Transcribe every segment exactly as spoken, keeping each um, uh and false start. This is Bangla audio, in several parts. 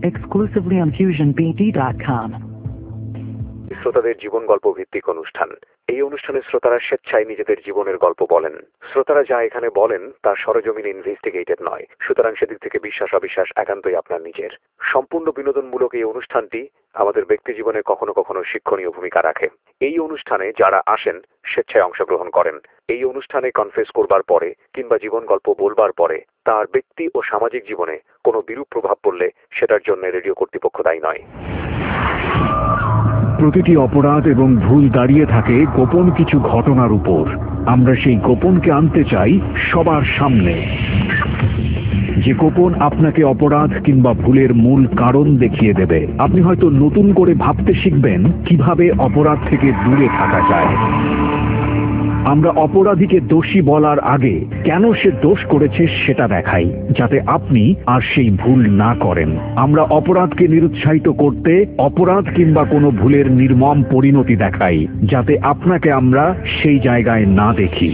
exclusively on fusion b d dot com. শ্রোতাদের জীবন গল্প ভিত্তিক অনুষ্ঠান। এই অনুষ্ঠানে শ্রোতারা স্বেচ্ছায় নিজেদের জীবনের গল্প বলেন। শ্রোতারা যা এখানে বলেন তা সরজমিনে ইনভেস্টিগেটেড নয়, সুতরাং সেদিক থেকে বিশ্বাস অবিশ্বাস একান্তই আপনার নিজের। সম্পূর্ণ বিনোদনমূলক এই অনুষ্ঠানটি আমাদের ব্যক্তি জীবনে কখনো কখনো শিক্ষণীয় ভূমিকা রাখে। এই অনুষ্ঠানে যারা আসেন স্বেচ্ছায় অংশগ্রহণ করেন। এই অনুষ্ঠানে কনফেস করবার পরে কিংবা জীবন গল্প বলবার পরে তার ব্যক্তি ও সামাজিক জীবনে কোনো বিরূপ প্রভাব পড়লে সেটার জন্য রেডিও কর্তৃপক্ষ দায়ী নয়। প্রতিটি অপরাধ এবং ভুল দাঁড়িয়ে থাকে গোপন কিছু ঘটনার উপর। আমরা সেই গোপনকে আনতে চাই সবার সামনে, যে গোপন আপনাকে অপরাধ কিংবা ভুলের মূল কারণ দেখিয়ে দেবে। আপনি হয়তো নতুন করে ভাবতে শিখবেন কিভাবে অপরাধ থেকে দূরে থাকা যায়। আমরা অপরাধীকে দোষী বলার আগে কেন সে দোষ করেছে সেটা দেখাই, যাতে আপনি আর সেই ভুল না করেন। আমরা অপরাধকে নিরুৎসাহিত করতে অপরাধ কিংবা কোনো ভুলের নির্মম পরিণতি দেখাই, যাতে আপনাকে আমরা সেই জায়গায় না দেখি।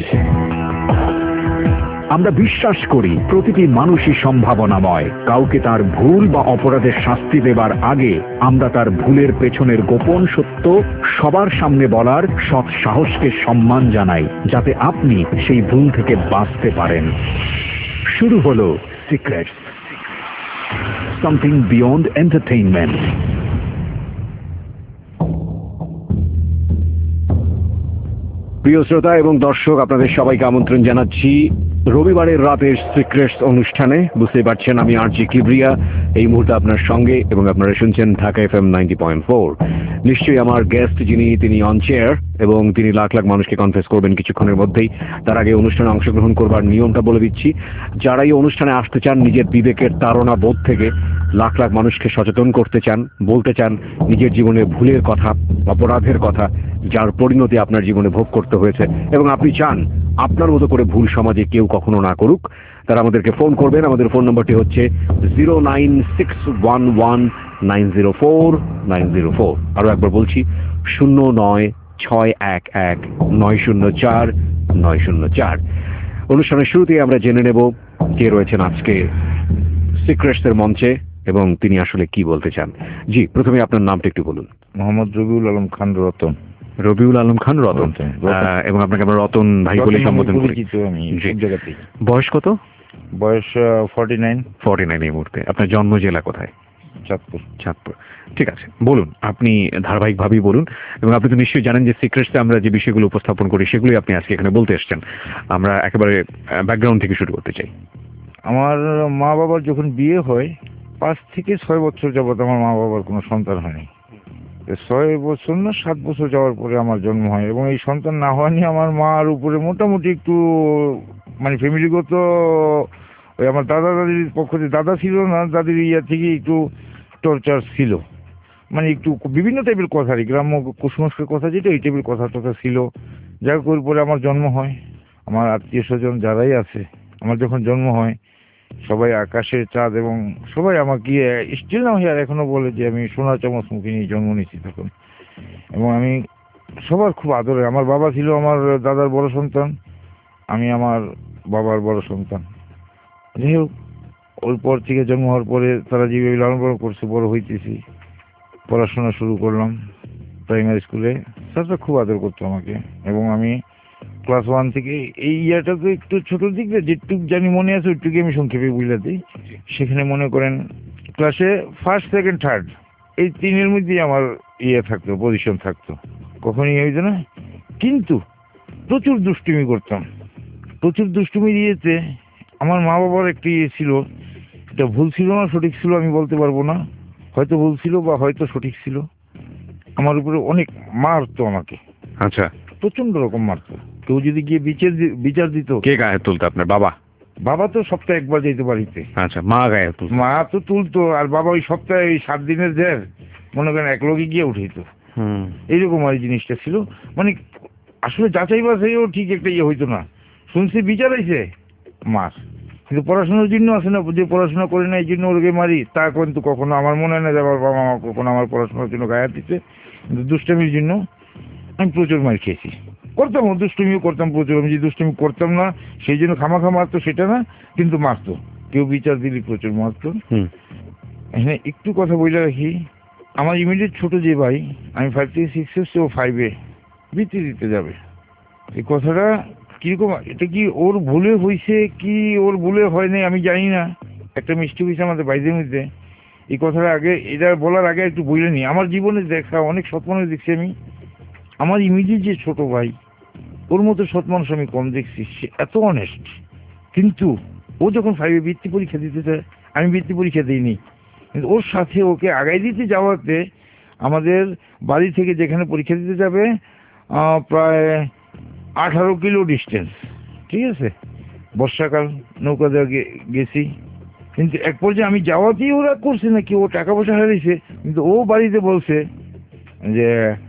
আমরা বিশ্বাস করি প্রতিটি মানুষই সম্ভাবনাময়। কাউকে তার ভুল বা অপরাধের শাস্তি দেবার আগে আমরা তার ভুলের পেছনের গোপন সত্য সবার সামনে বলার সৎ সাহসকে সম্মান জানাই, যাতে আপনি সেই ভুল থেকে বাঁচতে পারেন। শুরু হলো সিক্রেটস, সামথিং বিয়ন্ড এন্টারটেইনমেন্ট। প্রিয় শ্রোতা এবং দর্শক, আপনাদের সবাইকে আমন্ত্রণ জানাচ্ছি রবিবারের রাতের সিক্রেটস অনুষ্ঠানে। বুঝতেই পারছেন আমি আরজি কিবরিয়া এই মুহূর্তে আপনার সঙ্গে, এবং আপনারা শুনছেন Dhaka F M ninety point four. নিশ্চয়ই আমার গেস্ট যিনি, তিনি অন চেয়ার এবং তিনি লাখ লাখ মানুষকে কনফেস করবেন কিছুক্ষণের মধ্যেই। তার আগে অনুষ্ঠানে অংশগ্রহণ করবার নিয়মটা বলে দিচ্ছি। যারা এই অনুষ্ঠানে আসতে চান নিজের বিবেকের তাড়না বোধ থেকে লাখ লাখ মানুষকে সচেতন করতে চান, বলতে চান নিজের জীবনে ভুলের কথা, অপরাধের কথা, যার পরিণতি আপনার জীবনে ভোগ করতে হয়েছে, এবং আপনি চান আপনার মতো করে ভুল সমাজে কেউ কখনো না করুক, তারা আমাদেরকে ফোন করবেন। আমাদের ফোন নম্বরটি হচ্ছে zero nine six one one nine zero four nine zero four. আরো একবার বলছি, শূন্য নয় ছয় এক এক নয় শূন্য চার নয় শূন্য চার। অনুষ্ঠানের শুরুতেই আমরা জেনে নেব কে রয়েছেন আজকে সিক্রেটসের মঞ্চে এবং তিনি আসলে কি বলতে চান। জি, প্রথমে আপনার নামটা একটু বলুন। মোহাম্মদ রবিউল আলম খান রতন। রবিউল আলম খান রতন, এবং আপনাকে আমরা রতন ভাই বলে সম্বোধন করি। বয়স কত? বয়স ফর্টি নাইন। ফর্টি নাইন এই মুহূর্তে। আপনার জন্ম জেলা কোথায়? চাঁদপুর। চাঁদপুর, ঠিক আছে। বলুন, আপনি ধারাবাহিকভাবেই বলুন, এবং আপনি তো নিশ্চয়ই জানেন যে সিক্রেটসে আমরা যে বিষয়গুলো উপস্থাপন করি সেগুলোই আপনি আজকে এখানে বলতে এসেছেন। আমরা একেবারে ব্যাকগ্রাউন্ড থেকে শুরু করতে চাই। আমার মা বাবার যখন বিয়ে হয়, পাঁচ থেকে ছয় বছর যাবত আমার মা বাবার কোনো সন্তান হয়নি। ছয় বছর না সাত বছর যাওয়ার পরে আমার জন্ম হয়, এবং এই সন্তান না হওয়া নিয়ে আমার মার উপরে মোটামুটি একটু মানে ফ্যামিলিগত, ওই আমার দাদা দাদির পক্ষ থেকে, দাদা ছিল না, দাদির ইয়া থেকে একটু টর্চার ছিল, মানে একটু বিভিন্ন টাইপের কথা, গ্রাম্য কুসংস্কার কথা যেটা, এই টাইপের কথা টথা ছিল। যার পরে আমার জন্ম হয়। আমার আত্মীয় স্বজন যারাই আছে, আমার যখন জন্ম হয় সবাই আকাশের চাঁদ, এবং সবাই আমাকে স্টিল না হিয়ার এখনো বলে যে আমি সোনার চামচ মুখে নিয়ে জন্ম নিয়েছি তখন। এবং আমি সবার খুব আদরে, আমার বাবা ছিল আমার দাদার বড় সন্তান, আমি আমার বাবার বড় সন্তান। যাই হোক, ওর পর থেকে জন্ম হওয়ার পরে তারা যেভাবে লালন পালন করছে, বড় হইতেছি, পড়াশোনা শুরু করলাম প্রাইমারি স্কুলে। তারা খুব আদর করতো আমাকে, এবং আমি ক্লাস ওয়ান থেকে, এই ইয়ারটা তো একটু ছোটোর দিক দিয়ে যেটুক জানি মনে আছে ওইটুকু আমি সংক্ষেপে বুঝলে দিই। সেখানে মনে করেন ক্লাসে ফার্স্ট সেকেন্ড থার্ড এই তিনের মধ্যেই আমার ইয়ে থাকতো, পজিশন থাকতো, কখনই হইতো না। কিন্তু প্রচুর দুষ্টুমি করতাম, প্রচুর দুষ্টুমি দিয়েছে। আমার মা বাবার একটি ইয়ে ছিল, এটা ভুল ছিল না সঠিক ছিল আমি বলতে পারবো না, হয়তো ভুল ছিল বা হয়তো সঠিক ছিল। আমার উপরে অনেক মারতো আমাকে। আচ্ছা, প্রচন্ড রকম মারতো। কেউ যদি গিয়ে বিচার বিচার দিত, কে গায়ে তুলতো? আপনার বাবা? বাবা তো সপ্তাহে একবার যেতে বাড়িতে। আচ্ছা, মা গায়ে তুলতো? মা তো তুলতো, আর বাবা ওই সপ্তাহে ওই সাত দিনের জের মনে করেন এক লোকে গিয়ে উঠাইত। এইরকম আর জিনিসটা ছিল। মানে আসলে যাচাই বাছাইও ঠিক একটা ইয়ে হইতো না। শুনছি বিচার হয়েছে, মার। কিন্তু পড়াশোনার জন্য আছে না, যে পড়াশোনা করে না এই জন্য ওকে মারি, তা কিন্তু কখনো আমার মনে হয় না যে আমার বাবা মা কখনো আমার পড়াশোনার জন্য গায়ে দিচ্ছে। কিন্তু দুষ্টামির জন্য আমি প্রচুর মার খেয়েছি। করতাম, দুষ্টুমিও করতাম প্রচুর। আমি যে দুষ্টুমি করতাম না সেই জন্য খামাখা মারতো সেটা না, কিন্তু মারতো। কেউ বিচার দিলি প্রচুর মারতো। হ্যাঁ, একটু কথা বলে রাখি, আমার ইমিডিয়েট ছোট যে ভাই, আমি ফাইভ থেকে সিক্স এসছে, ও ফাইভে বৃত্তি দিতে যাবে। এই কথাটা কিরকম, এটা কি ওর ভুলে হয়েছে কি ওর ভুলে হয়নি আমি জানি না, একটা মিষ্টি হয়েছে আমাদের বাইরের মধ্যে। এই কথাটা আগে, এটা বলার আগে একটু বলে নি। আমার জীবনে দেখা অনেক সৎ মানুষ দেখছি আমি, আমার ইমিডিয়েট যে ছোট ভাই, ওর মতো সৎ মানুষ আমি কম দেখছি। সে এত অনেস্ট, কিন্তু ও যখন ফাইভে বৃত্তি পরীক্ষা দিতে চায়, আমি বৃত্তি পরীক্ষা দিইনি, কিন্তু ওর সাথে ওকে আগাই দিতে যাওয়াতে আমাদের বাড়ি থেকে যেখানে পরীক্ষা দিতে যাবে প্রায় আঠারো কিলো ডিস্টেন্স, ঠিক আছে, বর্ষাকাল নৌকা দেওয়া গেছি। কিন্তু এক পর্যায়ে আমি যাওয়াতেই ওরা করছে নাকি ও টাকা পয়সা হারিয়েছে, কিন্তু ও বাড়িতে বলছে যে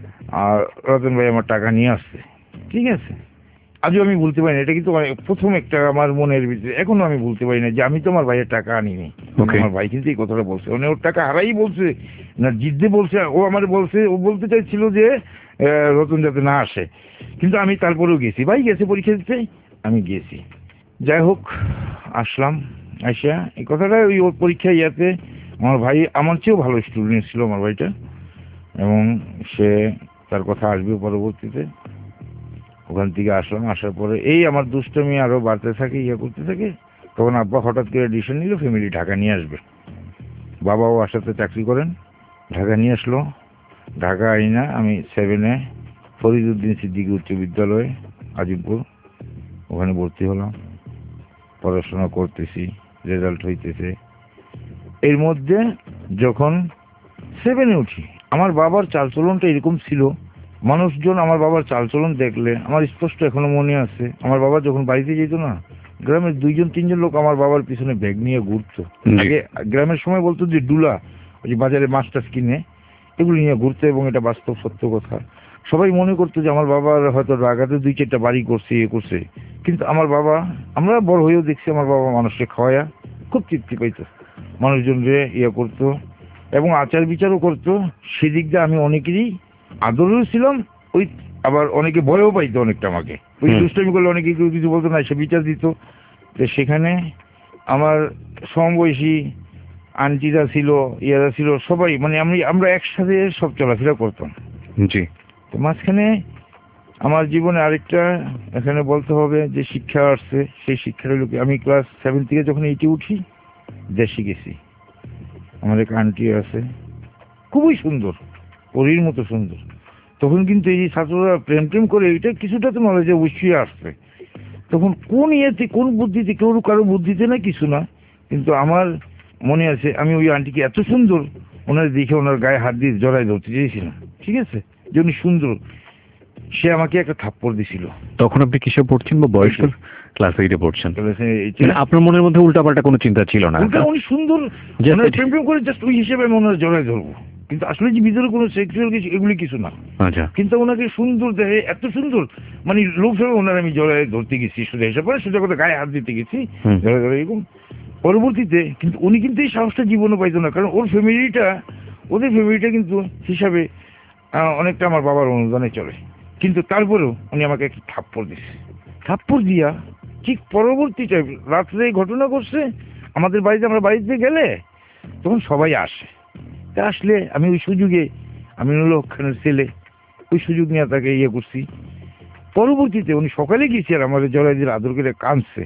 রতন ভাই আমার টাকা নিয়ে আসছে, ঠিক আছে। আজও আমি বলতে পারি না, এটা কিন্তু প্রথম একটা আমার মনের ভিতরে, এখনো আমি বলতে পারি না যে আমি তো আমার ভাইয়ের টাকা আনিনি। আমার ভাই কিন্তু এই কথাটা বলছে, মানে ওর টাকা হারাই বলছে না, জিদ্দে বলছে। ও আমার বলছে, ও বলতে চাইছিল যে রতন যাতে না আসে, কিন্তু আমি তারপরেও গেছি, ভাই গেছে পরীক্ষা দিতে, আমি গেছি। যাই হোক, আসলাম, আইসা এই কথাটা ওই ওর পরীক্ষা ইয়াতে আমার ভাই আমার চেয়েও ভালো স্টুডেন্ট ছিল আমার ভাইটা, এবং সে তার কথা আসবে পরবর্তীতে। ওখান থেকে আসলাম, আসার পরে এই আমার দুষ্টমি আরও বাড়তে থাকে, ইয়ে করতে থাকে। তখন আব্বা হঠাৎ করে ডিসিশন নিল ফ্যামিলি ঢাকা নিয়ে আসবে। বাবাও আসাতে চাকরি করেন, ঢাকা নিয়ে আসলো। ঢাকা আইনা আমি সেভেনে ফরিদউদ্দিন সিদ্দিকী উচ্চ বিদ্যালয়ে আজিমপুর, ওখানে ভর্তি হলাম, পড়াশোনা করতেছি, রেজাল্ট হইতেছে। এর মধ্যে যখন সেভেনে উঠি, আমার বাবার চালচলনটা এরকম ছিল, মানুষজন আমার বাবার চালচলন দেখলে আমার স্পষ্ট এখনো মনে আছে। আমার বাবা যখন বাড়িতে যেত না, গ্রামের দুইজন তিনজন লোক আমার বাবার পিছনে ব্যাগ নিয়ে ঘুরতো। আগে গ্রামের সময় বলতো যে ডুলা, ওই যে বাজারে মাছ টাছ কিনে, এগুলি নিয়ে ঘুরতো, এবং এটা বাস্তব সত্য কথা। সবাই মনে করতো যে আমার বাবার হয়তো রাগাতে দুই চারটা বাড়ি করছে, ইয়ে করছে, কিন্তু আমার বাবা, আমরা বড় হয়েও দেখছি আমার বাবা মানুষকে খাওয়ায়া খুব তৃপ্তি পাইতো, মানুষজনরে ইয়ে করতো এবং আচার বিচারও করতো। সেদিক দিয়ে আমি অনেকেরই আদরেও ছিলাম, ওই আবার অনেকে ভয়ও পাইতো অনেকটা আমাকে। ওই দুষ্টামি করলে অনেকে কেউ কিছু বলতো না, সে বিচার দিত। তো সেখানে আমার সমবয়সী আন্টিরা ছিল, ইয়ারা ছিল, সবাই মানে আমি আমরা একসাথে সব চলাফেরা করতাম। জি। তো মাঝখানে আমার জীবনে আরেকটা এখানে বলতে হবে যে শিক্ষা আসছে, সেই শিক্ষাটা হলো কি, আমি ক্লাস সেভেন থেকে যখন এইটে উঠি দেশে গেছি। আমার এক আন্টি আছে, খুবই সুন্দর, পরীর মতো সুন্দর। তখন কিন্তু এই ছাত্ররা প্রেম প্রেম করে, এটা কিছুটা তো নলেজে অবশ্যই আসছে। তখন কোন ইয়েতে, কোন বুদ্ধিতে, কেউ কারো বুদ্ধিতে না, কিছু না, কিন্তু আমার মনে আছে আমি ওই আন্টিকে এত সুন্দর, ওনার দেখে ওনার গায়ে হাত দিয়ে জড়াই ধরতে চেয়েছিলাম, ঠিক আছে, যে উনি সুন্দর। সে আমাকে একটা থাপ্পড় দিছিল। তখন আপনি কিসে পড়ছেন বা বয়স? ক্লাস এইটে পড়ছেন। মানে আপনার মনের মধ্যে উল্টাপাল্টা কোনো চিন্তা ছিল না? উনি সুন্দর, প্রেম প্রেম করে জাস্ট ওই হিসেবে আমি ওনার জড়াই ধরবো, কিন্তু আসলে যে ভিতরে কোনো সেক্সুয়াল কিছু এগুলি কিছু না। আচ্ছা। কিন্তু ওনাকে সুন্দর দেখে, এত সুন্দর, মানে লোক সবাই ওনার আমি জড়াই ধরতে গেছি, সোজা হিসাব করে সোজা কথা গায়ে হাত দিতে গেছি, ধরে ধরে এরকম। পরবর্তীতে কিন্তু উনি কিন্তু এই সাহসটা জীবনে পাইতো না, কারণ ওর ফ্যামিলিটা, ওদের ফ্যামিলিটা কিন্তু হিসাবে অনেকটা আমার বাবার অনুদানে চলে। কিন্তু তারপরেও উনি আমাকে একটা থাপ্পড় দিচ্ছে। থাপ্পড় দিয়া ঠিক পরবর্তীটা রাত্রে ঘটনা করছে আমাদের বাড়িতে। আমরা বাড়িতে গেলে তখন সবাই আসে, তা আসলে আমি ওই সুযোগে, আমি হলো ওখানের ছেলে, ওই সুযোগ নিয়ে তাকে ইয়ে করছি। পরবর্তীতে উনি সকালে গেছি আর আমাদের জড়াই দিয়ে আদর করে কাঁদছে,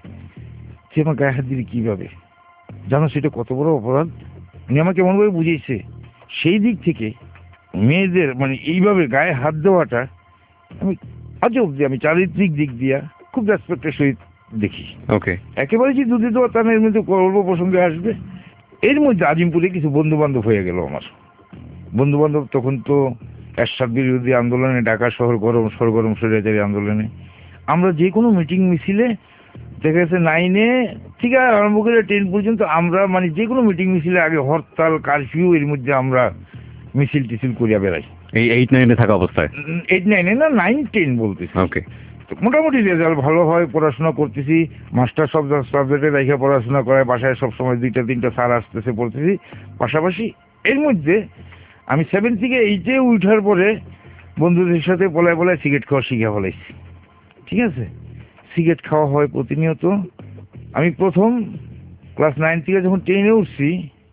সে আমার গায়ে হাত দিলে কীভাবে, জানো সেটা কত বড় অপরাধ। উনি আমাকে এমনভাবে বুঝিয়েছে। সেই দিক থেকে মেয়েদের মানে এইভাবে গায়ে হাত দেওয়াটা আমি আজও অব্দি আমি চারিত্রিক দিক দিয়া খুব রেসপেক্টের সহিত দেখি। ওকে। একেবারে যে দুধে দেওয়া তা এর মধ্যে গল্প প্রসঙ্গে আসবে। এর মধ্যে আজিমপুরে কিছু বন্ধু বান্ধব হয়ে গেল আমার। বন্ধু বান্ধব তখন তো এরশাদ বিরোধী আন্দোলনে, ঢাকা শহর গরম সরগরম স্বৈরাচারী আন্দোলনে আমরা যে কোনো মিটিং মিছিলে দেখা গেছে নাইনে থেকে আরম্ভ করে টেন পর্যন্ত আমরা মানে যে কোনো মিটিং মিছিলে আগে হরতাল, কারফিউ, এর মধ্যে আমরা মিছিল টিছিল করিয়া বেড়াই। এই এইট নাইনে থাকা অবস্থায়? এইট নাইনে না, নাইন টেন বলতেছি। ওকে। মোটামুটি রেজাল্ট ভালো হয়, পড়াশোনা করতেছি, মাস্টার সব সাবজেক্টে রেখে পড়াশোনা করায়, বাসায় সবসময় দুইটা তিনটা স্যার আসতেছে, পড়তেছি পাশাপাশি। এর মধ্যে আমি সেভেন থেকে এইটে উঠার পরে বন্ধুদের সাথে পলায় পলায় সিগারেট খাওয়া শিখে ফেলাইছি, ঠিক আছে। সিগারেট খাওয়া হয় প্রতিনিয়ত। আমি প্রথম ক্লাস নাইন থেকে যখন টেনে উঠছি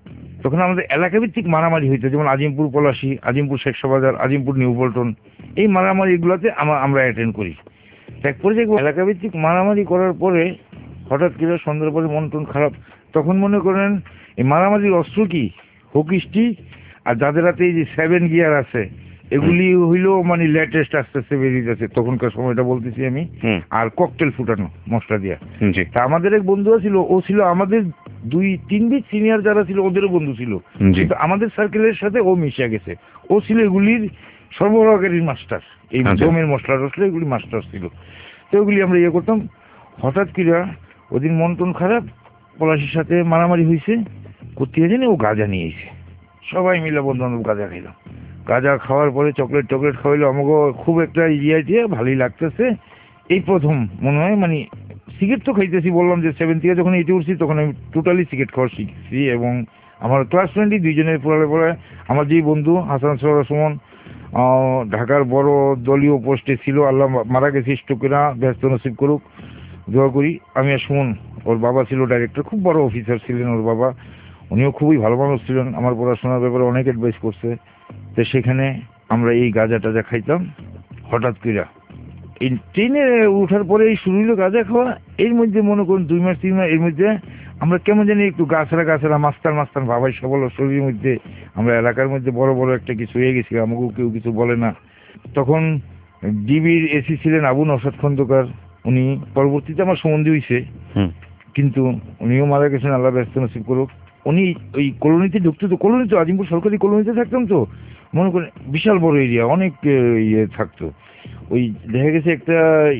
তখন আমাদের এলাকাভিত্তিক মারামারি হইতো, যেমন আজিমপুর পলাশী, আজিমপুর শেখশা বাজার, আজিমপুর নিউ পল্টন, এই মারামারি এগুলোতে আমরা অ্যাটেন্ড করি। এক পর্যায়ে এলাকাভিত্তিক মারামারি করার পরে হঠাৎ করে সন্ধ্যার পরে মন টন খারাপ। তখন মনে করেন এই মারামারির অস্ত্র কি হকি স্টিক, আর যাদের হাতে এই যে সেভেন গিয়ার আছে এগুলি হইলো মানে লেটেস্ট আস্তে আস্তে বেরিয়ে যাচ্ছে তখনকার সময়টা বলতেছি আমি, আর ককটেল ফুটানো মশলা দিয়া। তা আমাদের এক বন্ধু ছিল, ও ছিল আমাদের দুই তিন দিক সিনিয়র যারা ছিল ওদেরও বন্ধু ছিল, কিন্তু আমাদের সার্কেলের সাথে ও মিশে গেছে। ও ছিল এগুলির সরবরাহকারীর মাস্টার, এই দমের মশলা টসলা এগুলি মাস্টার ছিল। তো ওগুলি আমরা ইয়ে করতাম। হঠাৎ করে ওদিন মন টন খারাপ, পলাশির সাথে মারামারি হয়েছে, করতে জানি ও গাঁজা নিয়ে এসে সবাই মিলে বন্ধু বান্ধব গাঁজা খাইলাম। গাঁজা খাওয়ার পরে চকলেট টকলেট খাওয়াইলো, আমাকে খুব একটা ইয়ে দিয়ে ভালোই লাগতেছে। এই প্রথম মনে হয় মানে সিগারেট তো খাইতেছি, বললাম যে সেভেন থেকে যখন এইটে উঠছি তখন আমি টোটালি সিগারেট খাওয়া শিখছি। এবং আমার ক্লাস ফ্রেন্ডই দুইজনের পড়ালে পরে আমার যেই বন্ধু হাসান সরোয়ার সুমন ঢাকার বড় দলীয় পোস্টে ছিল, আল্লাহ মারা গেছে স্টুকেরা, ব্যস্ত নসিব করুক, দোয়া করি। আমি আর সুমন, ওর বাবা ছিল ডাইরেক্টর, খুব বড় অফিসার ছিলেন ওর বাবা, উনিও খুবই ভালো মানুষ ছিলেন, আমার পড়াশোনার ব্যাপারে অনেক অ্যাডভাইস করছে। তো সেখানে আমরা এই গাঁজা টাজা খাইতাম। হঠাৎ করে এই ট্রেনে উঠার পরে এই শুরু হলো গাঁজা খাওয়া। এর মধ্যে মনে করুন দুই মাস তিন মাস এর মধ্যে আমরা কেমন জানি একটু গাছরা গাছরা মাস্তান মাস্তান ভাবাই সবল শরীরের মধ্যে। আমরা এলাকার মধ্যে বড় বড় একটা কিছু হয়ে গেছি, আমাকেও কেউ কিছু বলে না। তখন ডিবির এসি ছিলেন আবু নওশাদ খন্দকার, উনি পরবর্তীতে আমার সম্বন্ধে হয়েছে, কিন্তু উনিও মারা গেছেন, আল্লাহ ব্যস্ত নসিব করুক। উনি ওই কলোনিতে ঢুকতো, তো কলোনি তো আজিমপুর সরকারি কলোনিতে থাকতাম, তো মনে করেন বিশাল বড় এরিয়া, অনেক ইয়ে থাকতো। ওই দেখা গেছে একটা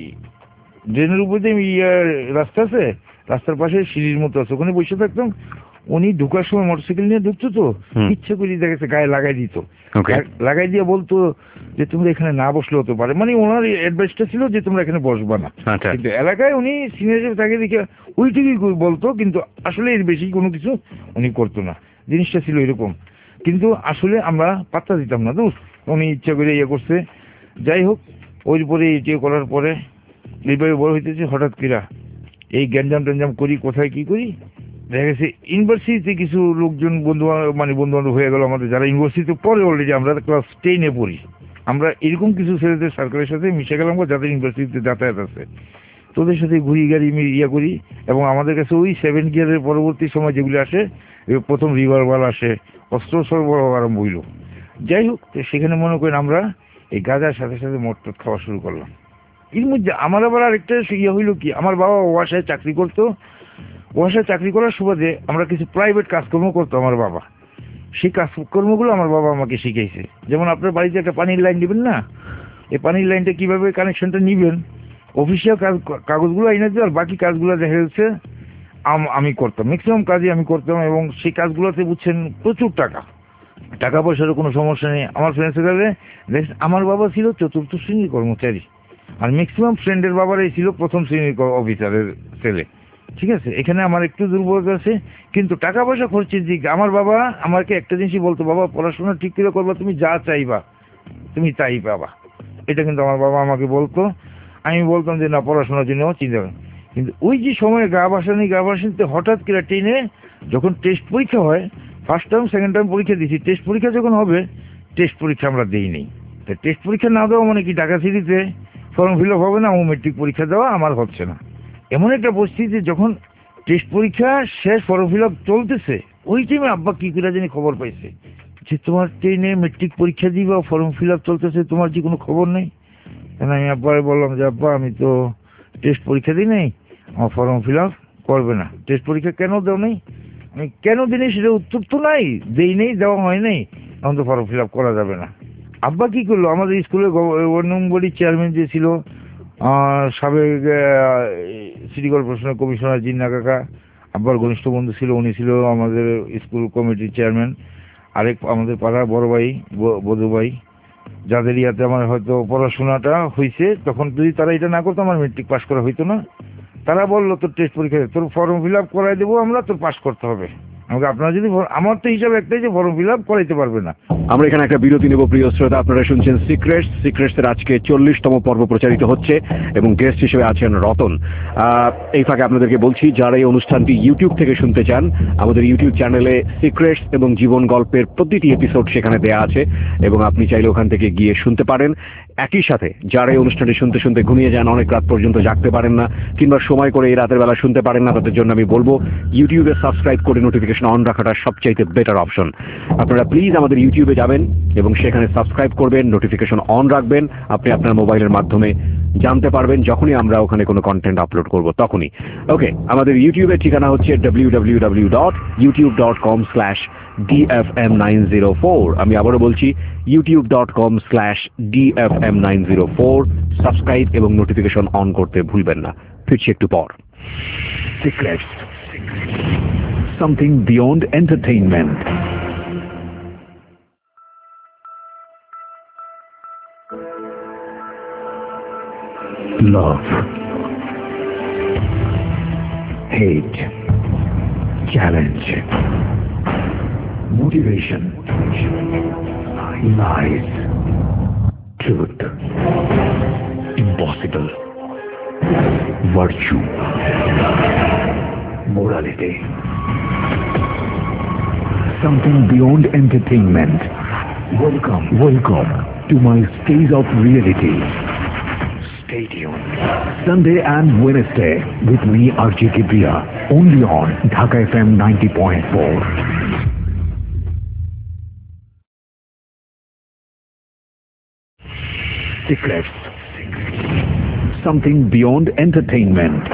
ড্রেনের উপর দিয়ে ইয়ে রাস্তা আছে, রাস্তার পাশে সিঁড়ির মতো আছে, ওখানে বসে থাকতাম। উনি ঢুকার সময় মোটরসাইকেল নিয়ে ঢুকতো, তো ইচ্ছে করে দেখা গেছে গায়ে লাগাই দিত, লাগাই দিয়ে বলতো যে তোমরা এখানে না বসলে হতে পারে, মানে ওনার অ্যাডভাইসটা ছিল যে তোমরা এখানে বসবা না। কিন্তু এলাকায় উনি সিনিয়র তাকে দেখে ওইটুকুই বলতো, কিন্তু আসলে এর বেশি কোনো কিছু উনি করতো না, জিনিসটা ছিল এরকম। কিন্তু আসলে আমরা পাত্তা দিতাম না, তো উনি ইচ্ছা করে ইয়ে করছে। যাই হোক, ওই পরে ইয়ে করার পরে এইভাবে বড় হইতেছে। হঠাৎ কিরা এই গ্যাঞ্জাম ট্যাঞ্জাম করি, কোথায় কি করি, দেখা গেছে ইউনিভার্সিটিতে কিছু লোকজন বন্ধু মানে বন্ধু বান্ধব হয়ে গেল আমাদের, যারা ইউনিভার্সিটিতে পরে অলরেডি আমরা ক্লাস টেনে পড়ি, আমরা এরকম কিছু ছেলেদের সার্কেলের সাথে মিশে গেলাম যাদের ইউনিভার্সিটিতে যাতায়াত আছে, তোদের সাথে ঘুরি গাড়ি ইয়া করি। এবং আমাদের কাছে ওই সেভেন গিয়ারের পরবর্তী সময় যেগুলি আসে, প্রথম রিভারবাল আসে, অস্ত্র সরবরাহ আরম্ভ হইল। যাই হোক, সেখানে মনে করেন আমরা এই গাঁজার সাথে সাথে মটটট খাওয়া শুরু করলাম। এর মধ্যে আমার আবার আরেকটা ইয়ে হইল কি, আমার বাবা ওয়াসায় চাকরি করতো, ওয়াসায় চাকরি করার সুবাদে আমরা কিছু প্রাইভেট কাজকর্ম করতো আমার বাবা। সেই কাজকর্মগুলো আমার বাবা আমাকে শিখাইছে। যেমন আপনার বাড়িতে একটা পানির লাইন দিবেন না, এই পানির লাইনটা কিভাবে কানেকশনটা নিবেন, অফিসিয়াল কাজ কাগজগুলো এনে দিয়ে, আর বাকি কাজগুলো দেখা যাচ্ছে আমি করতাম, ম্যাক্সিমাম কাজই আমি করতাম। এবং সেই কাজগুলোতে বুঝছেন প্রচুর টাকা, টাকা পয়সারও কোনো সমস্যা নেই। আমার ফ্রেন্ড সার্কেলে আমার বাবা ছিল চতুর্থ শ্রেণীর কর্মচারী, আর ম্যাক্সিমাম ফ্রেন্ডের বাবারাই ছিল প্রথম শ্রেণীর অফিসারের ছেলে। ঠিক আছে, এখানে আমার একটু দুর্বলতা আছে, কিন্তু টাকা পয়সা খরচের দিক আমার বাবা আমাকে একটা জিনিসই বলতো, বাবা পড়াশোনা ঠিক করে করবা, তুমি যা চাইবা তুমি তাই পাবা। এটা কিন্তু আমার বাবা আমাকে বলতো। আমি বলতাম যে না, পড়াশোনার জন্য চিন্তা করেন। কিন্তু ওই যে সময় গা ভাসানি গা ভাসানিতে হঠাৎ করে ট্রেনে যখন টেস্ট পরীক্ষা হয়, ফার্স্ট টার্ম সেকেন্ড টার্ম পরীক্ষা দিয়েছি, টেস্ট পরীক্ষা যখন হবে, টেস্ট পরীক্ষা আমরা দিই নেই। তো টেস্ট পরীক্ষা না দেওয়া মানে কি ঢাকা সিটিতে ফর্ম ফিল আপ হবে না, ও মেট্রিক পরীক্ষা দেওয়া আমার হচ্ছে না। এমন একটা পরিস্থিতি যখন টেস্ট পরীক্ষা শেষ, ফর্ম ফিল আপ চলতেছে, ওই টাইমে আব্বা কি করে জানি খবর পাইছে যে তোমার ট্রেনে মেট্রিক পরীক্ষা দিবা, ফর্ম ফিল আপ চলতেছে, তোমার কি কোনো খবর নেই? আমি আব্বারে বললাম যে আব্বা আমি তো টেস্ট পরীক্ষা দিই নাই, আমার ফর্ম ফিল আপ করবে না। টেস্ট পরীক্ষা কেন দেও নেই? আমি কেন দিই সেটা উত্তর তো নাই, দেই নেই, দেওয়া হয় নাই, এখন তো ফর্ম ফিল আপ করা যাবে না। আব্বা কি করলো, আমাদের স্কুলে বডির চেয়ারম্যান যে ছিল, সাবেক সিটি কর্পোরেশনের কমিশনার জিন্না কাকা, আব্বার ঘনিষ্ঠ বন্ধু ছিল, উনি ছিল আমাদের স্কুল কমিটির চেয়ারম্যান। আরেক আমাদের পাড়ার বড় ভাই বধু ভাই, যাদের ইয়াতে আমার হয়তো পড়াশোনাটা হয়েছে, তখন যদি তারা এটা না করতো আমার মেট্রিক পাস করা হইতো না। তারা বললো তোর টেস্ট পরীক্ষা, তোর ফর্ম ফিল আপ করাই দেবো আমরা, তোর পাস করতে হবে। আমাকে আপনারা যদি আমার তো হিসাব একটাই যে ফর্ম ফিল আপ করাইতে পারবে না। আমরা এখানে একটা বিরতি নেব প্রিয় শ্রোতা। আপনারা শুনছেন সিক্রেটস। সিক্রেটসের আজকে চল্লিশতম পর্ব প্রচারিত হচ্ছে এবং গেস্ট হিসেবে আছেন রতন। এই ফাঁকে আপনাদেরকে বলছি, যারা এই অনুষ্ঠানটি ইউটিউব থেকে শুনতে চান, আমাদের ইউটিউব চ্যানেলে সিক্রেটস এবং জীবন গল্পের প্রতিটি এপিসোড সেখানে দেয়া আছে এবং আপনি চাইলে ওখান থেকে গিয়ে শুনতে পারেন। একই সাথে যারা এই অনুষ্ঠানটি শুনতে শুনতে ঘুমিয়ে যান, অনেক রাত পর্যন্ত জাগতে পারেন না, কিংবা সময় করে এই রাতের বেলা শুনতে পারেন না, তাদের জন্য আমি বলবো ইউটিউবে সাবস্ক্রাইব করে নোটিফিকেশন অন রাখাটা সবচাইতে বেটার অপশন। আপনারা প্লিজ আমাদের ইউটিউবে যাবেন এবং সেখানে সাবস্ক্রাইব করবেন, নোটিফিকেশন অন রাখবেন। আপনি আপনার মোবাইলের মাধ্যমে জানতে পারবেন যখনই আমরা ওখানে কোনো কন্টেন্ট আপলোড করব তখনই। ওকে, আমাদের ইউটিউবের ঠিকানা হচ্ছে W W W dot YouTube dot com slash D F M nine zero four. আমি আবারও বলছি YouTube dot com slash D F M nine zero four. Subscribe এবং নোটিফিকেশন অন করতে ভুলবেন না। ফিরছি একটু পর। Secrets. Something beyond entertainment. Love. Hate. Challenge. Motivation. Lies. Truth. Impossible. Virtue. Morality. Something beyond entertainment. Welcome, welcome to my stage of reality. Stay tuned. Sunday and Wednesday with me, R J Kibriya, only on Dhaka F M ninety point four. Secrets. Something beyond entertainment.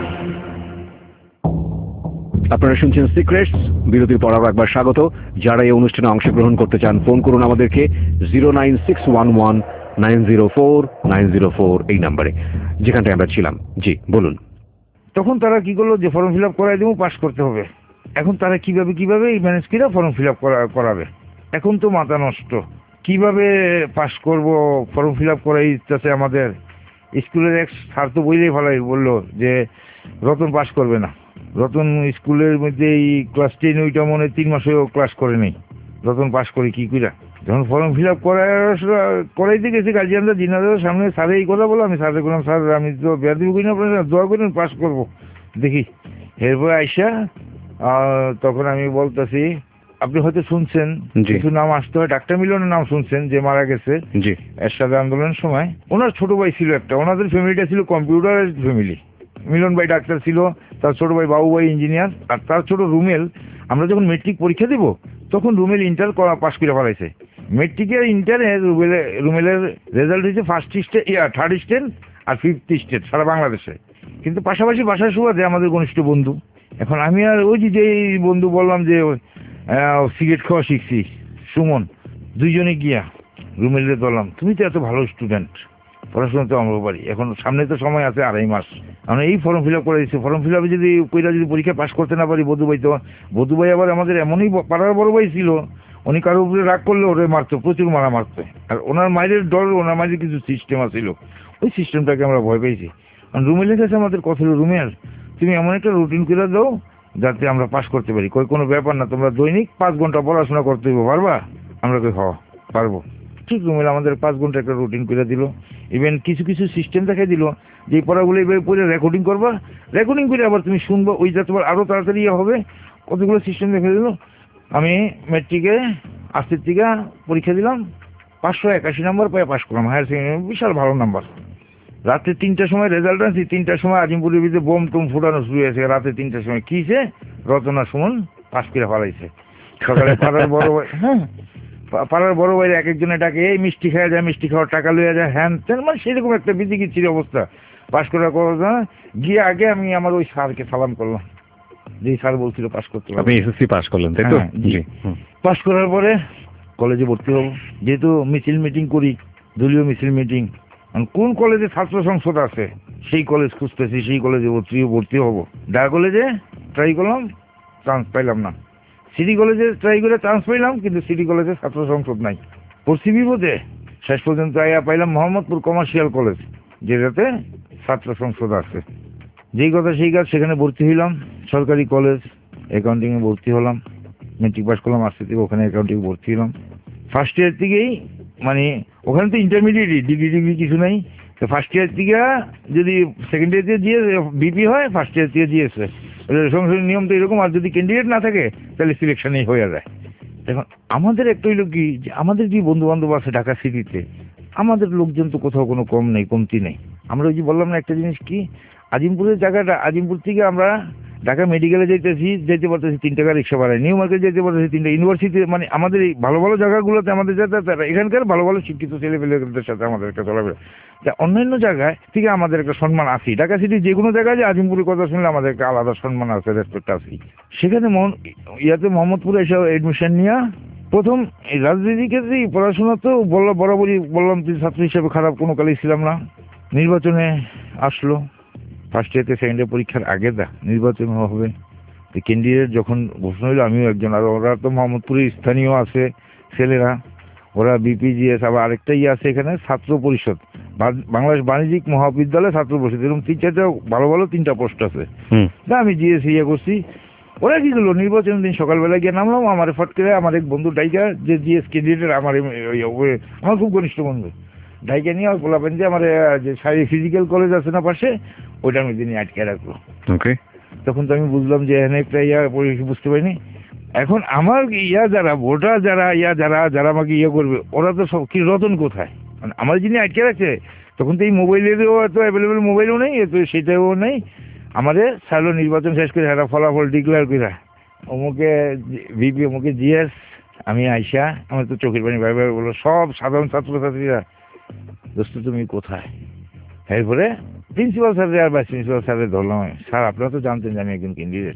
আপনারা শুনছেন সিক্রেটস। বিরতির পর আরো একবার স্বাগত। যারা এই অনুষ্ঠানে অংশগ্রহণ করতে চান, ফোন করুন আমাদেরকে zero nine six one one nine zero four nine zero four এই নাম্বারে, যেখানটায় আমরা ছিলাম। জি বলুন। তখন তারা কি করলো যে ফর্ম ফিল আপ করাই দেবো, পাস করতে হবে। এখন তারা কিভাবে কিভাবে এই ম্যানেজ করে ফর্ম ফিল আপ করাবে, এখন তো মাথা নষ্ট। কিভাবে পাস করব, ফর্ম ফিল আপ করাই ইচ্ছাছে আমাদের। স্কুলের এক স্যার তো বইলেই ভালোই বললো যে রতন পাস করবে না। রতন স্কুলের মধ্যে এই ক্লাস টেন ওইটা মনে তিন মাসেও ক্লাস করে নেই। রতন পাস করে কি কইরা? যখন ফর্ম ফিল আপ করাইতে গেছি গার্জিয়ানরা দিনাদের সামনে, স্যারে এই কথা বলো, আমি স্যারে বললাম স্যার আমি তো বেয়াদবি করি না, আপনারা দোয়া করেন পাস করবো দেখি। এরপর আইসা তখন আমি বলতেছি, আপনি হয়তো শুনছেন কিছু নাম আসতে হয়, ডাক্তার মিলনের নাম শুনছেন যে মারা গেছে এরশাদ আন্দোলনের সময়। ওনার ছোট ভাই ছিল একটা, ওনাদের ফ্যামিলিটা ছিল কম্পিউটারের ফ্যামিলি। মিলন ভাই ডাক্তার ছিল, তার ছোট ভাই বাবু ভাই ইঞ্জিনিয়ার, আর তার ছোট রুমেল। আমরা যখন মেট্রিক পরীক্ষা দেবো তখন রুমেল ইন্টার পাস করে ফেলাইছে। মেট্রিকের ইন্টারে রুমেল রুমেলের রেজাল্ট হয়েছে ফার্স্ট স্টেট, ইয়া থার্ড স্টেট আর ফিফথ স্টেট সারা বাংলাদেশে। কিন্তু পাশাপাশি বাসার সুবাদে আমাদের ঘনিষ্ঠ বন্ধু। এখন আমি আর ওই যে বন্ধু বললাম যে সিগারেট খাওয়া শিখছি, সুমন, দুইজনে গিয়া রুমেলে বললাম তুমি তো এত ভালো স্টুডেন্ট, পড়াশোনা তো আমরা পারি, এখন সামনে তো সময় আছে আড়াই মাস, আমরা এই ফর্ম ফিল আপ করে দিচ্ছি। ফর্ম ফিল আপে যদি কইরা যদি পরীক্ষা পাস করতে না পারি, বধু ভাই তো বধু ভাই আবার আমাদের এমনই পাড়ার বড় ভাই ছিল, উনি কারোর উপরে রাগ করলে ওরে মারতো, প্রচুর মারা মারতো। আর ওনার মায়ের ডর, ওনার মায়ের কিছু সিস্টেম আছিল, ওই সিস্টেমটাকে আমরা ভয় পেয়েছি। কারণ রুমে লেগেছে আমাদের কথা হলো, রুমের তুমি এমন একটা রুটিন করে দাও যাতে আমরা পাস করতে পারি। কই কোনো ব্যাপার না, তোমরা দৈনিক পাঁচ ঘন্টা পড়াশোনা করতে হবে, পারবা? আমরা কই হওয়া পারবো। ঠিক রুমেল আমাদের পাঁচ ঘন্টা একটা রুটিন করে দিল। ইভেন কিছু কিছু সিস্টেম দেখাই দিল যে পড়াগুলো এইভাবে পড়ে রেকর্ডিং করবা, রেকর্ডিং করে আবার তুমি শুনবো, ওইটা তোমার আরও তাড়াতাড়ি ইয়ে হবে। কতগুলো সিস্টেম দেখে দিল। আমি মেট্রিকে আশির থেকে পরীক্ষা দিলাম, পাঁচশো একাশি নাম্বার পাই পাস করলাম, হায়ার সেকেন্ডারি বিশাল ভালো নাম্বার। রাতে তিনটার সময় রেজাল্ট আনছি, তিনটার সময় আজিমপুরের ভিতরে বোম টোম ফুটানো শুরু হয়েছে। রাতে তিনটার সময় কিছে রচনা সুমন পাস করে ফেলাইছে। সকালে পাড়ার বড় ভাই, হ্যাঁ পাড়ার বড় ভাইয়ের এক একজনে ডাকে, এই মিষ্টি খাওয়া যায়, মিষ্টি খাওয়ার টাকা লইয়া যায়, হ্যান তেন, মানে সেরকম একটা বিচিকিচ্ছির অবস্থা। পাস করার কথা গিয়ে আগে আমি আমার ওই স্যারকে সালাম করলাম, যে স্যার বলছিল পাস করতে। আপনি এসএসসি পাস করলেন তাই তো? জি। পাস করার পরে কলেজে ভর্তি হব, যেহেতু মিছিল মিটিং করি, দলীয় মিছিল মিটিং। কোন কলেজে ছাত্র সংসদ আছে সেই কলেজ খুঁজতেছি, সেই কলেজে ভর্তি ভর্তি হবো। ঢাকা কলেজে ট্রাই করলাম, চান্স পাইলাম না। সিটি কলেজে ট্রাই করে চান্স পাইলাম, কিন্তু সিটি কলেজে ছাত্র সংসদ নাই। পড়ছি বিপদে, শেষ পর্যন্ত আইয়া পাইলাম মোহাম্মদপুর কমার্শিয়াল কলেজ, যেটাতে ছাত্র সংসদ আছে। যেই কথা সেই কাজ, সেখানে ভর্তি হইলাম। সরকারি কলেজ, অ্যাকাউন্টিংয়ে ভর্তি হলাম, মেট্রিক পাস করলাম আসতে থেকে ওখানে অ্যাকাউন্টিংয়ে ভর্তি হলাম। ফার্স্ট ইয়ার থেকেই মানে ওখানে তো ইন্টারমিডিয়েট ডিগ্রি ডিগ্রি কিছু নেই, তো ফার্স্ট ইয়ার থেকে যদি সেকেন্ড ইয়ার থেকে দিয়ে বিপি হয়, ফার্স্ট ইয়ার থেকে জিএস হয়, সংসদের নিয়ম তো এরকম। আর যদি ক্যান্ডিডেট না থাকে তাহলে সিলেকশনেই হয়ে যায়। এখন আমাদের একটা হইলো কি যে আমাদের যে বন্ধু বান্ধব আছে ঢাকা সিটিতে, আমাদের লোকজন তো কোথাও কোনো কম নেই, কমতি নেই। আমরা ওই যে বললাম না একটা জিনিস কি, আজিমপুরের জায়গাটা, আজিমপুর থেকে আমরা ঢাকা মেডিকেলে যাইতেছি, যেতে পারতেছি তিন টাকা রিক্সা ভাড়ায়, নিউ মার্কেট যেতে পারতেছি তিনটা, ইউনিভার্সিটি মানে আমাদের এই ভালো ভালো জায়গাগুলোতে আমাদের যাতায়াত, এখানকার ভালো ভালো শিক্ষিত ছেলেপেলেদের সাথে আমাদের একটা চলাফেরা। তা অন্যান্য জায়গায় থেকে আমাদের একটা সম্মান আছে, ঢাকা সিটির যে কোনো জায়গায় যে আজিমপুরের কথা শুনলে আমাদের একটা আলাদা সম্মান আছে, রেসপেক্ট আছে। সেখানে ইয়াতে মোহাম্মদপুরে এসে এডমিশন নিয়ে প্রথম এই রাজনীতি ক্ষেত্রে পড়াশোনা তো বললাম বরাবরই বললাম ছাত্র হিসেবে খারাপ কোনো কালেই ছিলাম না। নির্বাচনে আসলো, ফার্স্ট ইয়ারতে সেকেন্ড ইয়ার পরীক্ষার আগে দা নির্বাচন হবে, ক্যান্ডিডেট যখন ঘোষণা হইলো আমিও একজন। আর ওরা তো মোহাম্মদপুরে স্থানীয় আছে ছেলেরা, ওরা বিপিজিএস, আবার আরেকটা ইয়ে আছে এখানে ছাত্র পরিষদ, বাংলাদেশ বাণিজ্যিক মহাবিদ্যালয় ছাত্র পরিষদ, এরকম তিন চারটা ভালো ভালো তিনটা পোস্ট আছে। তা আমি জিএস ইয়ে করছি। ওরা কি করলো, নির্বাচনের দিন সকালবেলা গিয়ে নামলাম, আমার ফট করে আমার এক বন্ধু ডাইকা যে জিএস ক্যান্ডিডেট, আমার আমার খুব ঘনিষ্ঠ বন্ধু, ডাইকা নিয়ে পোলাপেন দিয়ে আমার যে ফিজিক্যাল কলেজ আছে না পাশে, ওইটার মধ্যে নিয়ে আটকে রাখলো। ওকে, তখন তো আমি বুঝলাম যে এখানে একটা ইয়া বুঝতে পারিনি। এখন আমার ইয়া যারা ভোটার যারা ইয়া যারা যারা আমাকে ইয়ে করবে, ওরা তো সব কি রতন কোথায়, মানে আমার যিনি আটকে রাখছে, তখন তো এই মোবাইলেরও এত অ্যাভেলেবেল মোবাইলও নেই, তো সেটাও নেই। আমাদের ছাড়লো নির্বাচন শেষ করে একটা ফলাফল ডিক্লেয়ার করে, অমুকে ভিপি অমুকে জিএস, আমি আইসা, আমার তো চোখের পানি ভাই ভাই বললো সব সাধারণ ছাত্রছাত্রীরা, দোস্ত তুমি কোথায়? এরপরে প্রিন্সিপাল স্যারের আর ভাইস প্রিন্সিপাল স্যারের ধরলাম, স্যার আপনারা তো জানতেন যে আমি একজন ক্যান্ডিডেট,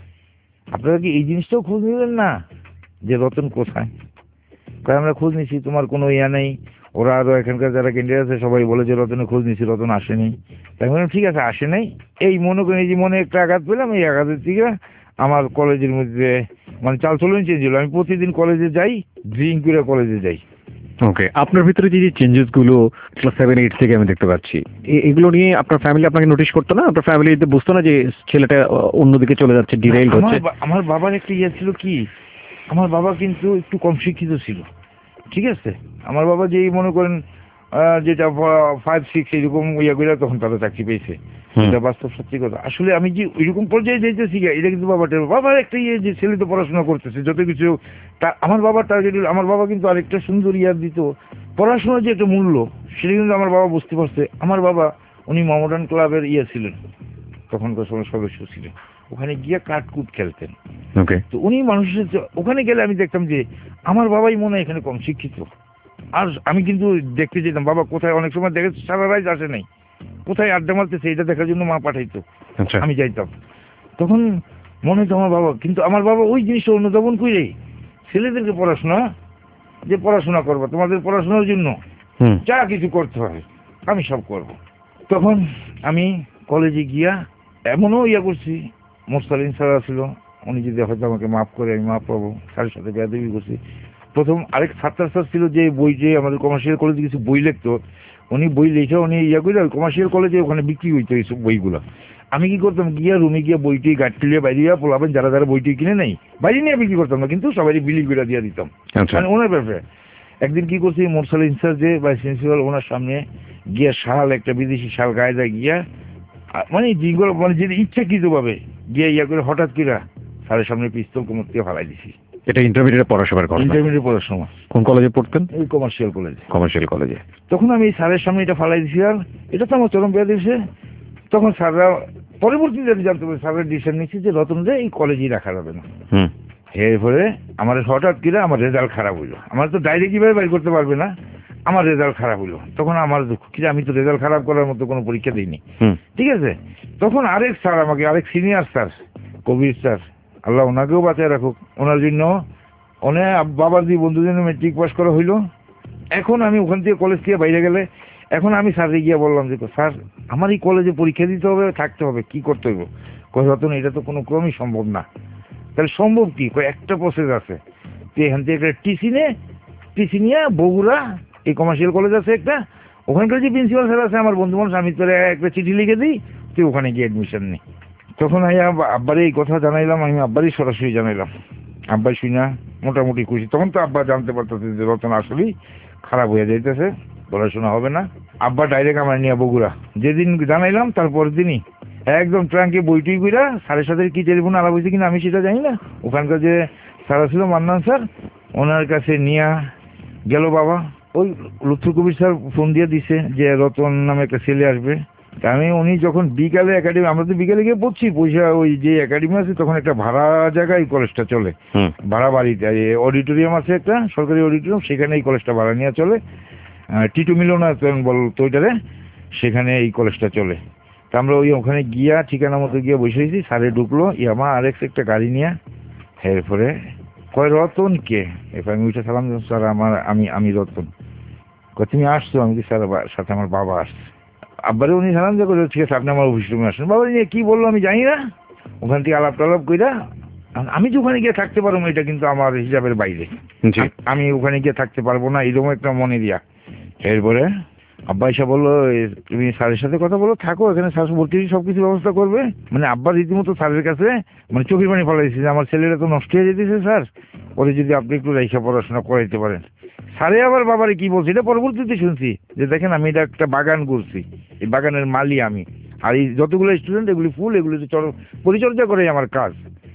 আপনারা কি এই জিনিসটাও খোঁজ নিলেন না যে রতন কোথায়? কারণ আমরা খোঁজ নিছি, তোমার কোনো ইয়া নেই। ওরা আরও এখানকার যারা ক্যান্ডিডেট আছে সবাই বলে যে রতনের খোঁজ নিছি, রতন আসেনি। তাই বললাম ঠিক আছে আসে নাই, এই মনে করেন এই যে মনে একটা আঘাত পেলাম, এই আঘাতের থেকে আমার কলেজের মধ্যে মানে চাল চলন চেঞ্জ হলো। আমি প্রতিদিন কলেজে যাই, ড্রিঙ্ক করে কলেজে যাই। ওকে, আপনার ভিতরে যে চেঞ্জেস গুলো ক্লাস সেভেন এইট থেকে আমি দেখতে পাচ্ছি, এগুলো নিয়ে আপনার ফ্যামিলি আপনাকে নোটিশ করতো না? আপনার ফ্যামিলিতে বুঝতো না যে ছেলেটা অন্যদিকে চলে যাচ্ছে, ডিরেইল হচ্ছে? আমার বাবার একটা ইয়ে ছিল কি, আমার বাবা কিন্তু একটু কম শিক্ষিত ছিল, ঠিক আছে। আমার বাবা যেই মনে করেন যেটা ফাইভ সিক্স এরকম ইয়ে করে তখন তারা চাকরি পেয়েছে, এটা বাস্তব সত্যি কথা। আসলে আমি যে ওইরকম পর্যায়ে যেতেছি এটা কিন্তু বাবাটার বাবার একটা ইয়ে যে ছেলে তো পড়াশোনা করতেছে যত কিছু, তা আমার বাবার টার্গেট, আমার বাবা কিন্তু আরেকটা সুন্দর ইয়ার দিত, পড়াশোনার যে একটা মূল্য সেটা কিন্তু আমার বাবা বুঝতে পারছে। আমার বাবা উনি মডার্ন ক্লাবের ইয়ে ছিলেন, তখনকার সময় সদস্য ছিলেন, ওখানে গিয়ে কাটকুট খেলতেন। তো উনি মানুষের ওখানে গেলে আমি দেখতাম যে আমার বাবাই মনে হয় এখানে কম শিক্ষিত। আর আমি কিন্তু দেখতে যেতাম বাবা কোথায়, অনেক সময় দেখেছি সারা রাইজ আসে নাই, কোথায় আড্ডা মারতেছে এটা দেখার জন্য মা পাঠাইতো, আমি যাইতাম। তখন মনে হতো আমার বাবা, কিন্তু আমার বাবা ওই জিনিসটা অনুধাবন করে ছেলেদেরকে পড়াশোনা, যে পড়াশোনা করবো তোমাদের পড়াশোনার জন্য যা কিছু করতে হয় আমি সব করব। তখন আমি কলেজে গিয়া এমনও ইয়া করছি, মোস্তালিন স্যার ছিল, উনি যদি হয়তো আমাকে মাফ করে আমি মাফ পাবো, স্যারের সাথে বেয়াদবি করছি। প্রথম আরেক ছাত্র স্যার ছিল যে বই, যে আমাদের কমার্শিয়াল কলেজে কিছু বই লিখতো, উনি বই লিখে উনি ইয়া করে কমার্শিয়াল কলেজে ওখানে বিক্রি হইতো এইসব বইগুলো। আমি কি করতাম, গিয়া রুমে গিয়া বইটি গাড়ি লিয়ে বাইরে গিয়া পোলাবেন যারা যারা বইটি কিনে নেই বাইরে নিয়ে বিক্রি করতাম না, কিন্তু সবাই বিলি করে দিয়ে দিতাম, মানে ওনার ব্যাপারে। একদিন কি করছি, মোরসালিন স্যার যে ভাইস প্রিন্সিপাল, ওনার সামনে গিয়া শাল, একটা বিদেশি শাল গায়ে দেয় গিয়া, মানে যেগুলো মানে যদি ইচ্ছাকৃত ভাবে গিয়া ইয়া করে হঠাৎ কিরা স্যারের সামনে পিস্তল কোমর দিয়ে ফালাই দিছি। এটা ইন্টারমিডিয়েট পড়াশোনার কথা? ইন্টারমিডিয়েট পড়াশোনা। কোন কলেজে পড়তেন? এই কমার্শিয়াল কলেজে। কমার্শিয়াল কলেজে। তখন আমি স্যারের সামনে এটা ফালাই দিছি, আর এটা তো আমার চরম বেয়া দিয়েছে। তখন স্যাররা পরবর্তীতে জানতে পারি স্যারের ডিসিশন নিচ্ছি যে রতনরে এই কলেজেই রাখা যাবে না। এরপরে আমার হঠাৎ কিনা আমার রেজাল্ট খারাপ হইলো, আমার তো ডাইরেক্ট কিভাবে বাইর করতে পারবে না, আমার রেজাল্ট খারাপ হইলো। তখন আমার দুঃখ কি, আমি তো রেজাল্ট খারাপ করার মতো কোনো পরীক্ষা দিইনি, ঠিক আছে। তখন আরেক স্যার আমাকে, আরেক সিনিয়র স্যার কবির স্যার, আল্লাহ ওনাকেও বাঁচায় রাখুক, ওনার জন্য ওনে বাবার দিয়ে বন্ধুদের মেট্রিক পাস করা হইলো। এখন আমি ওখান থেকে কলেজ থেকে বাইরে গেলে এখন আমি স্যারকে গিয়ে বললাম যে স্যার আমার এই কলেজে পরীক্ষা দিতে হবে, থাকতে হবে, কি করতে হইব? কয় রতন এটা তো কোনো ক্রমই সম্ভব না। তাহলে সম্ভব কি? কয় একটা প্রসেস আছে, তুই এখান থেকে একটা টিসি নে, টিসি নিয়ে বগুড়া এই কমার্শিয়াল কলেজ আছে একটা, ওখানকার যে প্রিন্সিপাল স্যার আছে আমার বন্ধু মানুষ, আমি তোর একটা চিঠি লিখে দিই, তুই ওখানে গিয়ে অ্যাডমিশন নে। তখন আইয়া আব্বারে এই কথা জানাইলাম, আমি আব্বারই সরাসরি জানাইলাম। আব্বাই শুনা মোটামুটি খুশি। তখন তো আব্বা জানতে পারতেছে যে রতন আসলেই খারাপ হয়ে যাইতেছে, পড়াশোনা হবে না। আব্বা ডাইরেক্ট আমার নিয়ে বগুড়া। যেদিন জানাইলাম তারপরের দিনই একদম ট্রাঙ্কে বইটুই কইরা স্যারের সাথে কি টেলিফোন আলাপ হয়েছে কিনা আমি সেটা জানি না, ওখানকার যে স্যার ছিল মান্নান স্যার, ওনার কাছে নিয়ে গেল বাবা। ওই লুৎফুল কবির স্যার ফোন দিয়ে দিছে যে রতন নামে একটা ছেলে আসবে। তা আমি উনি যখন বিকালে একাডেমি, আমরা তো বিকালে গিয়ে পড়ছি, পয়সা ওই যে একাডেমি আছে তখন একটা ভাড়া জায়গায় এই কলেজটা চলে, ভাড়া বাড়িতে অডিটোরিয়াম আছে একটা সরকারি অডিটোরিয়াম, সেখানে এই কলেজটা ভাড়া নিয়ে চলে। টিটু মিলনায়তন বল তো ওইটারে, সেখানে এই কলেজটা চলে। তা আমরা ওই ওখানে গিয়া ঠিকানা মতো গিয়ে বসে হয়েছি। স্যারে ঢুকলো ইয়ামা আর এক্স একটা গাড়ি নিয়ে। এরপরে কয় রতন কে? এরপর আমি উঠে সালাম, স্যার আমার আমি আমি রতন। কয় তুমি আসছো? আমি কি স্যার সাথে আমার বাবা আসছে। আব্বারে উনি সালাম দিয়ে করে ঠিক আছে আপনি আমার অফিস রুমে আসেন। বাবা নিয়ে কি বললো আমি জানি না, ওখান থেকে আলাপ টালাপ কইরা আমি যে ওখানে গিয়ে থাকতে পারবো এটা কিন্তু আমার হিসাবের বাইরে, আমি ওখানে গিয়ে থাকতে পারবো না এরকম একটা মনে দিয়া। এরপরে আব্বা এসে বললো তুমি স্যারের সাথে কথা বলো, থাকো এখানে, স্যার ভর্তি সবকিছু ব্যবস্থা করবে। মানে আব্বা রীতিমতো স্যারের কাছে মানে চোখের পানি ফলাইছে যে আমার ছেলেরা তো নষ্ট হয়ে যেতেছে স্যার, ওরে যদি আপনি একটু রেখা পড়াশোনা করাইতে পারেন। স্যারে আবার বাবারে কি বলছে এটা পরবর্তীতে শুনছি যে দেখেন আমি এটা একটা বাগান করছি, এই বাগানের মালি আমি, আর এই যতগুলো স্টুডেন্ট এগুলি ফুল এগুলি পরিচর্যা করে আমার কাজ,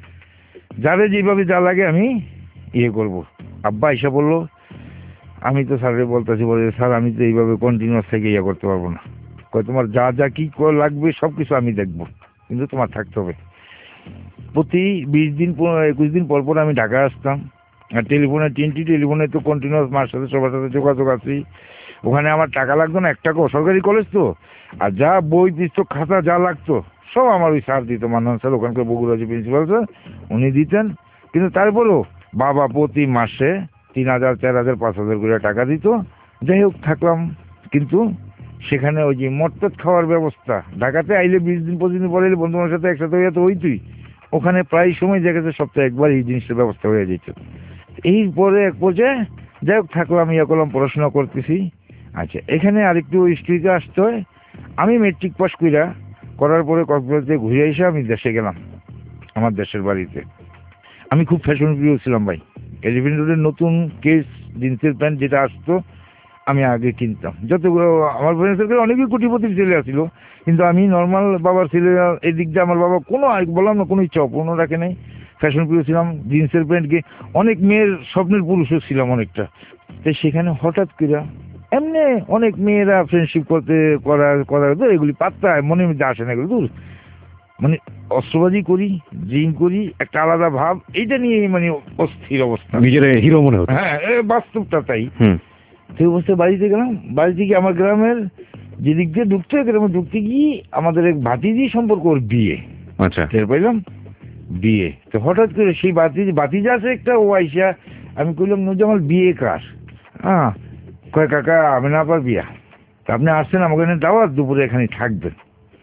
যারে যেভাবে যা লাগে আমি ইয়ে করব। আব্বা এসে বললো আমি তো স্যারের বলতেছি, বলে স্যার আমি তো এইভাবে কন্টিনিউয়াস থেকে ইয়ে করতে পারবো না। কয় তোমার যা যা কি লাগবে সব কিছু আমি দেখবো, কিন্তু তোমার থাকতে হবে। প্রতি বিশ দিন একুশ দিন পর পর আমি ঢাকা আসতাম, আর টেলিফোনে তিনটি টেলিফোনে তো কন্টিনিউয়াস মার সাথে সবার সাথে যোগাযোগ আছি। ওখানে আমার টাকা লাগতো না এক টাকাও, সরকারি কলেজ তো, আর যা বই পুস্তক খাতা যা লাগতো সব আমার ওই স্যার দিত, মান্নান স্যার ওখানকার বগুড়া যে প্রিন্সিপাল স্যার উনি দিতেন। কিন্তু তারপরেও বাবা প্রতি মাসে তিন হাজার চার হাজার পাঁচ হাজার করে টাকা দিত। যাই হোক থাকলাম, কিন্তু সেখানে ওই যে মটপট খাওয়ার ব্যবস্থা, ঢাকাতে আইলে বিশ দিন পঁচিশ দিন পরে এলে বন্ধুদের সাথে একসাথে হয়ে তো হইতুই, ওখানে প্রায় সময় দেখা গেছে সপ্তাহে একবার এই জিনিসটার ব্যবস্থা হয়ে যেত। এরপরে এক পর্যায়ে যাই হোক থাকলাম, ইয়ে করলাম, পড়াশোনা করতেছি। আচ্ছা এখানে আরেকটু স্ট্রিকে আসতে হয়। আমি মেট্রিক পাস কইরা করার পরে কক্সবাজার ঘুরে এসে আমি দেশে গেলাম, আমার দেশের বাড়িতে। আমি খুব ফ্যাশন প্রিয় ছিলাম ভাই। এলিভেন রোডের নতুন কেস জিন্সের প্যান্ট যেটা আসতো আমি আগে কিনতাম। যতগুলো আমার ফ্রেন্ডসের অনেকই কোটিপতির ছেলে আসছিল, কিন্তু আমি নর্মাল বাবার ছেলে, এই দিক দিয়ে আমার বাবা কোনো বললাম না কোনো ইচ্ছা অপূর্ণ রাখে নাই। ফ্যাশন প্রিয় ছিলাম, জিন্সের প্যান্ট গিয়ে অনেক মেয়ের স্বপ্নের পুরুষও ছিলাম অনেকটা। তাই সেখানে হঠাৎ করে এমনি অনেক মেয়েরা ফ্রেন্ডশিপ করতে করার করার তো এগুলি পাত্তা মনের মধ্যে আসে না, এগুলো দূর মানে অস্ত্রবাজি করি, ড্রিঙ্ক করি, একটা আলাদা ভাব, এইটা নিয়ে মানে অস্থির অবস্থা, নিজের হিরো মনে হতো। হ্যাঁ বাস্তবটা তাই। সেই অবস্থায় বাড়িতে গেলাম, বাড়িতে গিয়ে আমার গ্রামের যেদিক দিয়ে ঢুকতে গ্রামে ঢুকতে গিয়ে আমাদের এক ভাতিজি সম্পর্ক ওর বিয়ে। আচ্ছা টের পাইলাম বিয়ে। তো হঠাৎ করে সেই বাতিজি বাতিজা আছে একটা, ও আইসা আমি কইলাম নুরজামাল বিয়ে কার? হ্যাঁ কয় কাকা আমি না পার বিয়া, তা আপনি আসছেন আমাকে এখানে দাওয়াত, দুপুরে এখানে থাকবেন।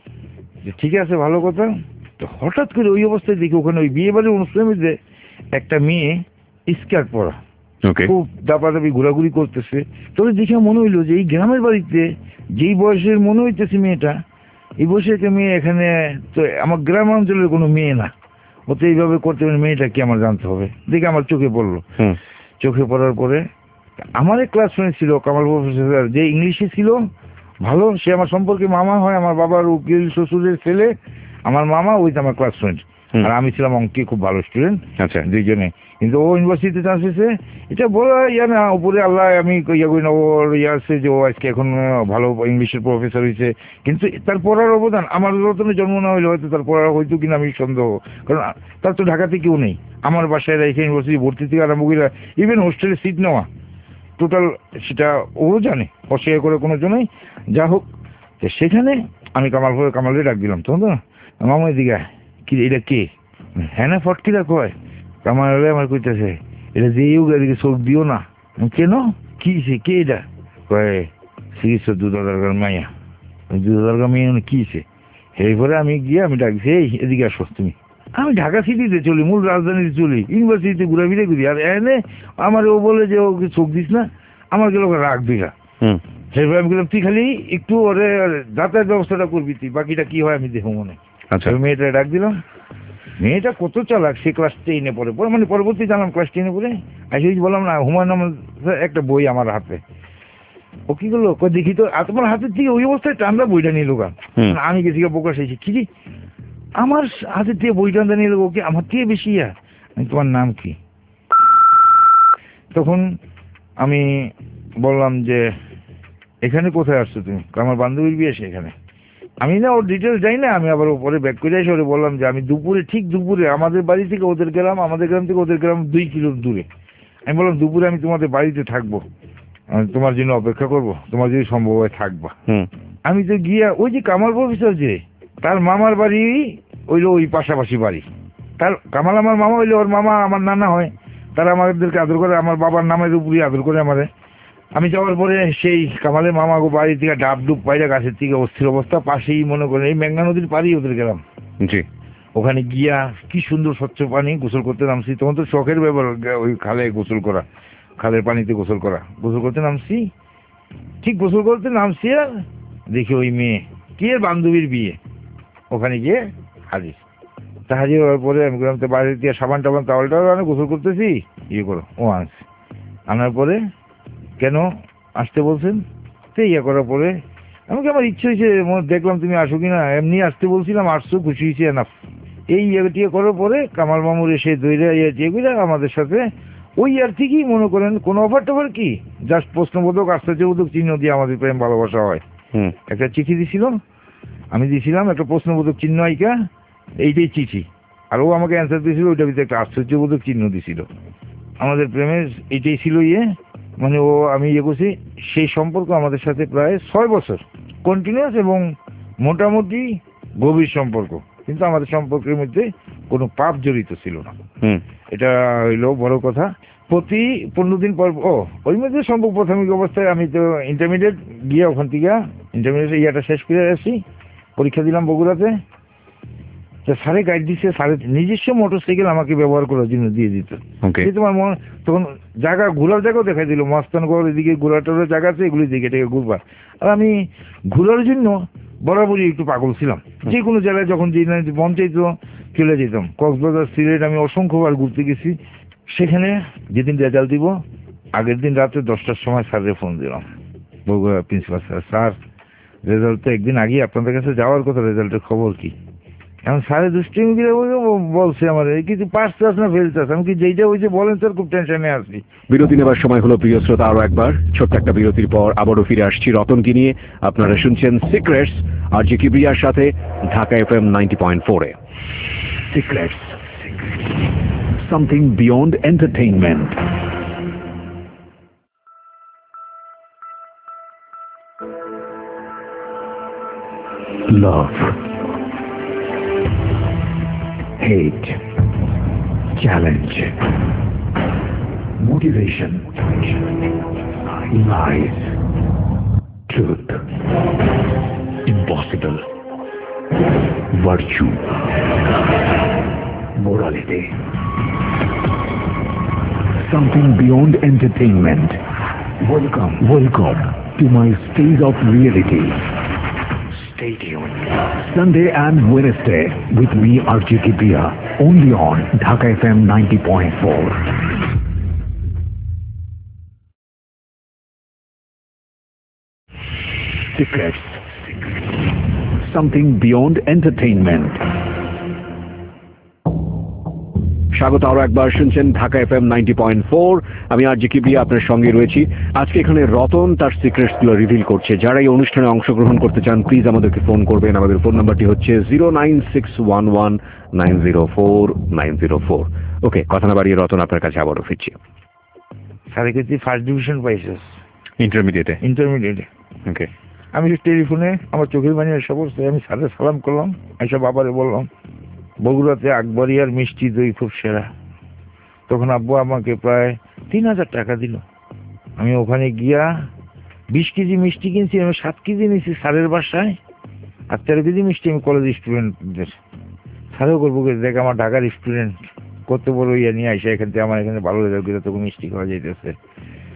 ঠিক আছে ভালো কথা। তো হঠাৎ করে ওই অবস্থায় দেখি ওখানে ওই বিয়ে বাড়ির অনুষ্ঠানের মধ্যে একটা মেয়ে স্কার্ট পরা খুব দাপাদাপি ঘোরাঘুরি করতেছে। তবে দেখে মনে হইলো যে এই গ্রামের বাড়িতে যেই বয়সের মনে হইতেছে মেয়েটা, এই বয়সে একটা মেয়ে এখানে, তো আমার গ্রাম অঞ্চলের কোনো মেয়ে না, ও তো এইভাবে করতে পারে, মেয়েটা কি আমার জানতে হবে। দেখে আমার চোখে পড়লো। চোখে পড়ার পরে আমার এক ক্লাস ফ্রেন্ড ছিল কামাল প্রফেসর, যে ইংলিশে ছিল ভালো, সে আমার সম্পর্কে মামা হয়, আমার বাবার উকিল শ্বশুরের ছেলে আমার মামা, ওই তো আমার ক্লাস ফ্রেন্ড। আর আমি ছিলাম অঙ্কে খুব ভালো স্টুডেন্ট। আচ্ছা দুইজনে। কিন্তু ও ইউনিভার্সিটিতে চান্স হয়েছে, এটা বলা ইয়া না, উপরে আল্লাহ আমি ইয়া করি না, ওর ইয়ে আছে যে ও আজকে এখন ভালো ইংলিশের প্রফেসর হয়েছে। কিন্তু তার পড়ার অবদান, আমার রতনে জন্ম না হইলে হয়তো তার পড়া হয়তো কিনা আমি সন্দেহ, কারণ তার তো ঢাকাতে কেউ নেই। আমার বাসায় রেখে ইউনিভার্সিটি ভর্তি থেকে আরম্ভ করে ইভেন হোস্টেলে সিট নেওয়া টোটাল সেটা ও জানে, অস্বীকার করে কোনো জন্যই। যা হোক সেখানে আমি কামাল কামালকে ডাক দিলাম, তখন তো মামা এদিকে কি এটা কে? হ্যাঁ না ফটকিরা কয় কামাল আমার কইতেছে এটা যে এদিকে চোখ দিও না। কেন কি কে এটা? কয় চিকিৎসা দুধ দরকার মাইয়া, দুধ দরকার মেয়ে কিছে। এরপরে আমি গিয়ে আমি ডাকছি এই এদিকে আসো তুমি। আমি ঢাকা সিটিতে চলি, মূল রাজধানীতে চলি, ইউনিভার্সিটিতে ঘুরাফিরে করি, আর এনে আমার ও বলে যে ওকে চোখ দিস না, আমার গেল রাখবি না। সেরপরে আমি বললাম তুই খালি একটু ওরে যাতায়াত ব্যবস্থাটা করবি, তুই বাকিটা কি হয় আমি দেখো মনে। আচ্ছা। ওই মেয়েটা ডাক দিলাম, মেয়েটা কত চালাক, সে ক্লাস টেনে পড়ে পড়ে মানে পরবর্তী জানলাম ক্লাস টেনে পড়ে। আসে বললাম না হুমায়ুন আহমেদ একটা বই আমার হাতে। ও কি করলো, দেখি তো তোমার হাতের থেকে ওই অবস্থায় টান্দা বইটা নিয়ে লোকা। আমি গেছি প্রকাশ হয়েছি কি আমার হাতের থেকে বই টান্দা নিয়ে লোক, ওকে আমার থেকে বেশি ইয়া। তোমার নাম কি? তখন আমি বললাম যে এখানে কোথায় আসছো তুমি? আমার বান্ধবীর বিয়ে সেখানে। আমি না ওর ডিটেলস যাই না, আমি আবার ওপরে ব্যাক করে এসে ওরে বললাম যে আমি দুপুরে, ঠিক দুপুরে আমাদের বাড়ি থেকে ওদের গ্রাম, আমাদের গ্রাম থেকে ওদের গ্রাম দুই কিলো দূরে। আমি বললাম দুপুরে আমি তোমাদের বাড়িতে থাকবো, তোমার জন্য অপেক্ষা করবো, তোমার যদি সম্ভব হয় থাকবা। আমি তো গিয়া ওই যে কামাল প্রফেসর যে তার মামার বাড়ি ওইলো ওই পাশাপাশি বাড়ি। তার কামাল আমার মামা হইলে ওর মামা আমার নানা হয়, তারা আমাদেরকে আদর করে, আমার বাবার নামের উপরই আদর করে আমারে। আমি যাওয়ার পরে সেই কামালের মামা গো বাড়ি থেকে ডাব ডুব পাইরা গাছের থেকে অস্থির অবস্থা, পাশেই মনে করেন এই মেঘনা নদীর পাড়ি ওদের গেলাম। জি। ওখানে গিয়া কি সুন্দর স্বচ্ছ পানি, গোসল করতে নামছি। তখন তো শখের ব্যাপার ওই খালে গোসল করা, খালের পানিতে গোসল করা। গোসল করতে নামছি, ঠিক গোসল করতে নামছি আর দেখি ওই মেয়ে কে বান্ধবীর বিয়ে, ওখানে গিয়ে হাজির। তা হাজির হওয়ার পরে আমি বললাম তো বাড়ি দিয়ে সাবান টাবান তাওয়াল টাওয়াল আনে, গোসল করতেছি, ইয়ে করো। ও আনছে, আনার পরে কেন আসতে বলছেন? তো ইয়ে করার পরে আমাকে আমার ইচ্ছে হয়েছে, দেখলাম তুমি আসো কিনা, এমনি আসতে বলছিলাম, আসছো, খুশি হয়েছে এনাফ। এই ইয়ে টিয়ে করার পরে কামাল মামুর এসে দইরা ইয়ে টিয়ে করে আমাদের সাথে ওই আর থেকেই মনে করেন কোনো অফার টফার কি, জাস্ট প্রশ্নবোধক আশ্চর্যবোধক চিহ্ন দিয়ে আমাদের প্রেম ভালোবাসা হয়। একটা চিঠি দিছিল, আমি দিয়েছিলাম একটা প্রশ্নবোধক চিহ্ন আইকা, এইটাই চিঠি, আর ও আমাকে অ্যান্সার দিয়েছিল, ওইটার ভিতরে একটা আশ্চর্যবোধক চিহ্ন দিছিল। আমাদের প্রেমের এইটাই ছিল ইয়ে, মানে ও আমি ইয়ে করছি। সেই সম্পর্ক আমাদের সাথে প্রায় ছয় বছর কন্টিনিউয়াস এবং মোটামুটি গভীর সম্পর্ক, কিন্তু আমাদের সম্পর্কের মধ্যে কোনো পাপ জড়িত ছিল না। এটা হইলো বড় কথা। প্রতি পনেরো দিন পর ও ওই মধ্যে সম্পর্ক প্রাথমিক অবস্থায় আমি তো ইন্টারমিডিয়েট গিয়ে ওখান থেকে ইন্টারমিডিয়েট ইয়াটা শেষ করে আসছি, পরীক্ষা দিলাম বগুড়াতে। স্যারে গাইড দিচ্ছে, স্যারের নিজস্ব মোটর সাইকেল আমাকে ব্যবহার করার জন্য দিয়ে দিত। তোমার মনে তখন জায়গা ঘোরার জায়গাও দেখাই দিল, মস্তানগড় এদিকে ঘোরা টোরার জায়গা আছে, এগুলি দিকে এটাকে ঘুরবা। আর আমি ঘোরার জন্য বরাবরই একটু পাগল ছিলাম, যে কোনো জায়গায় যখন যে মন চাইতো চলে যেতাম। কক্সবাজার, সিলেট আমি অসংখ্যবার ঘুরতে গেছি। সেখানে যেদিন রেজাল্ট দিব আগের দিন রাতে দশটার সময় স্যারের ফোন দিলাম, Bogura principal sir, sir result তো একদিন আগে আপনাদের কাছে যাওয়ার কথা, রেজাল্টের খবর কি? এখন স্যারের দুষ্টিমি বলছে আমার কিছু পাস চাস না ফেল চাস, আমি কি যেইটা হয়েছে বলেন স্যার, খুব টেনশনে আছি। বিরতি নেবার সময় হলো প্রিয় শ্রোতা, আরো একবার ছোট্ট একটা বিরতির পর আবারও ফিরে আসছি রতনকে নিয়ে। আপনারা শুনছেন সিক্রেটস আর জি কিবরিয়ার সাথে Dhaka F M ninety point four এ। Secrets. Something beyond entertainment. Love. Hate. Challenge. Motivation. Lies. Truth. Impossible. Virtue. Morality. Something beyond entertainment. Welcome, welcome to my stage of reality. Stay tuned. Sunday and Wednesday with me, R J Kipriya, only on Dhaka F M ninety point four. Secrets. Something beyond entertainment. স্বাগত আরো একবার, শুনছেন Dhaka F M ninety point four. আমি আর জি কিবরিয়া আপনার সঙ্গে রয়েছি। আজকে এখানে রতন তার সিক্রেটস গুলো রিভিল করছে। যারা এই অনুষ্ঠানে অংশগ্রহণ করতে চান প্লিজ আমাদেরকে ফোন করবেন। আমাদের ফোন নাম্বারটি হচ্ছে zero nine six one one nine zero four nine zero four. Okay, কথা না বাড়িয়ে রতন আপনার কাছে আবারও ফিরছি। স্যারের কাছে ফার্স্ট ডিভিশন পাইছিস ইন্টারমিডিয়েটে? ইন্টারমিডিয়েটে। ওকে। আমি টেলিফোনে আমার চোখের বাণী এসে বলছে, আমি স্যারের সালাম করলাম, এসব বাবারে বললাম বগুড়াতে আকবরিয়ার মিষ্টি দই খুব সেরা। তখন আব্বু আমাকে প্রায় তিন হাজার টাকা দিল। আমি ওখানে গিয়া বিশ কেজি মিষ্টি কিনছি, আমি সাত কেজি নিয়েছি স্যারের বাসায়, আর তেরো কেজি মিষ্টি আমি কলেজ স্টুডেন্টদের। স্যারেও করবো দেখ আমার ঢাকার স্টুডেন্ট কত বড় ইয়ে নিয়ে আসে এখান থেকে, আমার এখানে ভালো রেজাল্ট করে তোকে মিষ্টি খাওয়া যাইতেছে।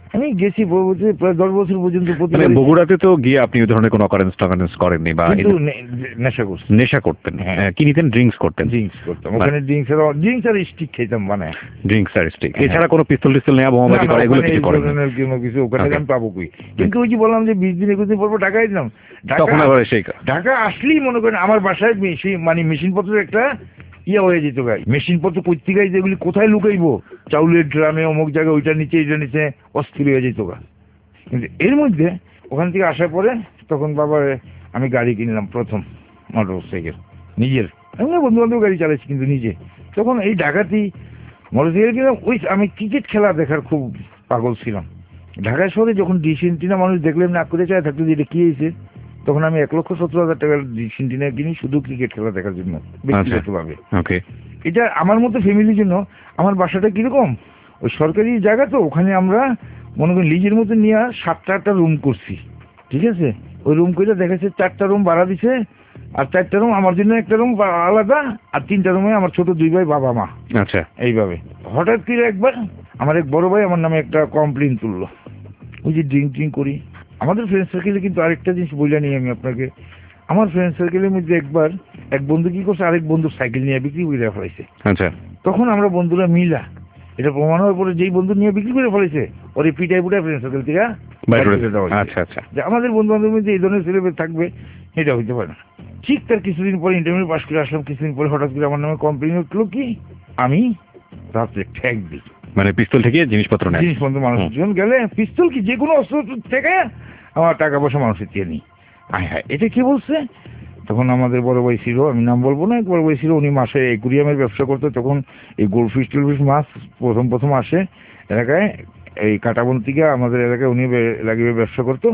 আমি গেছি পরবর্তী প্রায় দশ বছর পর্যন্ত মানে প্রতিবারই- বগুড়াতে তো গিয়ে আপনি ওই ধরনের কোনো অকারেন্স টকারেন্স করেননি বা কিন্তু এই- নে- নেশা করছি, নেশা করতেন, হ্যাঁ। হ্যাঁ, কি নিতেন? ড্রিঙ্কস করতেন? ড্রিঙ্কস করতাম ওখানে, ড্রিঙ্কস আর ড্রিঙ্কস আর স্টিক খেতাম বানায়। ড্রিঙ্কস আর স্টিক, হ্যাঁ। এছাড়া কোনো পিস্তল টিস্তল নেওয়া, বোমাবাজি না, না, করা এগুলো ওখানে কিছু এই করেন না? ধরনের কোনো কিছু ওখানে Okay. আমি পাবো কই। কিন্তু ওই যে বললাম যে বিশ দিন একুশ দিন পর পর ঢাকায় দিলাম, তখন আবার সেই ঢাকা আসলেই মনে করেন আমার বাসায় মেশিন মানে মেশিন পত্রের একটা ইয়ে হয়ে যেত গাই, মেশিন পত্র পত্রিকায় যেগুলি কোথায় লুকাইবো, চাউলের ড্রামে অমুক জায়গায় ওইটা নিচে এইটা নিচে অস্থির হয়ে যেত গা। কিন্তু এর মধ্যে ওখান থেকে আসার পরে তখন বাবার আমি গাড়ি কিনলাম, প্রথম মোটর সাইকেল নিজের, আমি বন্ধু বান্ধব গাড়ি চালাচ্ছি কিন্তু নিজে। তখন এই ঢাকাতেই মোটর সাইকেল কিনলাম। ওই আমি ক্রিকেট খেলা দেখার খুব পাগল ছিলাম। ঢাকা শহরে যখন ডিসেন্টিনা মানুষ দেখলেন না করে চায় থাকতো যে এটা কি হয়েছে, তখন আমি এক লক্ষ সত্তর হাজার টাকার ডিসেন্টিনা কিনি শুধু ক্রিকেট খেলা দেখার জন্য ব্যক্তিগতভাবে। ওকে, এটা আমার মতো ফ্যামিলির জন্য। আমার বাসাটা কিরকম, ওই সরকারি জায়গা তো, ওখানে আমরা মনে করি লিজের মতো নিয়ে সাতটা আটটা রুম করছি, ঠিক আছে। ওই রুম করে দেখাচ্ছে চারটা রুম ভাড়া দিছে, আর চারটা রুম আমার জন্য, একটা রুম আলাদা, আর তিনটা রুমে আমার ছোট দুই ভাই বাবা মা। আচ্ছা, এইভাবে হঠাৎ করে একবার আমার এক বড় ভাই আমার নামে একটা কমপ্লেন তুললো, ওই যে ড্রিঙ্ক ড্রিঙ্ক করি। আমাদের ফ্রেন্ড সার্কেলে কিন্তু আরেকটা জিনিস বলে নিই আমি আপনাকে, আমার ফ্রেন্ড সার্কেলের মধ্যে একবার এক বন্ধু কি করছে, আরেক বন্ধুর সাইকেল নিয়ে বিক্রি করে ফেলাইছে। আচ্ছা, তখন আমরা বন্ধুরা মিলা এটা প্রমাণ হওয়ার পরে যেই বন্ধু নিয়ে বিক্রি করে ফেলেছে ওরে পিটাই পুটাই ফ্রেন্ড সার্কেল থেকে বাইরে বাইর করে করে দেওয়া হয়েছে। আচ্ছা আচ্ছা, যে আমাদের বন্ধু বান্ধবের মধ্যে এই ধরনের ছেলে থাকবে এটা হইতে পারে না। ঠিক তার কিছুদিন পরে ইন্টারভিউ পাস করে আসলাম, কিছুদিন পরে হঠাৎ করে আমার নামে কমপ্লেন উঠলো কি আমি রাত্রে ঠেক দিই, মানে পিস্তল থেকে জিনিসপত্র নেয়? জিনিসপত্র মানুষজন গেলে পিস্তল কি যে কোনো অস্ত্র থেকে আমার টাকা পয়সা মানুষের দিয়ে নিই। হ্যাঁ হ্যাঁ, এটা কি বলছে? তখন আমাদের বড় ভাই ছিল, আমি নাম বলবো না, এক বড় ভাই ছিল, উনি মাসে একুরিয়ামের ব্যবসা করতো। তখন এই গোল্ডফিশ টোলফিশ মাছ প্রথম প্রথম আসে এলাকায়, এই কাটাবন থেকে আমাদের এলাকায় উনি লাগিয়ে ব্যবসা করতো।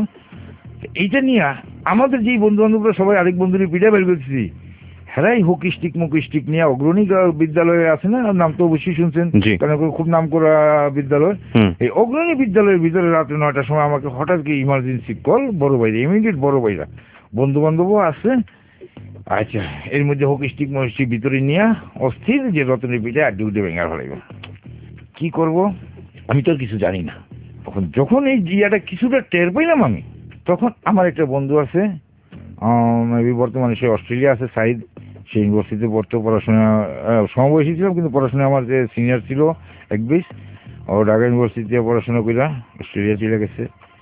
এইটা নিয়ে আমাদের যেই বন্ধু বান্ধবরা সবাই আরেক বন্ধুর পিঠা বের করতেছি, হেরাই হকি স্টিক মুকি স্টিক নিয়ে অগ্রণী বিদ্যালয়ে আছে না, নাম তো অবশ্যই শুনছেন, জি। কারণ খুব নাম করা বিদ্যালয়। হুম। এই অগ্রণী বিদ্যালয়ের ভিতরে রাত্রে নয়টার সময় আমাকে হঠাৎ করে ইমার্জেন্সি কল, বড় ভাইরা ইমিডিয়েট বড় ভাইরা বন্ধু বান্ধবও আছে। আচ্ছা, এর মধ্যে হকি স্টিক মহিষ্টিক ভিতরে নিয়ে অস্থির যে রতনের পিঠে আড্ডি উঠে ভেঙে ফেলাইব। কি করব আমি তো আর কিছু জানি না। তখন যখন এই জিয়াটা কিছুটা টের পাইলাম আমি, তখন আমার একটা বন্ধু আছে, মেবি বর্তমানে সে অস্ট্রেলিয়া আছে, সাইদ, সে ইউনিভার্সিটিতে পড়তো, পড়াশোনা সমবয়সী ছিলাম কিন্তু পড়াশোনা আমার যে সিনিয়র ছিল এক বিশ, ও ঢাকা ইউনিভার্সিটিতে পড়াশোনা কইরা অস্ট্রেলিয়া চলে গেছে।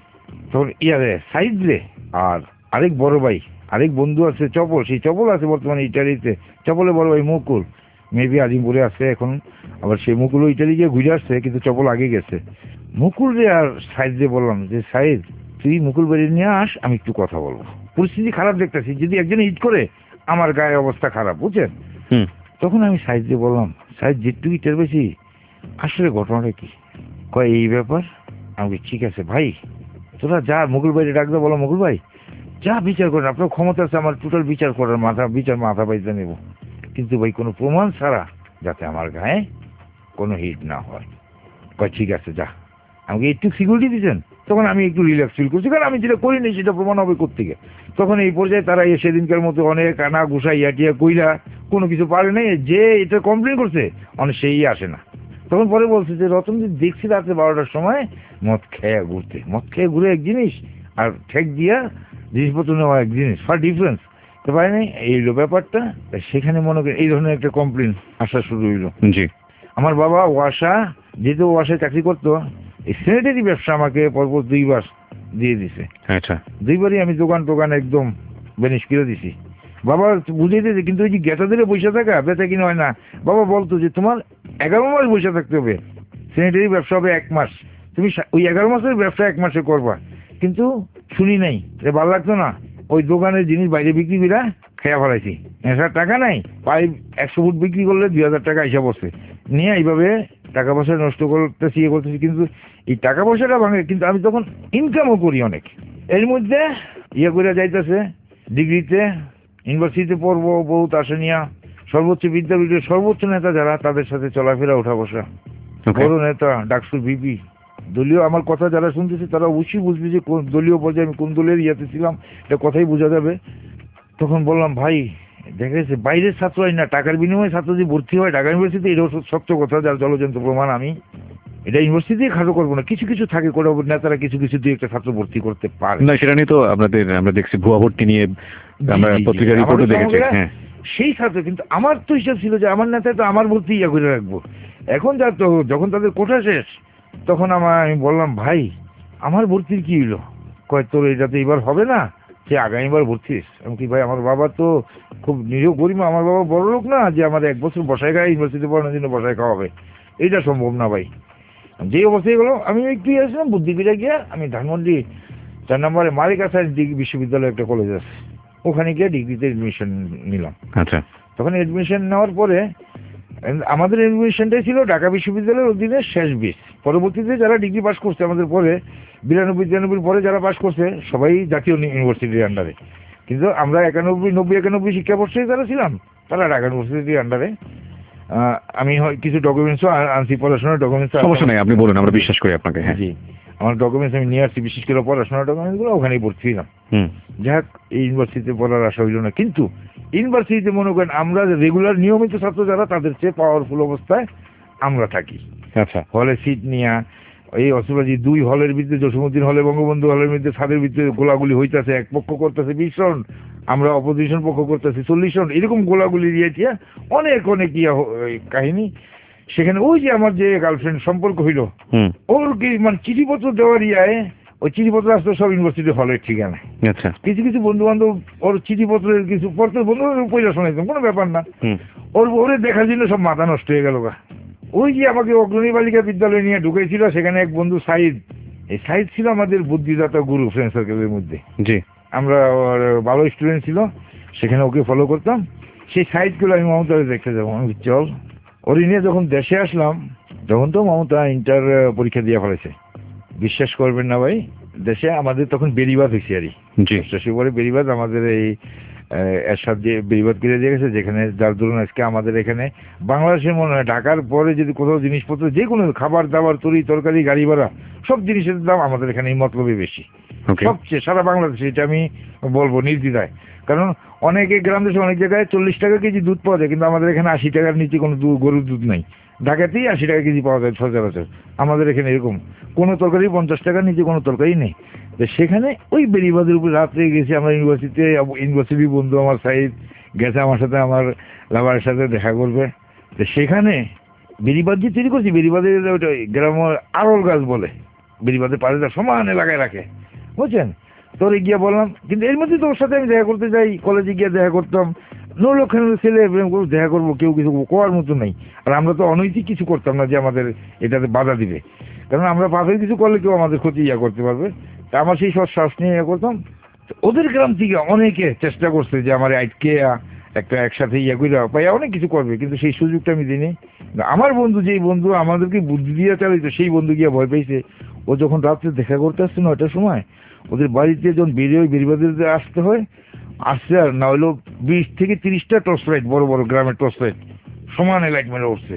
তখন ইয়া রে সাইদ রে আর আরেক বড় ভাই আরেক বন্ধু আছে চপল, সেই চপল আছে বর্তমানে ইটালিতে, চপলে বড় ভাই মুকুল, মেবি আজিমপুরে আছে এখন, আবার সেই মুকুলও ইটালি গিয়ে ঘুরে আসছে কিন্তু চপল আগে গেছে। মুকুল রে আর সাইদ রে বললাম যে সাইদ তুই মুকুল বাড়ি নিয়ে আস, আমি একটু কথা বলবো, পরিস্থিতি খারাপ দেখতেছি, যদি একজন হিট করে আমার গায়ে অবস্থা খারাপ, বুঝছেন। হুম। তখন আমি সাইদ রে বললাম, সাইদ যেটুকু টের পেয়েছি আসলে ঘটনাটা কি, কয় এই ব্যাপার। আমি ঠিক আছে ভাই, তোরা যা মুকুল ভাই ডাকতে বলো, মুকুল ভাই যা বিচার করেন, আপনার ক্ষমতা আছে আমার টোটাল বিচার করার, মাথা বিচার মাথা পাইতে নেব, কিন্তু ভাই কোনো প্রমাণ ছাড়া যাতে আমার গায়ে কোনো হিট না হয়। কয় ঠিক আছে যা, আমাকে একটু সিকিউরিটি দিচ্ছেন। তখন আমি একটু রিল্যাক্স ফিল করছি, কারণ আমি যেটা করিনি সেটা প্রমাণ হবে কোত্থেকে। তখন এই পর্যায়ে তারা এ সেদিনকার মতো অনেক আনা ঘুষা ইয়াটিয়া কইরা কোনো কিছু পারে নাই, যে এটা কমপ্লেন করছে অনেক সেই আসে না। তখন পরে বলছে যে রতনজি দেখছি রাত্রে বারোটার সময় মদ খেয়ে ঘুরতে, মদ খেয়ে ঘুরে এক জিনিস আর ঠেক দিয়া জিনিসপত্র নেওয়া এক জিনিস, ফার ডিফারেন্স তো পারে নাই, এই হলো ব্যাপারটা। সেখানে মনে করেন এই ধরনের একটা কমপ্লেন আসা শুরু হইলো। জি। আমার বাবা ওয়াসা, যেহেতু ওয়াসায় চাকরি করতো, এই স্যানিটারি ব্যবসা আমাকে পরপর দুইবার দিয়ে দিছে। আচ্ছা, দুইবারই আমি দোকান টোকান একদম বেনিশ করে দিছি। বাবা বুঝিয়ে দিয়েছে, কিন্তু ওই যে গেটা দিলে বসে থাকা বেচা কিনা হয় না। বাবা বলতো যে তোমার এগারো মাস বসে থাকতে হবে, স্যানিটারি ব্যবসা হবে এক মাস, তুমি ওই এগারো মাসের ব্যবসা এক মাসে করবা। কিন্তু শুনি নাই, ভালো লাগতো না, ওই দোকানের জিনিস বাইরে বিক্রি করে খেয়া ফেলাইছি, এসার টাকা নাই, পাইপ একশো ফুট বিক্রি করলে দুই হাজার টাকা হিসাব বসে নিয়ে এইভাবে টাকা পয়সা নষ্ট করতেছি, ইয়ে করতেছি, কিন্তু এই টাকা পয়সাটা ভাঙে, কিন্তু আমি তখন ইনকামও করি অনেক। এর মধ্যে ইয়ে করে যাইতেছে ডিগ্রিতে, ইউনিভার্সিটিতে পড়বো, বহুত আসে নিয়া সর্বোচ্চ বিদ্যাপীঠের সর্বোচ্চ নেতা যারা তাদের সাথে চলাফেরা ওঠা বসা, বড় নেতা ডাকসুর বিপি দলীয়, আমার কথা যারা শুনতেছে তারা অবশ্যই বুঝবে যে কোন দলীয় পর্যায়ে আমি কোন দলের ইয়েতে ছিলাম, এটা কথাই বোঝা যাবে। তখন বললাম ভাই দেখা গেছে বাইরের ছাত্র হয় না, টাকার বিনিময়ে ছাত্র যদি ভর্তি হয় ঢাকা ইউনিভার্সিটি, এটাও সত্য কথা, যার জলজন্ত প্রমাণ আমি। এটা ইউনিভার্সিটি দিয়ে খাটো করবো না, কিছু কিছু থাকে করে নেতারা কিছু কিছু দিয়ে একটা ছাত্র ভর্তি করতে পারে না, সেটা নিয়ে তো আপনাদের আমরা দেখছি ভুয়া ভর্তি নিয়ে আমরা জি, জি, জি। পত্রিকার রিপোর্টও আমাদের দেখেছি। সমাজে হ্যাঁ, সেই ছাত্র, কিন্তু আমার তো হিসাব ছিল যে আমার নেতায় তো আমার ভর্তি ইয়া করে রাখবো। এখন যা তো যখন তাদের কোঠা শেষ তখন আমার আমি বললাম, ভাই আমার ভর্তির কি হইলো? কয় তোর এটা তো এবার হবে না, সে আগামীবার ভর্তিস। আমি কি ভাই, আমার বাবা তো খুব নিরীহ গরিব, আমার বাবা বড় লোক না যে আমার এক বছর বসায় খায় ইউনিভার্সিটি পড়ানোর জন্য বসায় খাওয়া হবে, এইটা সম্ভব না ভাই। যে অবস্থায় গেলো আমি একটু আসলাম বুদ্ধিপীঠে গিয়ে, আমি ধানমন্ডি চার নম্বরে মালিকা সায়েন্স ডিগ্রি বিশ্ববিদ্যালয় একটা কলেজ আছে, ওখানে গিয়ে ডিগ্রিতে এডমিশন নিলাম। আচ্ছা, তখন এডমিশন নেওয়ার পরে আমাদের এডমিশনটাই ছিল ঢাকা বিশ্ববিদ্যালয়ের অধীনে শেষ বিশ। পরবর্তীতে যারা ডিগ্রি পাস করছে আমাদের পরে বিরানব্বই তিরানব্বই পরে যারা পাস করছে সবাই জাতীয় ইউনিভার্সিটির আন্ডারে, কিন্তু আমরা একানব্বই নব্বই একানব্বই শিক্ষাবর্ষে যারা ছিলাম তারা ঢাকা ইউনিভার্সিটির আন্ডারে। আমি কিছু ডকুমেন্টসও আনছি, পড়াশোনার ডকুমেন্টস। সমস্যা নেই, আপনি বলুন, আমরা বিশ্বাস করি আপনাকে। হ্যাঁ, জি, আমার ডকুমেন্টস আমি নিয়ে আসছি, বিশেষ করে পড়াশোনার ডকুমেন্টসগুলো ওখানেই ভর্তি ছিলাম। হুম, যাক, এই ইউনিভার্সিটিতে পড়ার আশা হইল না, কিন্তু ইউনিভার্সিটিতে মনে করেন আমরা রেগুলার নিয়মিত ছাত্র যারা তাদের চেয়ে পাওয়ারফুল অবস্থায় আমরা থাকি। আচ্ছা, হলে সিট নিয়ে এই অসুবাজি দুই হলের ভিতরে, জসীমউদ্দিন হলে বঙ্গবন্ধু হলের মধ্যে ছাদের ভিতরে গোলাগুলি হইতেছে, এক পক্ষ করতেছে বিশ জন, আমরা অপোজিশন পক্ষ করতেছি চল্লিশ জন, এরকম গোলাগুলি দিয়েছে অনেক অনেক ইয়া কাহিনী। সেখানে ওই যে আমার যে গার্লফ্রেন্ড সম্পর্ক হইল, ওর কি মানে চিঠিপত্র দেওয়ার ইয়ায় ওই চিঠিপত্র আসতো সব ইউনিভার্সিটি হলের ঠিকানা। আচ্ছা, কিছু কিছু বন্ধু বান্ধব ওর চিঠিপত্রের কিছু পত্র বন্ধু পয়সা শোনাইতাম, কোনো ব্যাপার না, ওর ওরে দেখার জন্য সব মাথা নষ্ট হয়ে গেল। ওই যে আমাকে অগ্রণী বালিকা বিদ্যালয়ে নিয়ে ঢুকেছিল, সেখানে এক বন্ধু সাইদ, এই সাইদ ছিল আমাদের বুদ্ধিদাতা গুরু ফ্রেন্ড সার্কেলের মধ্যে। জি, আমরা ভালো স্টুডেন্ট ছিল, সেখানে ওকে ফলো করতাম। সেই সাইদগুলো আমি মমতাকে দেখতে যাবো, আমি চল। ওর নিয়ে যখন দেশে আসলাম, যখন তো মমতা ইন্টার পরীক্ষা দিয়ে ফেলেছে, বিশ্বাস করবেন না ভাই, দেশে আমাদের তখন বেরিবাদ হয়েছে আর কি, পরে বেরিবাদ আমাদের এই এরশাদ যে বেরিবাদ করে দিয়ে গেছে, যেখানে যার ধরুন আজকে আমাদের এখানে বাংলাদেশের মনে হয় ঢাকার পরে যদি কোথাও জিনিসপত্র যে কোনো খাবার দাবার তরি তরকারি গাড়ি ভাড়া সব জিনিসের দাম আমাদের এখানে এই মতলবে বেশি সবচেয়ে সারা বাংলাদেশে, এটা আমি বলবো নির্দ্বিধায়। কারণ অনেকে গ্রাম দেশে অনেক জায়গায় চল্লিশ টাকা কেজি দুধ পাওয়া যায়, কিন্তু আমাদের এখানে আশি টাকার নিচে কোনো গরুর দুধ নাই। ঢাকাতেই আশি টাকা কেজি পাওয়া যায় সচরাচর, আমাদের এখানে এরকম কোনো তরকারি পঞ্চাশ টাকার নিচে কোনো তরকারি নেই। তো সেখানে ওই বেরিবাদের উপরে রাত্রে গেছি আমরা ইউনিভার্সিটিতে, ইউনিভার্সিটির বন্ধু আমার সাইড গেছে আমার সাথে, আমার লাভারের সাথে দেখা করবে। তো সেখানে বেরিবাদ যে তৈরি করছি, বেরিবাদের ওইটা গ্রাম আরল গাছ বলে, বেরিবাদের পাড়ে সমান এলাকায় রাখে, বুঝছেন? তোরে গিয়ে বললাম, কিন্তু এর মধ্যে তোর সাথে আমি দেখা করতে যাই, কলেজে গিয়ে দেখা করতাম, নো লক্ষণের ছেলে দেখা করবো, কেউ কিছু কোয়ার মতো নেই। আর আমরা তো অনৈতিক কিছু করতাম না যে আমাদের এটাতে বাধা দিবে, কারণ আমরা পাপের কিছু করলে কেউ আমাদের ক্ষতি ইয়া করতে পারবে। তা আমার সেই সব শ্বাস নিয়ে ইয়া করতাম। ওদের গ্রাম থেকে অনেকে চেষ্টা করছে যে আমার আইটকে একটা একসাথে ইয়া করে পাইয়া অনেক কিছু করবে, কিন্তু সেই সুযোগটা আমি দিইনি। আমার বন্ধু, যেই বন্ধু আমাদেরকে বুদ্ধি দিয়ে চালাইতো, সেই বন্ধু গিয়া ভয় পেয়েছে। ও যখন রাত্রে দেখা করতে আসছে নয়টার সময়, ওদের বাড়িতে যখন বেরিয়ে বেরিবাদের আসতে হয়, আসছে আর না হইলো বিশ থেকে তিরিশটা টর্চ লাইট, বড় বড় গ্রামের টর্চ লাইট সমানে লাইট মেরে উঠছে।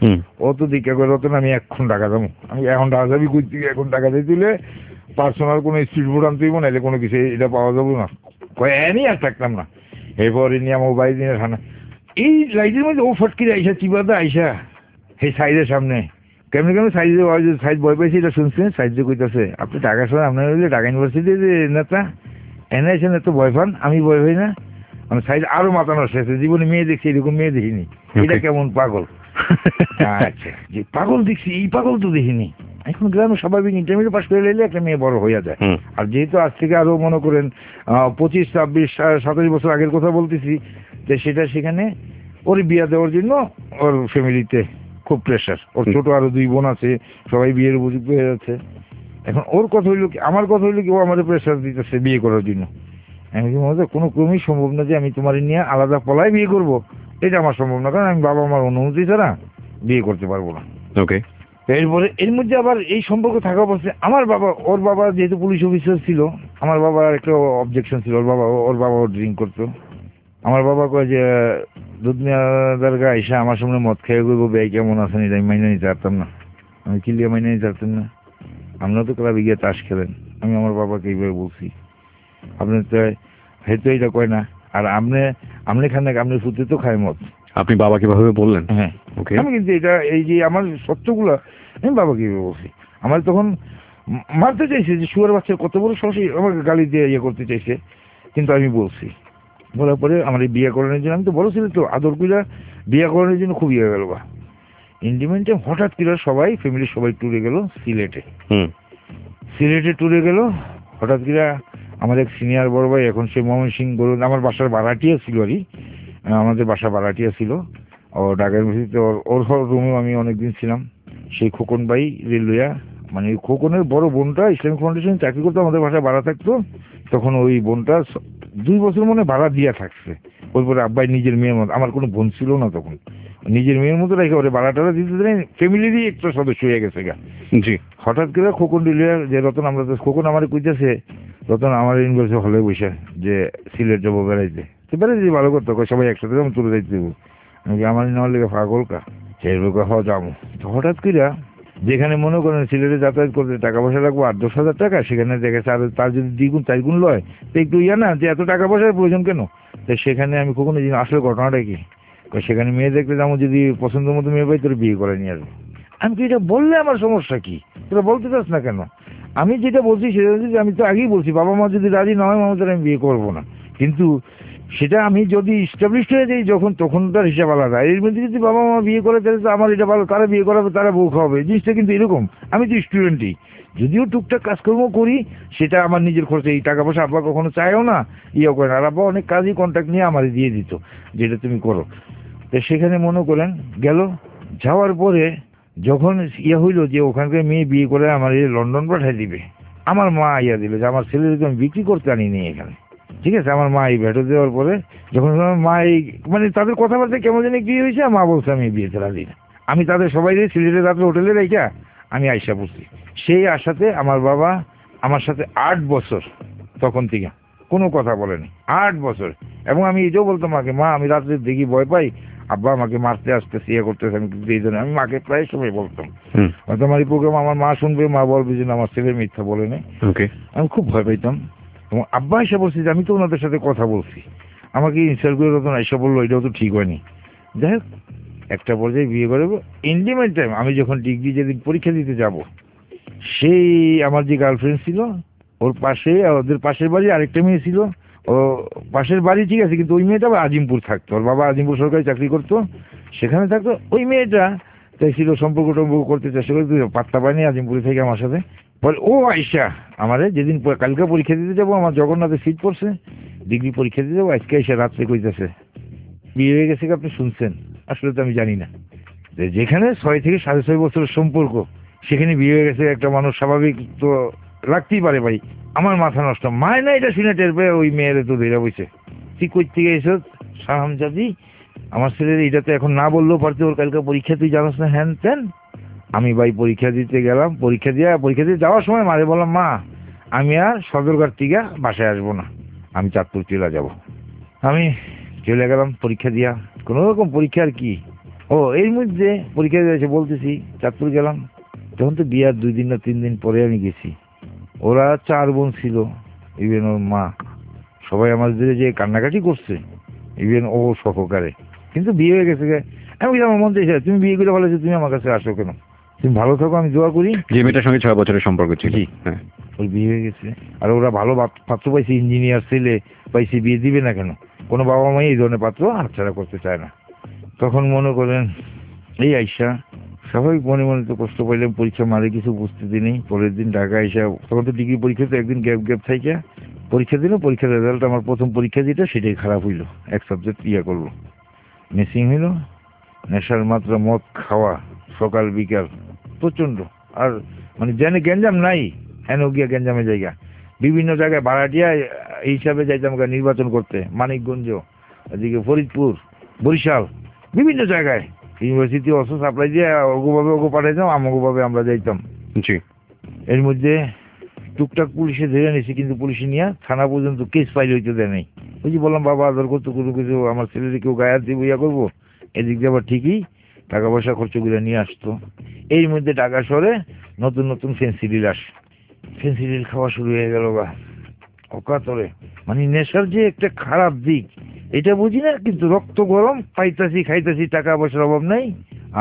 ও তো দীক্ষা করে হতো না, আমি এখন টাকা দেবো, আমি এখন টাকা যাবি কই থেকে, এখন টাকা দিয়ে দিলে পার্সোনাল কোনো স্পিড বোর্ড আনতে হইব, নাহলে কোনো কিছু এটা পাওয়া যাবো না, কয় এনি আর থাকতাম না। এরপর নিয়ে আমার বাড়ি দিনে ঠান্ডা এই লাইটের মধ্যে ও ফটকিরে আইসা চিবাদা আইসা সেই সাইডের সামনে কেমনি কেমন সাইডে সাইড বয় পাইছে, এটা শুনছেন সাইডে কইতাছে আপনি ঢাকা শহরে আপনার হইলে ঢাকা ইউনিভার্সিটি যে নেতা এনে আছেন এত ভয় পান, আমি ভয় পাই না। মানে সাইড আরো মাথা নষ্ট হয়েছে, জীবনে মেয়ে দেখছি এরকম মেয়ে দেখিনি, এটা কেমন পাগল। আচ্ছা, যে পাগল দেখছি এই পাগল তো দেখিনি। এখন গ্রামে স্বাভাবিক ইন্টারমিডিয়েট পাস করে এলে একটা মেয়ে বড় হইয়া যায়। আর যেহেতু আজ থেকে আরো মনে করেন পঁচিশ ছাব্বিশ সাতাশ বছর আগের কথা বলতেছি, যে সেটা সেখানে ওর বিয়ে দেওয়ার জন্য ওর ফ্যামিলিতে খুব প্রেশার, ওর ছোট আরো দুই বোন আছে, সবাই বিয়ের উপযুক্ত হয়ে যাচ্ছে। এখন ওর কথা হইলো কি, আমার কথা হইলো কি, ও আমাদের প্রেশার দিতেছে বিয়ে করার জন্য। আমি কি মনে কোনো ক্রমেই সম্ভব না যে আমি তোমার নিয়ে আলাদা পলায় বিয়ে করব, এটা আমার সম্ভব না, কারণ আমি বাবা আমার অনুমতি ছাড়া বিয়ে করতে পারবো না। ওকে। এরপরে এর মধ্যে আবার এই সম্পর্ক থাকা অবস্থায় আমার বাবা, ওর বাবা যেহেতু পুলিশ অফিসার ছিল, আমার বাবার একটা অবজেকশন ছিল, ওর বাবা ওর বাবাও ড্রিঙ্ক করতো। আমার বাবা কয় যে দুধ মেয়াদার গা এসে আমার সামনে মদ খেয়ে করবো, ব্যয় কেমন আছেন, এটা আমি মাইনে নিতে পারতাম না। আমি কিলিয়া মাইনে নিতে পারতাম না। আপনারা তো ক্লাবে গিয়ে তাস খেলেন, আমি আমার বাবাকে এইভাবে বলছি, আপনি তো হয়তো এটা কয় না, আর আপনি আপনি খান না, আপনি ফুটে তো খায় মদ। আপনি বাবাকে ভাবে বললেন? হ্যাঁ, ওকে। আমি কিন্তু এটা এই যে আমার সত্যগুলা আমি বাবাকে বলছি। আমার তখন মারতে চাইছে যে শুয়ার বাচ্চার কত বড় সাহসী, আমাকে গালি দিয়ে ইয়ে করতে চাইছে, কিন্তু আমি বলছি। বলার পরে আমার এই বিয়ে করানোর জন্য, আমি তো বড় ছিল তো, আদর কইরা বিয়ে করানোর জন্য খুব ইয়ে গেল বা ইন্ডিমেন্টে হঠাৎ করে সবাই ফ্যামিলির সবাই ট্যুরে গেল সিলেটে। সিলেটে ট্যুরে গেল হঠাৎ করে। আমার এক সিনিয়র বড় ভাই, এখন সে ময়মনসিং বলুন, আমার বাসার ভাড়াটিয়া ছিল আর কি, আমাদের বাসা ভাড়াটিয়া ছিল ও ঢাকার মসজিদে, ওর ওর রুমেও আমি অনেকদিন ছিলাম। সেই খোকন ভাই রেলওয়া, মানে খোকনের বড় বোনটা ইসলামিক ফাউন্ডেশন চাকরি করতো, আমাদের বাসায় ভাড়া থাকতো। তখন ওই বোনটা দুই বছর মনে ভাড়া দিয়া থাকছে। ওই পরে আব্বাই নিজের মেয়ের মতো, আমার কোনো বোন ছিল না তখন, নিজের মেয়ের মতো রেখে ওরে ভাড়া টাড়া দিতে দেয়, ফ্যামিলিরই একটা সদস্য হয়ে গেছে গা। জি হঠাৎ করে খোকন রেলওয়া যে রতন, আমরা খোকন আমার কইতেছে রতন আমার ইউনিভার্সিটি হলে বসে যে সিলেট যাবো বেড়াইতে, তো বেড়াইতে ভালো করতো, সবাই একসাথে যেমন তুলে যাইতে দেবো। আমি আমার নেওয়ার লেগে পাগল কা সেই হওয়া যাবো। তো হঠাৎ করে যেখানে মনে করেন সিলেটে যাতায়াত করতে টাকা পয়সা লাগবো আট দশ হাজার টাকা, সেখানে দেখেছে আর তার যদি দ্বিগুণ চারগুণ লয় তো একটু ইয়া না যে এত টাকা পয়সার প্রয়োজন কেন। তো সেখানে আমি কখনো আসলে ঘটনাটা কি, সেখানে মেয়ে দেখতে যাবো, যদি পছন্দ মতো মেয়ে পাই তোর বিয়ে করে নিয়ে আসবো। আমি কি এটা বললে আমার সমস্যা কি, তোরা বলতে চাস না কেন? আমি যেটা বলছি সেটা হচ্ছে, আমি তো আগেই বলছি বাবা মা যদি রাজি না হয় মামাদের আমি বিয়ে করবো না, কিন্তু সেটা আমি যদি ইস্টাবলিশ হয়ে যাই যখন, তখন তার হিসাব আলাদা। এর মধ্যে যদি বাবা মা বিয়ে করে তাহলে তো আমার এটা ভালো, তারা বিয়ে করাবে, তারা বউ খাওয়াবে, জিনিসটা কিন্তু এরকম। আমি তো স্টুডেন্টই, যদিও টুকটাক কাজকর্ম করি, সেটা আমার নিজের খরচে, এই টাকা পয়সা আব্বা কখনো চায়ও না, ইয়েও করে না। আর আব্বা অনেক কাজই কন্ট্যাক্ট নিয়ে আমার দিয়ে দিত, যেটা তুমি করো। তো সেখানে মনে করেন গেল, যাওয়ার পরে যখন ইয়ে হইলো যে ওখানকার মেয়ে বিয়ে করে আমার এই লন্ডন পাঠাই দিবে, আমার মা ইয়া দিল যে আমার ছেলেকে আমি বিক্রি করতে আনিনি এখানে, ঠিক আছে। আমার মা এই ভেটো দেওয়ার পরে যখন মা এই মানে তাদের কথাবার্তা কেমন জানি কি হয়েছে, মা বলছে আমি বিয়েতে রাজি না। আমি তাদের সবাই সিলেটে রাত্রে হোটেলে রেখা আমি আইসা পড়ছি। সেই আশাতে আমার বাবা আমার সাথে আট বছর তখন থেকে কোনো কথা বলেনি, আট বছর। এবং আমি এটাও বলতাম মাকে, মা আমি রাত্রে দেখি ভয় পাই, আব্বা আমাকে মারতে আসতেছে, ইয়ে করতেছে, আমি এই জন্য আমি মাকে প্রায় সময় বলতাম, হয়তো আমার এই প্রোগ্রাম আমার মা শুনবে, মা বলবে যে আমার ছেলে মিথ্যা বলে নেই। আমি খুব ভয় পাইতাম। এবং আব্বা এসে বলছি যে আমি তো ওনাদের সাথে কথা বলছি, আমাকে ইনসাল্ট করে তখন এসে বললো এটাও তো ঠিক হয়নি। যাই হোক একটা পর্যায়ে বিয়ে করবো। ইন্ডিমেন্ট টাইম আমি যখন ডিগ্রি যেদিন পরীক্ষা দিতে যাব, সেই আমার যে গার্লফ্রেন্ড ছিল ওর পাশে, ওদের পাশের বাড়ি আরেকটা মেয়ে ছিল, ও পাশের বাড়ি ঠিক আছে, কিন্তু ওই মেয়েটা আজিমপুর থাকতো, ওর বাবা আজিমপুর সরকারি চাকরি করতো, সেখানে থাকতো। ওই মেয়েটা চাইছিল সম্পর্ক টম্পর্ক করতে চেষ্টা করতে, পাত্তা পায়নি আজিমপুরে থেকে আমার সাথে। বলে ও আইসা আমারে যেদিন কালকে পরীক্ষা দিতে যাবো, আমার জগন্নাথে সিট পড়ছে, ডিগ্রি পরীক্ষা দিতে যাবো, আজকে এসে রাত্রে কইতেছে বিয়ে হয়ে গেছে, আপনি শুনছেন? আসলে তো আমি জানি না। যেখানে ছয় থেকে সাড়ে ছয় বছরের সম্পর্ক, সেখানে বিয়ে হয়ে গেছে একটা মানুষ, স্বাভাবিক তো লাগতেই পারে ভাই। আমার মাথা নষ্ট, মায় না এটা শুনে টের পেয়ে ওই মেয়ের তো ধরে বইছে, তুই কই থেকে এসো শাহামজাদি, আমার ছেলের এটা তো এখন না বললেও পারতে, ওর কালকে পরীক্ষা তুই জানাস না, হ্যান ত্যান। আমি ভাই পরীক্ষা দিতে গেলাম, পরীক্ষা দিয়ে পরীক্ষা দিয়ে যাওয়ার সময় মারে বললাম, মা আমি আর সদরঘাট থেকে বাসায় আসবো না, আমি চাঁদপুর চলে যাব। আমি চলে গেলাম পরীক্ষা দিয়া, কোনো রকম পরীক্ষা আর কি। ও এর মধ্যে পরীক্ষা দিয়ে এসে বলতেছি চাঁদপুর গেলাম, তখন তো বিয়ার দুই দিন না তিন দিন পরে আমি গেছি। ওরা চার বোন ছিল, ইভেন ওর মা, সবাই আমাদের যে কান্নাকাটি করছে, ইভেন ও সহকারে, কিন্তু বিয়ে হয়ে গেছে। আমি আমার মন চাইছে তুমি বিয়ে করে বলেছো, তুমি আমার কাছে আসো কেন, তুমি ভালো থাকো, আমি দোয়া করি। যে মেয়েটার সঙ্গে ছয় বছরের সম্পর্ক ছিল, হ্যাঁ ওই বিয়ে হয়ে গেছে। আর ওরা ভালো পাত্র পাইছে, ইঞ্জিনিয়ার ছেলে পাইছে, বিয়ে দিবে না কেন? কোনো বাবা মাই এই ধরনের পাত্র হাতছাড়া করতে চায় না। তখন মনে করেন এই আইসা স্বাভাবিক মনে মনে তো কষ্ট পাইলাম, পরীক্ষা মারে কিছু বুঝতে দিনই। পরের দিন ঢাকা আইসা, তখন তো ডিগ্রি পরীক্ষা তো একদিন গ্যাপ গ্যাপ থাইকা পরীক্ষা দিল। পরীক্ষার রেজাল্ট আমার প্রথম পরীক্ষা যেটা সেটাই খারাপ হইলো, এক সাবজেক্ট ইয়া করলো, মিসিং হইলো। নেশার মাত্রা, মদ খাওয়া সকাল বিকাল প্রচন্ড। আর মানে যেন গ্যাঞ্জাম নাই, হেন গিয়া গ্যাঞ্জামের জায়গা, বিভিন্ন জায়গায় ভাড়াটিয়া এই হিসাবে যাইতাম নির্বাচন করতে, মানিকগঞ্জ, এদিকে ফরিদপুর, বরিশাল, বিভিন্ন জায়গায় ইউনিভার্সিটি অস্ত্র সাপ্লাই দিয়ে ওগোভাবে ওগো পাঠাইতাম, আমগোভাবে আমরা যাইতাম। জি এর মধ্যে টুকটাক পুলিশে ধরে নিয়েছি, কিন্তু পুলিশে নিয়ে থানা পর্যন্ত কেস ফাইল হইতে দেয় নাই। ওই যে বললাম বাবা আদর করতো, কোনো কিছু আমার ছেলেকে কেউ গায়ে দিব ইয়া করবো, এদিক দিয়ে আবার ঠিকই টাকা পয়সা খরচ করে নিয়ে আসতো। এর মধ্যে ঢাকা শহরে নতুন নতুন ফেন্সিডিল আস, ফেন্সিডিল খাওয়া শুরু হয়ে গেল গা অকাতরে। মানে নেশার যে একটা খারাপ দিক এটা বুঝি না, কিন্তু রক্ত গরম, পাইতাছি খাইতাছি, টাকা পয়সার অভাব নাই। আর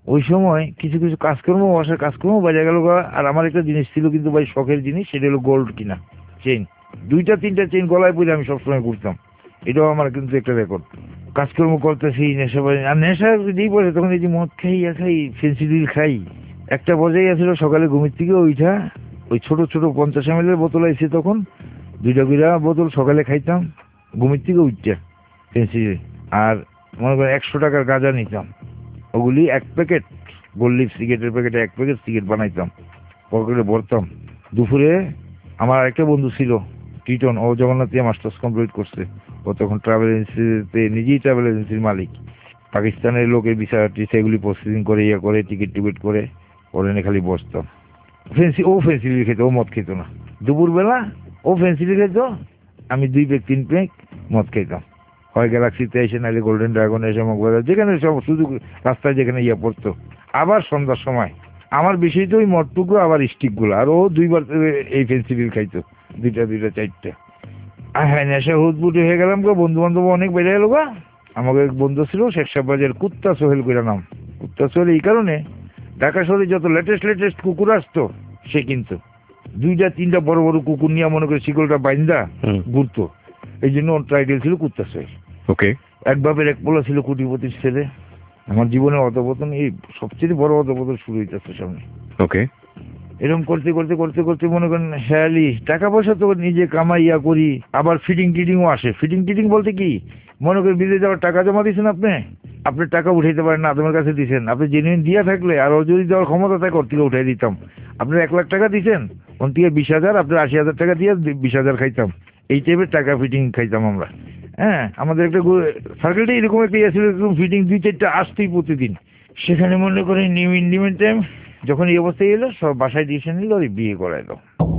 ওই সময় কিছু কিছু কাজকর্ম বাসার কাজকর্ম বাজা গেল গা। আর আমার একটা জিনিস ছিল কিন্তু ভাই শখের জিনিস, সেটা হলো গোল্ড কিনা চেইন। দুইটা তিনটা চেইন গলায় পরে আমি সবসময় ঘুরতাম, এটাও আমার কিন্তু একটা রেকর্ড। কাজকর্ম করতেছি, নেশা বাজে, আর নেশা যেই পড়ে তখন এই যে মদ খাই আর খাই, ফেন্সিডিল খাই। একটা পর্যায়ে আসলে সকালে ঘুমের থেকে ওইটা ওই ছোট ছোট পঞ্চাশ এম এল এর বোতল আইছে, তখন দুইটা দুইটা বোতল সকালে খাইতাম ঘুমের থেকে উঠতে ফেন্সিডিল। আর মনে করেন একশো টাকার গাঁজা নিতাম, ওগুলি এক প্যাকেট গোল্ড সিগারেটের প্যাকেটে এক প্যাকেট সিগারেট বানাইতাম, পকেটে ভরতাম। দুপুরে আমার একটা বন্ধু ছিল টিটন, ও জগন্নাথ দিয়ে মাস্টার্স কমপ্লিট করছে। ও তখন ট্রাভেল এজেন্সিতে, নিজেই ট্রাভেল এজেন্সির মালিক। পাকিস্তানের লোকের ভিসা টিসা এগুলি প্রসেসিং করে ইয়ে করে টিকিট টিকিট করে ওর এনে খালি বসতাম। ফেন্সি ও ফেন্সিডিল খেত, ও মদ খেত না। দুপুরবেলা ও ফেন্সিডিল খেত, আমি দুই প্যাক তিন প্যাক মদ খেতাম। হয় গ্যালাক্সিতে এসে, নাহলে গোল্ডেন ড্রাগনে এসে, মগবাজার, যেখানে সব শুধু রাস্তায় যেখানে ইয়ে পড়তো। আবার সন্ধ্যার সময় আমার বেশি তো ওই মদটুকু, আবার স্টিকগুলো। আর ও দুইবার এই ফেন্সিডিল খাইতো, দুইটা দুইটা চারটা। আর হ্যাঁ, নেশা হুদবুটি হয়ে গেলাম গো। বন্ধু বান্ধব অনেক বেড়ে গেল গা। আমাকে এক বন্ধু ছিল শেখ সাহেবাজের কুত্তা সোহেল কইরা নাম। কুত্তা সোহেল এই কারণে, ঢাকা শহরে যত লেটেস্ট লেটেস্ট কুকুর আসতো সে কিন্তু দুইটা তিনটা বড় বড় কুকুর নিয়ে মনে করে শিকলটা বাইন্দা ঘুরতো। এই জন্য ওর টাইটেল ছিল কুত্তা সোহেল। ওকে। এক বাপের এক পোলা ছিল কোটিপতির ছেলে। আমার জীবনে অধপতন, এই সবচেয়ে বড় অধপতন শুরু হইতেছে সামনে। ওকে। এরকম করতে করতে করতে করতে মনে করেন হেয়ালি টাকা পয়সা তো নিজে কামাইয়া করি, আবার ফিটিং টিটিংও আসে। ফিটিং টিটিং বলতে কি, মনে করেন বিদেশে যাওয়ার টাকা জমা দিয়েছেন আপনি, আপনি টাকা উঠাইতে পারেন না, তোমার কাছে দিচ্ছেন, আপনি জেনুইন দিয়া থাকলে আর ও যদি দেওয়ার ক্ষমতা থাকে ওর থেকে উঠাই দিতাম। আপনার এক লাখ টাকা দিচ্ছেন, ওর থেকে বিশ হাজার, আপনার আশি হাজার টাকা দিয়ে বিশ হাজার খাইতাম। এই টাইপের টাকা ফিটিং খাইতাম আমরা। হ্যাঁ, আমাদের একটা সার্কেলটা এরকম একটা ইয়ে ছিল, এরকম ফিটিং দুই চারটা আসতেই প্রতিদিন। সেখানে মনে করেন নিউ ইন্ডিমেন্ট টাইম যখন এই অবস্থায় এলো, সব বাসায় ডিসিশন নিল আর বিয়ে করাইলো।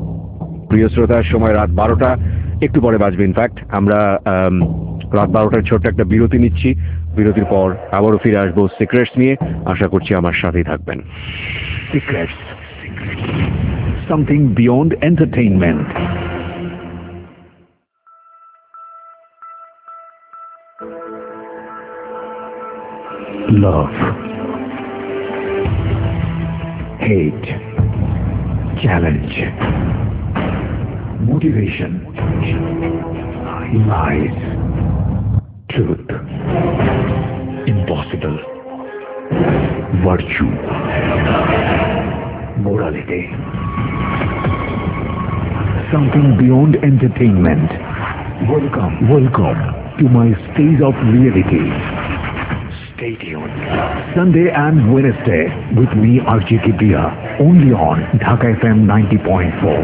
প্রিয় শ্রোতার, সময় রাত বারোটা, একটু পরে বাজবে। ইনফ্যাক্ট আমরা আম, রাত বারোটার ছোট্ট একটা বিরতি নিচ্ছি। বিরতির পর আবারও ফিরে আসবো সিক্রেটস নিয়ে। আশা করছি আমার সাথেই থাকবেন। Secrets. Something beyond entertainment. Love. Hate. Challenge. Motivation. Lies. Truth. Impossible. Virtue. Morality. Something beyond entertainment. Welcome, welcome to my stage of reality. Stay tuned. Sunday and Wednesday with me, R J Kibria, only on Dhaka F M ninety point four.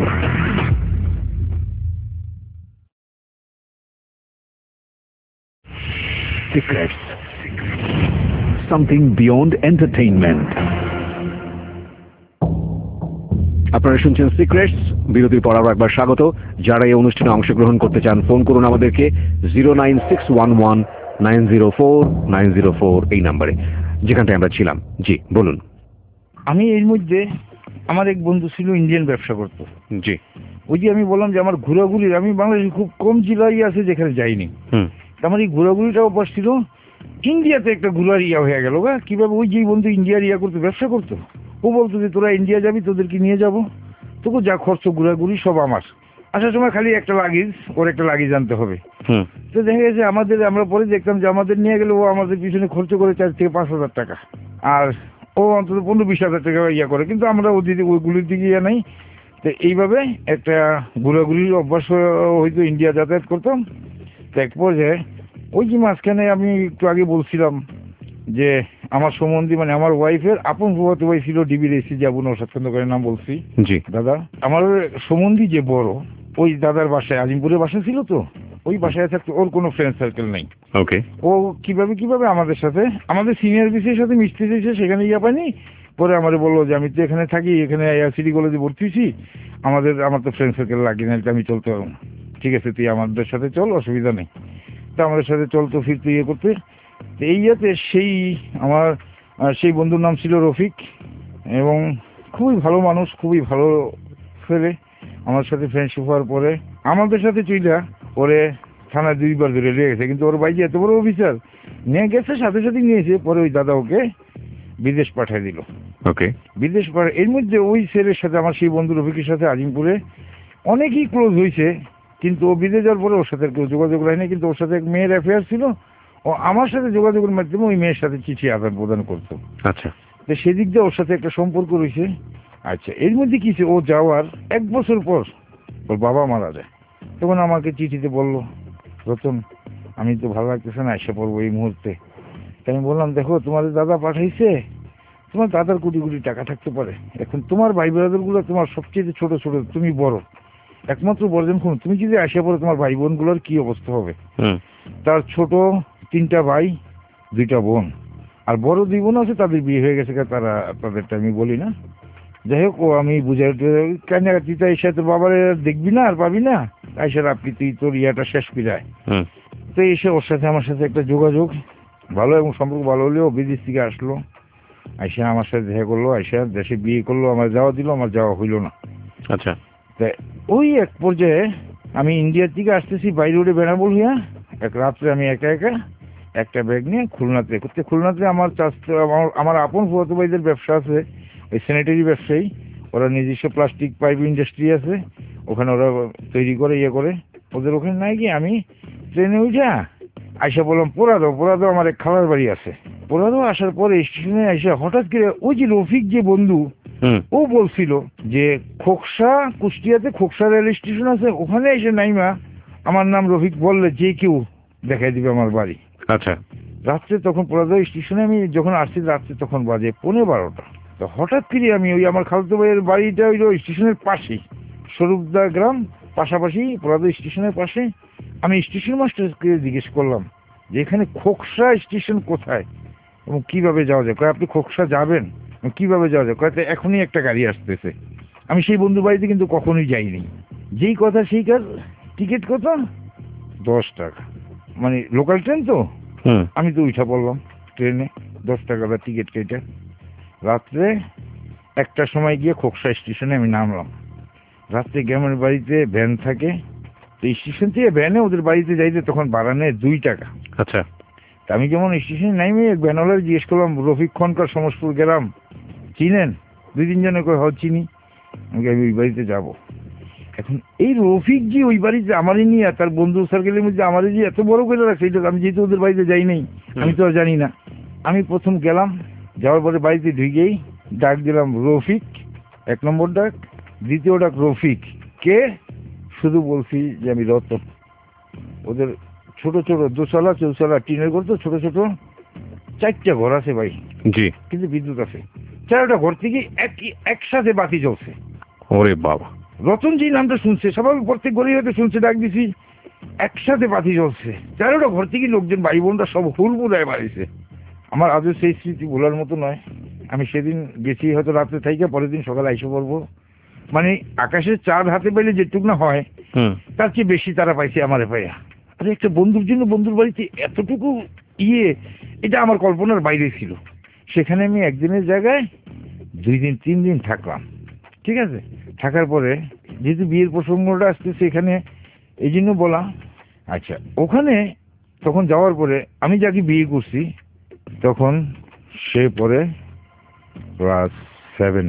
Secrets. Something beyond entertainment. আপনারা শুনছেন সিক্রেটস। বিরতির পর আরো একবার স্বাগত। যারা এই অনুষ্ঠানে অংশগ্রহণ করতে চান, ফোন করুন আমাদেরকে zero nine six one one nine zero four nine zero four এই নাম্বারে, যেখানটায় আমরা ছিলাম। জি বলুন। আমি এর মধ্যে, আমার এক বন্ধু ছিল ইন্ডিয়ান ব্যবসা করতো। জি। ওই যে আমি বললাম যে আমার ঘোরাঘুরির, আমি বাংলাদেশে খুব কম জেলাই আছে যেখানে যাইনি। হুম। আমার এই ঘোরাঘুরিটাও অভ্যাস ছিল। ইন্ডিয়াতে একটা ঘোরার ইয়া হয়ে গেল গা। কিভাবে, ওই যে বন্ধু ইন্ডিয়ার ইয়া করতো, ব্যবসা করতো, ও বলতো যে তোরা ইন্ডিয়া যাবি, তোদেরকে নিয়ে যাবো, তোকে যা খরচ ঘোরাঘুরি সব আমার। আসার সময় খালি একটা লাগেজ, ওর একটা লাগেজ আনতে হবে। তো দেখা গেছে আমাদের, আমরা পরে দেখতাম যে আমাদের নিয়ে গেলে ও আমাদের পিছনে খরচ করে চার থেকে পাঁচ হাজার টাকা, আর ও অন্তত পনেরো বিশ হাজার টাকা ইয়া করে, কিন্তু আমরা ওদিকে ওইগুলির দিকে ইয়া নাই। তো এইভাবে একটা ঘোরাঘুরির অভ্যাস হয়তো ইন্ডিয়া যাতায়াত করতাম। তো এক পর্যায়ে ওই যে মাঝখানে আমি একটু আগে বলছিলাম যে আমার সম্বন্ধী, মানে আমার ওয়াইফের আপন ফুফাতো ভাই ছিল ডিবির এসি, যাবো নৌসাদ খন্দকারের নাম বলছি। জি। দাদা, আমার সম্বন্ধী যে বড়, ওই দাদার বাসায়, আজিমপুরের বাসা ছিল, তো ওই বাসায় থাকতো, ওর কোনো ফ্রেন্ড সার্কেল নেই। ওকে। ও কিভাবে কিভাবে আমাদের সাথে, আমাদের সিনিয়র বিসির সাথে মিশতে চেয়েছে, সেখানে ইয়া পাইনি। পরে আমাদের বললো যে আমি তো এখানে থাকি, এখানে সিটি কলেজে ভর্তি হয়েছি, আমাদের আমার তো ফ্রেন্ড সার্কেল লাগে না, আমি চলতে পারবো না। ঠিক আছে, তুই আমাদের সাথে চল, অসুবিধা নেই। তা আমাদের সাথে চলতো, ফিরতে ইয়ে করতে। এই ইয়েতে সেই আমার সেই বন্ধুর নাম ছিল রফিক, এবং খুবই ভালো মানুষ, খুবই ভালো ছেলে। আমার সাথে ফ্রেন্ডশিপ হওয়ার পরে আমাদের সাথে চইলা পরে থানায় দুইবার ধরে নিয়ে গেছে, কিন্তু ওর ভাই যে এত বড় অফিসার, নিয়ে গেছে সাথে সাথে নিয়েছে। পরে ওই দাদা ওকে বিদেশ পাঠিয়ে দিল। ওকে। বিদেশ পাঠা এর মধ্যে ওই ছেলের সাথে আমার সেই বন্ধু রফিকের সাথে আজিমপুরে অনেকই ক্লোজ হয়েছে, কিন্তু ও বিদেশ যাওয়ার পরে ওর সাথে আর কেউ যোগাযোগ হয়নি। কিন্তু ওর সাথে এক মেয়ের অ্যাফেয়ার ছিল, ও আমার সাথে যোগাযোগের মাধ্যমে ওই মেয়ের সাথে চিঠি আদান প্রদান করতো। আচ্ছা। তো সেদিক দিয়ে ওর সাথে একটা সম্পর্ক রয়েছে। আচ্ছা, এর মধ্যে কিছু ও যাওয়ার এক বছর পর ওর বাবা মারা যায়। তখন আমাকে চিঠিতে বললো, রতন আমি তো ভালো লাগতেছে না, এসে পড়বো এই মুহূর্তে। তাই আমি বললাম, দেখো তোমাদের দাদা পাঠাইছে, তোমার দাদার কোটি কোটি টাকা থাকতে পারে, এখন তোমার ভাই ব্রাদারগুলো তোমার সবচেয়ে ছোট ছোট, তুমি বড়, একমাত্র বড়জন খুন, তুমি যদি আসে পড়ো তোমার ভাই বোনগুলোর কি অবস্থা হবে? তার ছোট তিনটা ভাই দুইটা বোন, আর বড় দুই বোন আছে, তাদের বিয়ে হয়ে গেছে, তারা তাদেরটা আমি বলি না। যাই হোক, ও আমি বুঝাই কেন তুই তো এসে তোর বাবার দেখবি না আর পাবি না, এসে আপনি তুই তোর ইয়াটা শেষ পিড়ায়। তো এসে ওর সাথে আমার সাথে একটা যোগাযোগ ভালো এবং সম্পর্ক ভালো হলেও বিদেশ থেকে আসলো, আইসা আমার সাথে দেখা করলো, আইসা দেশে বিয়ে করলো, আমার যাওয়া দিল, আমার যাওয়া হইল না। আচ্ছা। তা ওই এক পর্যায়ে আমি ইন্ডিয়ার থেকে আসতেছি বাই রোডে বেনাবল হইয়া, এক রাত্রে আমি একা একা একটা ব্যাগ নিয়ে খুলনাতে করতে, খুলনাতে আমার চাষতে আমার আমার আপন ফুয়াতো ভাইদের ব্যবসা আছে, ওই স্যানিটারি ব্যবসায়ী, ওরা নিজস্ব প্লাস্টিক পাইপ ইন্ডাস্ট্রি আছে, ওখানে ওরা তৈরি করে ইয়ে করে, ওদের ওখানে নাই গিয়ে আমি ট্রেনে উঠা আইসা বললাম পোড়াদো পোড়াদো আমার এক খালার বাড়ি আছে। পোড়াদো আসার পরে স্টেশনে আইসা হঠাৎ করে ওই যে রফিক যে বন্ধু, ও বলছিল যে খোকসা, কুষ্টিয়াতে খোকসা রেল স্টেশন আছে, ওখানে এসে নাইমা আমার নাম রফিক বললে যে কেউ দেখাই দিবে আমার বাড়ি। আচ্ছা। রাত্রে তখন পোড়াদো স্টেশনে আমি যখন আসছি রাত্রে তখন বাজে পৌনে বারোটা। তো হঠাৎ করে আমি ওই আমার খালতো ভাইয়ের বাড়িটা ওই স্টেশনের পাশেই, স্বরূপদা গ্রাম পাশাপাশি, পোড়াদো স্টেশনের পাশে। আমি স্টেশন মাস্টারকে জিজ্ঞেস করলাম যে এখানে খোকসা স্টেশন কোথায় এবং কিভাবে যাওয়া যায়? কয় আপনি খোকসা যাবেন, কিভাবে যাওয়া যায়? কয়তো এখনই একটা গাড়ি আসতেছে। আমি সেই বন্ধু বাড়িতে কিন্তু কখনোই যাইনি। যেই কথা সেই কাজ। টিকিট কত? দশ টাকা, মানে লোকাল ট্রেন তো। আমি তো উঠা পড়লাম ট্রেনে, দশ টাকাটা টিকিট কেটে। রাত্রে একটার সময় গিয়ে খোকসা স্টেশনে আমি নামলাম। রাত্রে গ্রামের বাড়িতে ভ্যান থাকে, তো স্টেশন থেকে ভ্যানে ওদের বাড়িতে যাইতে তখন ভাড়া নেয় দুই টাকা। আচ্ছা। আমি যেমন স্টেশনে নাইমে ভ্যানওয়ালার জিজ্ঞেস করলাম, রফিক খনকার সমসপুর গ্রাম চিনেন? দুই তিনজনে কয় হ্যাঁ চিনি। আমি ওই বাড়িতে যাব। এখন এই রফিক জি ওই বাড়িতে আমারই নিয়ে, তার বন্ধু সার্কেলের মধ্যে আমারই যে এত বড় করে রাখছে, এটা আমি যেহেতু ওদের বাড়িতে যাই নাই, আমি তো আর জানি না। আমি প্রথম গেলাম, যাওয়ার পরে বাড়িতে ঢুকেই ডাক দিলাম রফিক, এক নম্বর ডাক। দ্বিতীয় ডাক রফিক কে, শুধু বলছি যে আমি রতন। ওদের ছোট ছোট দোতলা চৌতলা টিনের ঘর, তো ছোট ছোট চারটা ঘর আছে ভাই, জি, কিন্তু বিদ্যুৎ আছে। চারটা ঘর থেকে একই একসাথে বাতি জ্বলছে। ওরে বাবা। রতন যে নামটা শুনছে, স্বাভাবিক প্রত্যেক ঘরেই হয়তো শুনছে, ডাক দিছি, একসাথে বাতি জ্বলছে। চারোটা ঘর থেকে লোকজন ভাই বোনরা সব হুড়মুড়ায় বাড়িছে। আমার আজও সেই স্মৃতি ভোলার মতো নয়। আমি সেদিন গেছি হয়তো রাত্রে থাইকা, পরের দিন সকালে আইসে পড়বো। মানে আকাশের চাঁদ হাতে পাইলে যেটুক না হয়, তার চেয়ে বেশি তারা পাইছে আমারে পাইয়া। আরে একটা বন্ধুর জন্য বন্ধুর বাড়িতে এতটুকু ইয়ে, এটা আমার কল্পনার বাইরে ছিল। সেখানে আমি একদিনের জায়গায় দুই দিন তিন দিন থাকলাম, ঠিক আছে। থাকার পরে যেহেতু বিয়ের প্রসঙ্গটা আসতেছে এখানে, এই জন্য বলা। আচ্ছা, ওখানে তখন যাওয়ার পরে আমি যাকে বিয়ে করছি তখন সে পরে ক্লাস সেভেন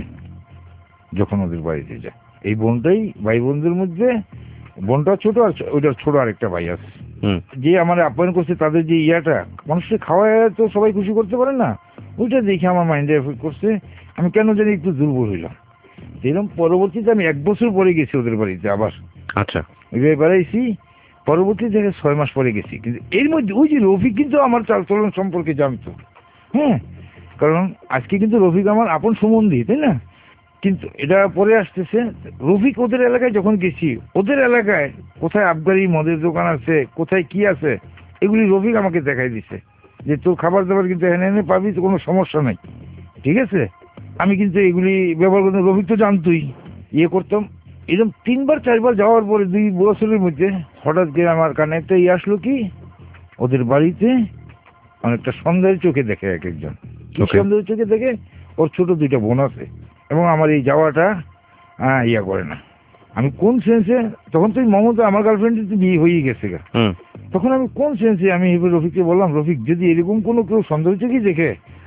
যখন ওদের বাড়িতে যায়। এই বোনটাই ভাই বোনদের মধ্যে বোনটা ছোট, আর ওইটার ছোট আরেকটা ভাই আছে, যে আমার আপ্যায়ন করছে। তাদের যে ইয়াটা, মানুষকে খাওয়ায় তো সবাই খুশি করতে পারে না, ওইটা দেখে আমার মাইন্ডে এফেক্ট করছে। আমি কেন জানি একটু দুর্বল হইলাম। এরকম পরবর্তীতে আমি এক বছর পরে গেছি ওদের বাড়িতে আবার। আচ্ছা। ওইভাবে বেড়াইছি, পরবর্তী থেকে ছয় মাস পরে গেছি। কিন্তু এর মধ্যে ওই যে রফিক কিন্তু আমার চালচলন সম্পর্কে জানতো, হ্যাঁ, কারণ আজকে কিন্তু রফিক আমার আপন সম্বন্ধী, তাই না? কিন্তু এটা পরে আসতেছে। রফিক ওদের এলাকায় যখন গেছি, ওদের এলাকায় কোথায় আবগারি মদের দোকান আছে, কোথায় কি আছে, এগুলি রফিক আমাকে দেখাই দিছে, যে তোর খাবার দাবার কিন্তু এনে এনে পাবি, তো কোনো সমস্যা নাই, ঠিক আছে। আমি কিন্তু এগুলি ব্যবহার করতাম, রফিক তো জানতোই, ইয়ে করতাম। এরকম তিনবার চারবার যাওয়ার পরে দুই বছরের মধ্যে হঠাৎ করে আমার কানে একটা ইয়ে আসলো, কি ওদের বাড়িতে অনেকটা সন্দেহের চোখে দেখে এক একজন, সন্দেহের চোখে দেখে। ওর ছোট দুইটা বোন আছে, এবং আমার এই যাওয়াটা হ্যাঁ ইয়া করে না। আমি কোন সেন্সে, তখন তো মমতা আমার গার্লফ্রেন্ডের তো বিয়ে হয়েই গেছে গা, তখন আমি কোন সেন্সে আমি রফিককে বললাম, রফিক যদি এরকম কোনো কেউ সন্দেহ চোখেই দেখে,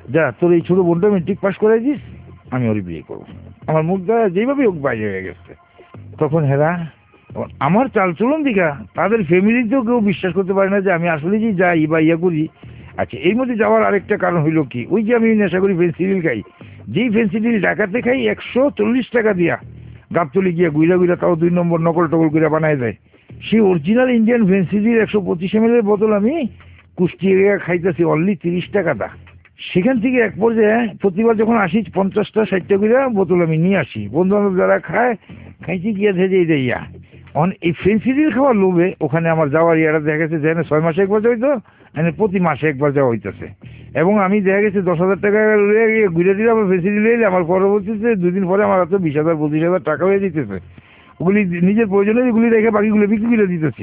যা তোর এই ছোট বোনটা মেট্রিক পাস করাই দিস, আমি ওর বিয়ে করবো। আমার মুখ দ্বারা যেইভাবে হোক বাইরে হয়ে গেছে। তখন হেরা আমার চালচলন দিঘা তাদের ফ্যামিলিতেও কেউ বিশ্বাস করতে পারে না যে আমি আসলে যে যাই বা ইয়া করি। আচ্ছা, এর মধ্যে যাওয়ার আরেকটা কারণ হইলো কি, ওই যে আমি নেশা করি ফেন্সিডিল খাই, যেই ফেন্সিডিল ঢাকাতে খাই একশো চল্লিশ টাকা দিয়া গাবতলি গিয়া গুইরা গুইরা তাও দুই নম্বর নকল টকল করে বানায় দেয়, সেই অরিজিনাল ইন্ডিয়ান ফেন্সিডিল একশো পঁচিশ এম এল এর বোতল আমি কুষ্টিয়া খাইতেছি অনলি তিরিশ টাকাটা। সেখান থেকে এক পর্যায়ে প্রতিবার যখন আসি পঞ্চাশটা ষাটটা করে বোতল আমি নিয়ে আসি, বন্ধু বান্ধব যারা খায় খাইছি গিয়ে ভেজে দেয়া অন এই ফেন্সিডিল খাওয়ার লোভে ওখানে আমার যাওয়ার ইয়াটা দেখা গেছে যেন ছয় মাসে একবার যাইতো, এনে প্রতি মাসে একবার যাওয়া হইতেছে। এবং আমি দেখা গেছে দশ হাজার টাকা ঘুরে দিলে আমার ফেন্সিডিল এলে আমার পরবর্তীতে দুদিন পরে আমার হাতে বিশ হাজার পঁচিশ হাজার টাকা হয়ে দিতেছে। ওগুলি নিজের প্রয়োজনে এগুলি রেখে বাকিগুলো বিক্রি করে দিতেছি।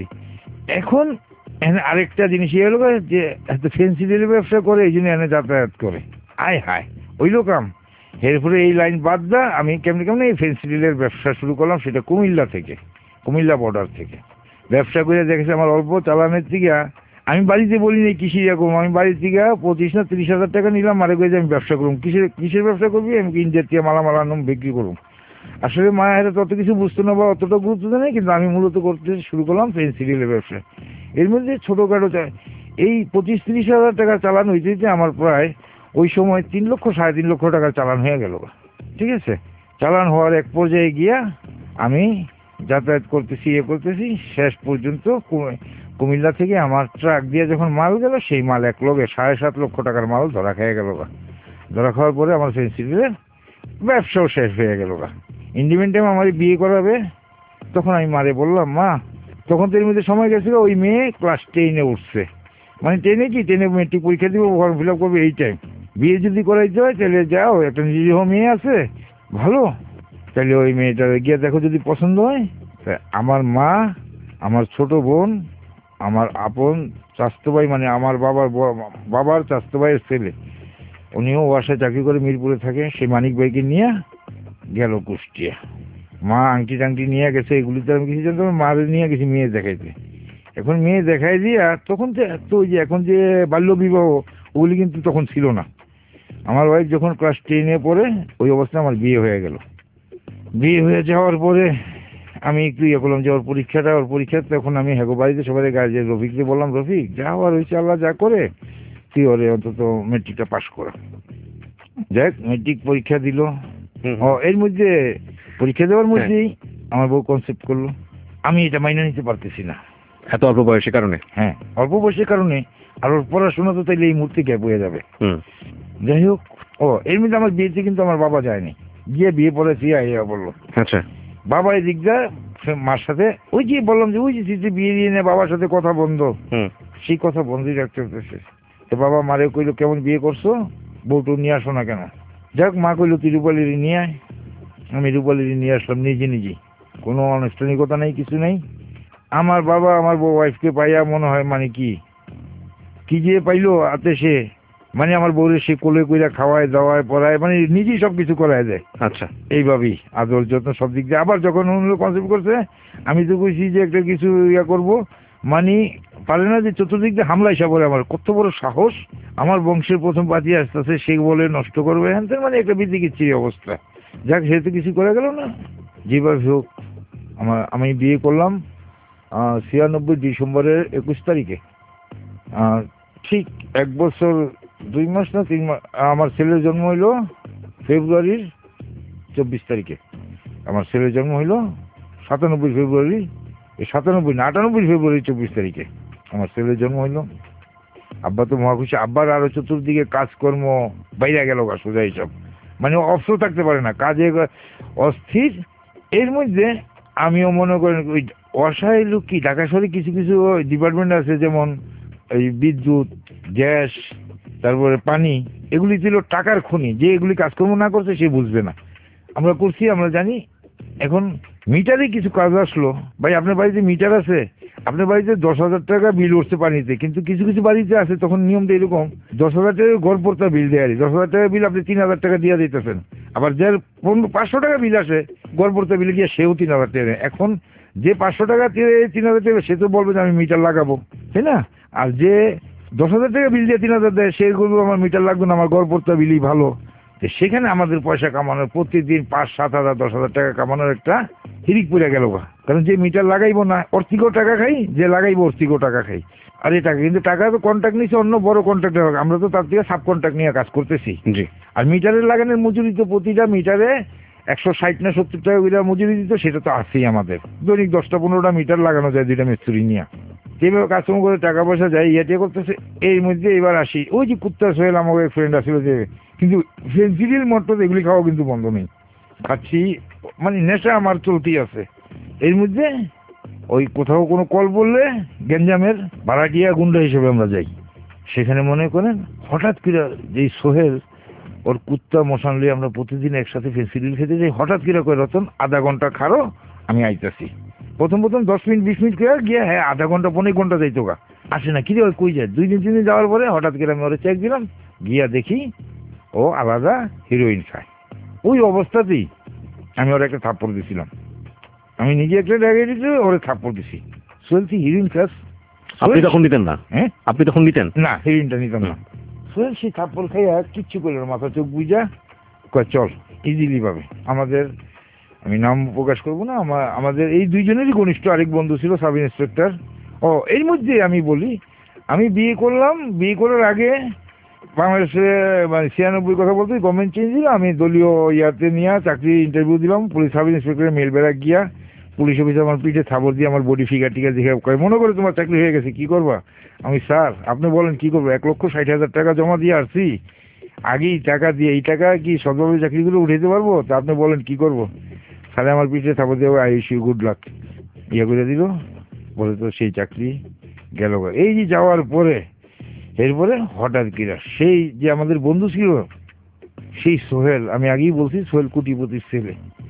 এখন এখানে আরেকটা জিনিস ইয়ে হলো যে এত ফেন্সিডিলের ব্যবসা করে এই জন্য এনে যাতায়াত করে, আয় হায় ওই লোকাম। এরপরে এই লাইন বাদ দা আমি কেমনি কেমনি এই ফেন্সিডিলের ব্যবসা শুরু করলাম, সেটা কুমিল্লা থেকে, কুমিল্লা বর্ডার থেকে ব্যবসা করে দেখেছে আমার অল্প চালানের থেকে। আমি বাড়িতে বলি নি কৃষি এরকম, আমি বাড়ির থেকে পঁচিশ না তিরিশ হাজার টাকা নিলাম, মারে করে যে আমি ব্যবসা করুম। কিসের কিসের ব্যবসা করবি? আমি ইন্ডিয়ার থেকে মালামাল আনুম বিক্রি করুম। আসলে মায়ের তত কিছু বুঝতো না বা অতটা গুরুত্ব দেয় না, কিন্তু আমি মূলত করতে শুরু করলাম ফেন্সিডিলের ব্যবসা। এর মধ্যে ছোটোখাটো এই পঁচিশ তিরিশ হাজার টাকা চালান হইতে হইতে আমার প্রায় ওই সময় তিন লক্ষ সাড়ে তিন লক্ষ টাকা চালান হয়ে গেল। ঠিক আছে, চালান হওয়ার এক পর্যায়ে গিয়া আমি যাতায়াত করতেছি ইয়ে করতেছি, শেষ পর্যন্ত কুমিল্লা থেকে আমার ট্রাক দিয়ে যখন মাল গেল, সেই মাল এক লগে সাড়ে সাত লক্ষ টাকার মাল ধরা খেয়ে গেল। ধরা খাওয়ার পরে আমার ফেন্সিডিলের ব্যবসাও শেষ হয়ে গেল। ইন্ডিমেন্ট টাইম আমার বিয়ে করাবে, তখন আমি মারে বললাম মা, তখন তো এর মধ্যে সময় গেছিল ওই মেয়ে ক্লাস টেনে উঠছে, মানে টেনে কি টেনে মেট্রিক পরীক্ষা দিব, ফর্ম ফিল আপ করবে, এই টাইম বিয়ে যদি করাইতে হয় তাহলে যাও, একটা নিজের মেয়ে আছে ভালো, তাহলে ওই মেয়েটা গিয়ে দেখো যদি পছন্দ হয়। আমার মা, আমার ছোট বোন, আমার আপন চাচাতো ভাই, মানে আমার বাবার বাবার চাচাতো ভাইয়ের ছেলে, উনিও ওয়াসায় চাকরি করে মিরপুরে থাকে, সেই মানিক ভাইকে নিয়ে গেল কুষ্টিয়া। মা আংটি টাংটি নিয়ে গেছে, এগুলিতে আমি কিছু জানতাম, মারে নিয়ে গেছি মেয়ে দেখাইতে। এখন মেয়ে দেখাই দিয়া তখন তো এত ওই যে এখন যে বাল্য বিবাহ ওগুলি কিন্তু তখন ছিল না। আমার ওয়াইফ যখন ক্লাস টেনে পড়ে ওই অবস্থায় আমার বিয়ে হয়ে গেল। বিয়ে হয়ে যাওয়ার পরে আমি একটু ইয়ে করলাম যে ওর পরীক্ষাটা ওর পরীক্ষা তখন আমি হেগো বাড়িতে সবাই গাড়ি রফিককে বললাম, রফিক যা হওয়ার হয়েছে আল্লাহ যা করে, তুই ওরে অন্তত মেট্রিকটা পাস করা। যাক মেট্রিক পরীক্ষা দিল। ও এর মধ্যে পরীক্ষা দেওয়ার মধ্যেই আমার বউ কনসেপ্ট করলো, আমি এটা মাইনে নিতে পারতেছি না। এত অল্প বয়সের কারণে? হ্যাঁ, অল্প বয়সের কারণে। আর ওর পড়াশোনা তো তাইলে এই মুহূর্তে গ্যাপ হয়ে যাবে। যাই হোক, ও এর মধ্যে আমার বিয়েতে কিন্তু আমার বাবা যায়নি, গিয়ে বিয়ে পড়েছি আইয়া বললো। আচ্ছা, বাবা এদিক যা মার সাথে ওই যে বললাম যে ওই যে বিয়ে দিয়ে নে, বাবার সাথে কথা বন্ধ, সেই কথা বন্ধই রাখতে হতেছে। তো বাবা মারে কইলো কেমন বিয়ে করছো, বউটু নিয়ে আসো না কেন? যাক মা কইলো তুই রূপালির নিয়ে আয়। আমি রূপালির নিয়ে আসলাম নিজে নিজে, কোনো আনুষ্ঠানিকতা নেই, কিছু নেই। আমার বাবা আমার বউ ওয়াইফকে পাইয়া মনে হয় মানে কি কি যে পাইলো আতে সে, মানে আমার বউরে সে কোলে কইরা খাওয়ায় দাওয়ায় পড়ায়, মানে নিজেই সব কিছু করায় দেয়। আচ্ছা, এইভাবেই আদর যত্ন সব দিক দিয়ে। আবার যখন অন্য কনসেপ্ট করছে, আমি তো কইছি যে একটা কিছু ইয়া করবো, মানে পারে না যে চতুর্দিক দিয়ে হামলা হিসাব বলে আমার কত বড় সাহস, আমার বংশের প্রথম পাতি আসতেছে সে বলে নষ্ট করবে, হ্যান মানে একটা বিদিকিচ্ছির অবস্থা। যাক সে তো কিছু করে গেল না, যেভাবে হোক আমার আমি বিয়ে করলাম ছিয়ানব্বই ডিসেম্বরের একুশ তারিখে। ঠিক এক বছর দুই মাস না তিন মাস, আমার ছেলের জন্ম হইল ফেব্রুয়ারির চব্বিশ তারিখে। আমার ছেলের জন্ম হইল সাতানব্বই ফেব্রুয়ারি, এই সাতানব্বই না আটানব্বই ফেব্রুয়ারি চব্বিশ তারিখে আমার ছেলের জন্ম হইল। আব্বা তো মহাখুশি, আব্বার আরো চতুর্দিকে কাজকর্ম বাইরে গেল গা সোজা এইসব, মানে অবসর থাকতে পারে না, কাজে অস্থির। এর মধ্যে আমিও মনে করেন ওই অসহায় লোক কি ঢাকা শহরে কিছু কিছু ডিপার্টমেন্ট আছে, যেমন এই বিদ্যুৎ, গ্যাস, তারপরে পানি, এগুলি ছিল টাকার খনি, যে এগুলি কাজকর্ম না করছে সে বুঝবে না। আমরা করছি, আমরা জানি। এখন মিটারে কিছু কাজ আসলো, ভাই আপনার বাড়িতে মিটার আছে, আপনার বাড়িতে দশ হাজার টাকা বিল উঠছে পানিতে, কিন্তু কিছু কিছু বাড়িতে আছে তখন নিয়মটা এরকম দশ হাজার টাকা গড়পড়তা বিল দেয়, দশ হাজার টাকা বিল আপনি তিন হাজার টাকা দিয়ে দিতেছেন, আবার যার পনেরো পাঁচশো টাকা বিল আসে গড়পড়তা বিলে গিয়ে সেও তিন হাজার টাকা নেয়। এখন যে পাঁচশো টাকা তিন হাজার টাকা সে তো বলবে যে আমি মিটার লাগাবো, তাই না? আর যে দশ হাজার টাকা বিল দিয়ে তিন হাজার দেয়, সে করবো আমার মিটার লাগবে না, আমার গড়পড়তা বিলই ভালো। তো সেখানে আমাদের পয়সা কামানোর, প্রতিদিন পাঁচ সাত হাজার দশ হাজার টাকা কামানোর একটা হিরিক পড়ে গেল। কারণ যে মিটার লাগাইবো না ওর থেকেও টাকা খাই, যে লাগাইবো ওর থেকেও টাকা খাই। আর এই টাকা কিন্তু টাকা তো কন্ট্রাক্ট নিচ্ছে অন্য বড় কন্ট্রাক্টর, আমরা তো তার থেকে সাব কন্ট্রাক্ট নিয়ে কাজ করতেছি। জি। আর মিটারের লাগানোর মজুরি তো প্রতিটা মিটারে একশো ষাট না সত্তর টাকা করে মজুরি দিত, সেটা তো আছেই আমাদের। দৈনিক দশটা পনেরোটা মিটার লাগানো যায় দুইটা মিস্ত্রি নিয়ে, যেভাবে কাস্টমার করে টাকা পয়সা যায় ইয়ে করতেছে। এর মধ্যে এবার আসি, ওই যে কুত্তা সোহেল আমার এক ফ্রেন্ড আসছিল, যে কিন্তু ফেন্সিডিল মটর এগুলি খাওয়া কিন্তু বন্ধ নেই, খাচ্ছি, মানে নেশা আমার চলতেই আছে। এর মধ্যে ওই কোথাও কোনো কল বললে গ্যাঞ্জামের ভাড়াটিয়া গুন্ডা হিসেবে আমরা যাই। সেখানে মনে করেন হঠাৎ করে যেই সোহেল ওর কুত্তা মশান লিয়ে আমরা প্রতিদিন একসাথে ফেন্সিডিল খেতে যাই, হঠাৎ করে কয় রতন আধা ঘন্টা খারো আমি আইতাছি। প্রথম প্রথম দশ মিনিট বিশ মিনিট করে গিয়ে হ্যাঁ আধা ঘন্টা পনেরো ঘন্টা যাইতো গা, আসে না, কিরে কই যায়। দুই দিন তিন দিন যাওয়ার পরে হঠাৎ করে আমি ওরা চেক দিলাম, গিয়া দেখি ও আলাদা হিরোইন খায়। ওই অবস্থাতেই আমি ওরা একটা থাপ্পড় দিছিলাম, আমি নিজে একটা জায়গায় দিচ্ছি, ওরা থাপ্পড় দিছি। চলছি হিরোইন খাস, আপনি তখন দিতেন না? হ্যাঁ আপনি তখন দিতেন না, হিরোইনটা নিতাম না। সোহেল সেই থাপ্পড় খাইয়া কিচ্ছু করলো না, মাথা চোখ বুঝা কয় চল ইজিলি পাবে। আমাদের, আমি নাম প্রকাশ করবো না, আমার আমাদের এই দুইজনেরই ঘনিষ্ঠ আরেক বন্ধু ছিল সাব ইন্সপেক্টর। ও এর মধ্যে আমি বলি, আমি বিয়ে করলাম, বিয়ে করার আগে বাংলাদেশে মানে ছিয়ানব্বই কথা বলতে গভর্নমেন্ট চেঞ্জ দিল, আমি দলীয় ইয়াতে নিয়ে চাকরি ইন্টারভিউ দিলাম, পুলিশ সাব ইন্সপেক্টরের মেল বেড়া গিয়া পুলিশ অফিসে আমার পিঠে থাবর দিয়ে আমার বডি ফিগার টিকা দেখে কয় মনে করে তোমার চাকরি হয়ে গেছে, কি করবা? আমি স্যার আপনি বলেন কি করবো, এক লক্ষ ষাট হাজার টাকা জমা দিয়ে আসছি, আগেই টাকা দিয়ে এই টাকা কি সদভাবে চাকরিগুলো উঠাইতে পারবো, তা আপনি বলেন কি করবো? তাহলে আমার পিঠে থাবর দিয়ে I wish you good luck ইয়ে করে দিল, বলে তো সেই চাকরি গেল। এই যে যাওয়ার পরে এরপরে হঠাৎ কিরা সেই যে আমাদের বন্ধু ছিল সেই সোহেল, আমি আগেই বলছি সোহেল কোটিপতির ছেলে,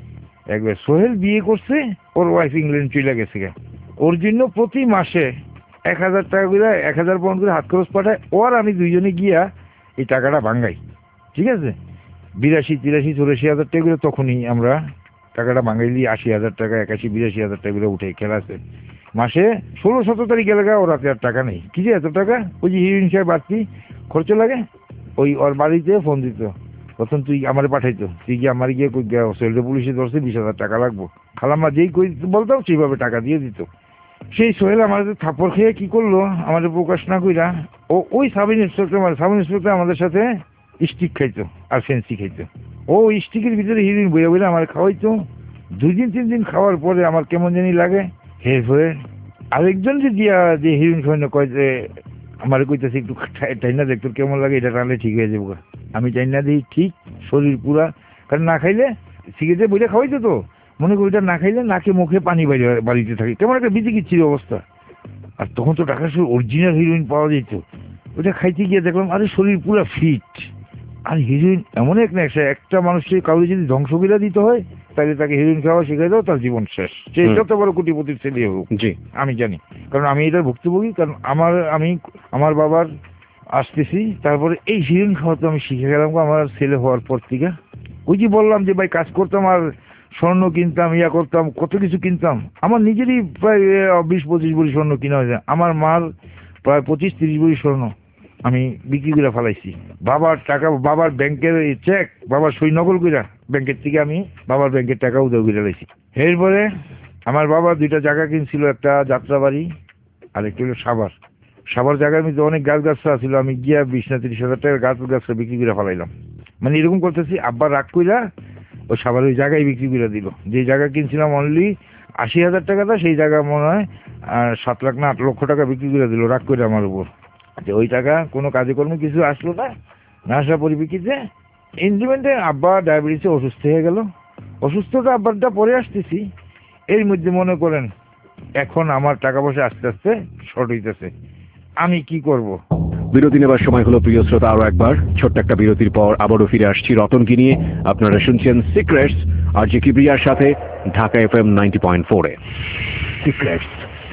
একবার সোহেল বিয়ে করছে, ওর ওয়াইফ ইংল্যান্ড চলে গেছে, ওর জন্য প্রতি মাসে এক হাজার টাকা করে এক হাজার পাউন্ড করে হাত খরচ পাঠায়, ওর আমি দুইজনে গিয়া এই টাকাটা ভাঙ্গাই। ঠিক আছে, বিরাশি তিরাশি চৌরাশি হাজার টাকা করে তখনই আমরা টাকাটা ভাঙ্গাইলি, আশি হাজার টাকা একাশি বিরাশি হাজার টাকা করে উঠে খেলাছে। মাসে ষোলো সতেরো তারিখ গেলে ওর হাতে আর টাকা নেই, কি যে এত টাকা, ওই যে হিরোইন সাহেব বাড়তি খরচ লাগে, ওই ওর বাড়িতে ফোন দিত, তখন তুই আমার পাঠাইতো, তুই গিয়ে আমার গিয়ে সোহেলটা পুলিশে ধরছে বিশ হাজার টাকা লাগবো, খালাম্মা যেই কই বলতাম সেইভাবে টাকা দিয়ে দিত। সেই সোহেল আমাদের থাপ্পড় খেয়ে কি করলো, আমাদের প্রকাশ না কইরা ও ওই সাব ইন্সপেক্টর মানে সাব ইন্সপেক্টর আমাদের সাথে স্টিক খাইতো আর ফেন্সি খাইতো, ও স্টিকের ভিতরে হিরোইন বইয়া বইলে আমার খাওয়াইতো। দুই দিন তিন দিন খাওয়ার পরে আমার কেমন জানি লাগে, হের হয়ে আরেকজন যে দিয়া যে হিরোইন খাওয়ানো কয় যে আমার কইতেছে একটু টাইনা দেখ তোর কেমন লাগে, এটা টানলে ঠিক হয়ে যাবো। আমি টাইনা দিই ঠিক শরীর পুরা, কারণ না খাইলে সিগারেটে বইটা খাওয়াইতো তো, মনে করি ওইটা না খাইলে নাকে মুখে পানি বাইরে বাড়িতে থাকে, কেমন একটা বিচিকিচ্ছির অবস্থা। আর তখন তো ঢাকা শহরে অরিজিনাল হিরোইন পাওয়া যেত, ওইটা খাইতে গিয়ে দেখলাম আরে শরীর পুরো ফিট। আর হিরোইন এমন এক নেশা, একটা মানুষকে কাউকে যদি ধ্বংস করে দিতে হয় তাহলে তাকে হিরোইন খাওয়া শিখাই দাও, তার জীবন শেষ, সে যত বড় কোটিপতির ছেলে হোক। জি আমি জানি, কারণ আমি এটার ভুক্তভোগী, কারণ আমার আমি আমার বাবার আসতেছি, তারপরে এই হিরোইন খাওয়া তো আমি শিখে গেলাম আমার ছেলে হওয়ার পর থেকে। ওই যে বললাম যে ভাই কাজ করতাম আর স্বর্ণ কিনতাম, ইয়া করতাম, কত কিছু কিনতাম, আমার নিজেরই প্রায় বিশ পঁচিশ ভরি স্বর্ণ কিনা হয়েছে, আমার মার প্রায় পঁচিশ তিরিশ ভরি স্বর্ণ আমি বিক্রি করে ফেলাইছি। বাবার টাকা, বাবার ব্যাংকের চেক বাবার সই নকল কইরা ব্যাংকের থেকে আমি বাবার ব্যাংকের টাকা উদয় করে লাইছি। এরপরে আমার বাবা দুইটা জায়গা কিনছিল, একটা যাত্রাবাড়ি আর একটা হলো সাভার। সাভার জায়গার মধ্যে অনেক গাছ গাছরা ছিল, আমি গিয়া বিশ না তিরিশ হাজার টাকার গাছ গাছরা বিক্রি করে ফেলাইলাম। মানে এরকম করতেছি, আব্বা রাগ কইরা ওই সাভার ওই জায়গায় বিক্রি করে দিল, যে জায়গা কিনছিলাম অনলি আশি হাজার টাকাটা, সেই জায়গা মনে হয় সাত লাখ না আট লক্ষ টাকা বিক্রি করে দিল রাগ করে আমার উপর। যে ওই টাকা কোনো কাজে কর্মে কিছু আসলো না, না আসার পরিপ্রেক্ষিতে ইনক্রিমেন্টে আব্বা ডায়াবেটিসে অসুস্থ হয়ে গেল। অসুস্থতা আব্বারটা পরে আসতেছি, এর মধ্যে মনে করেন এখন আমার টাকা পয়সা আস্তে আস্তে শর্ট হইতেছে, আমি কি করব। বিরতি নেবার সময় হলো প্রিয় শ্রোতা, আরো একবার ছোট্ট একটা বিরতির পর আবারও ফিরে আসছি রতনকে নিয়ে। আপনারা শুনছেন সিক্রেটস আর জি কিবরিয়ার সাথে Dhaka F M ninety point four এ। Secrets.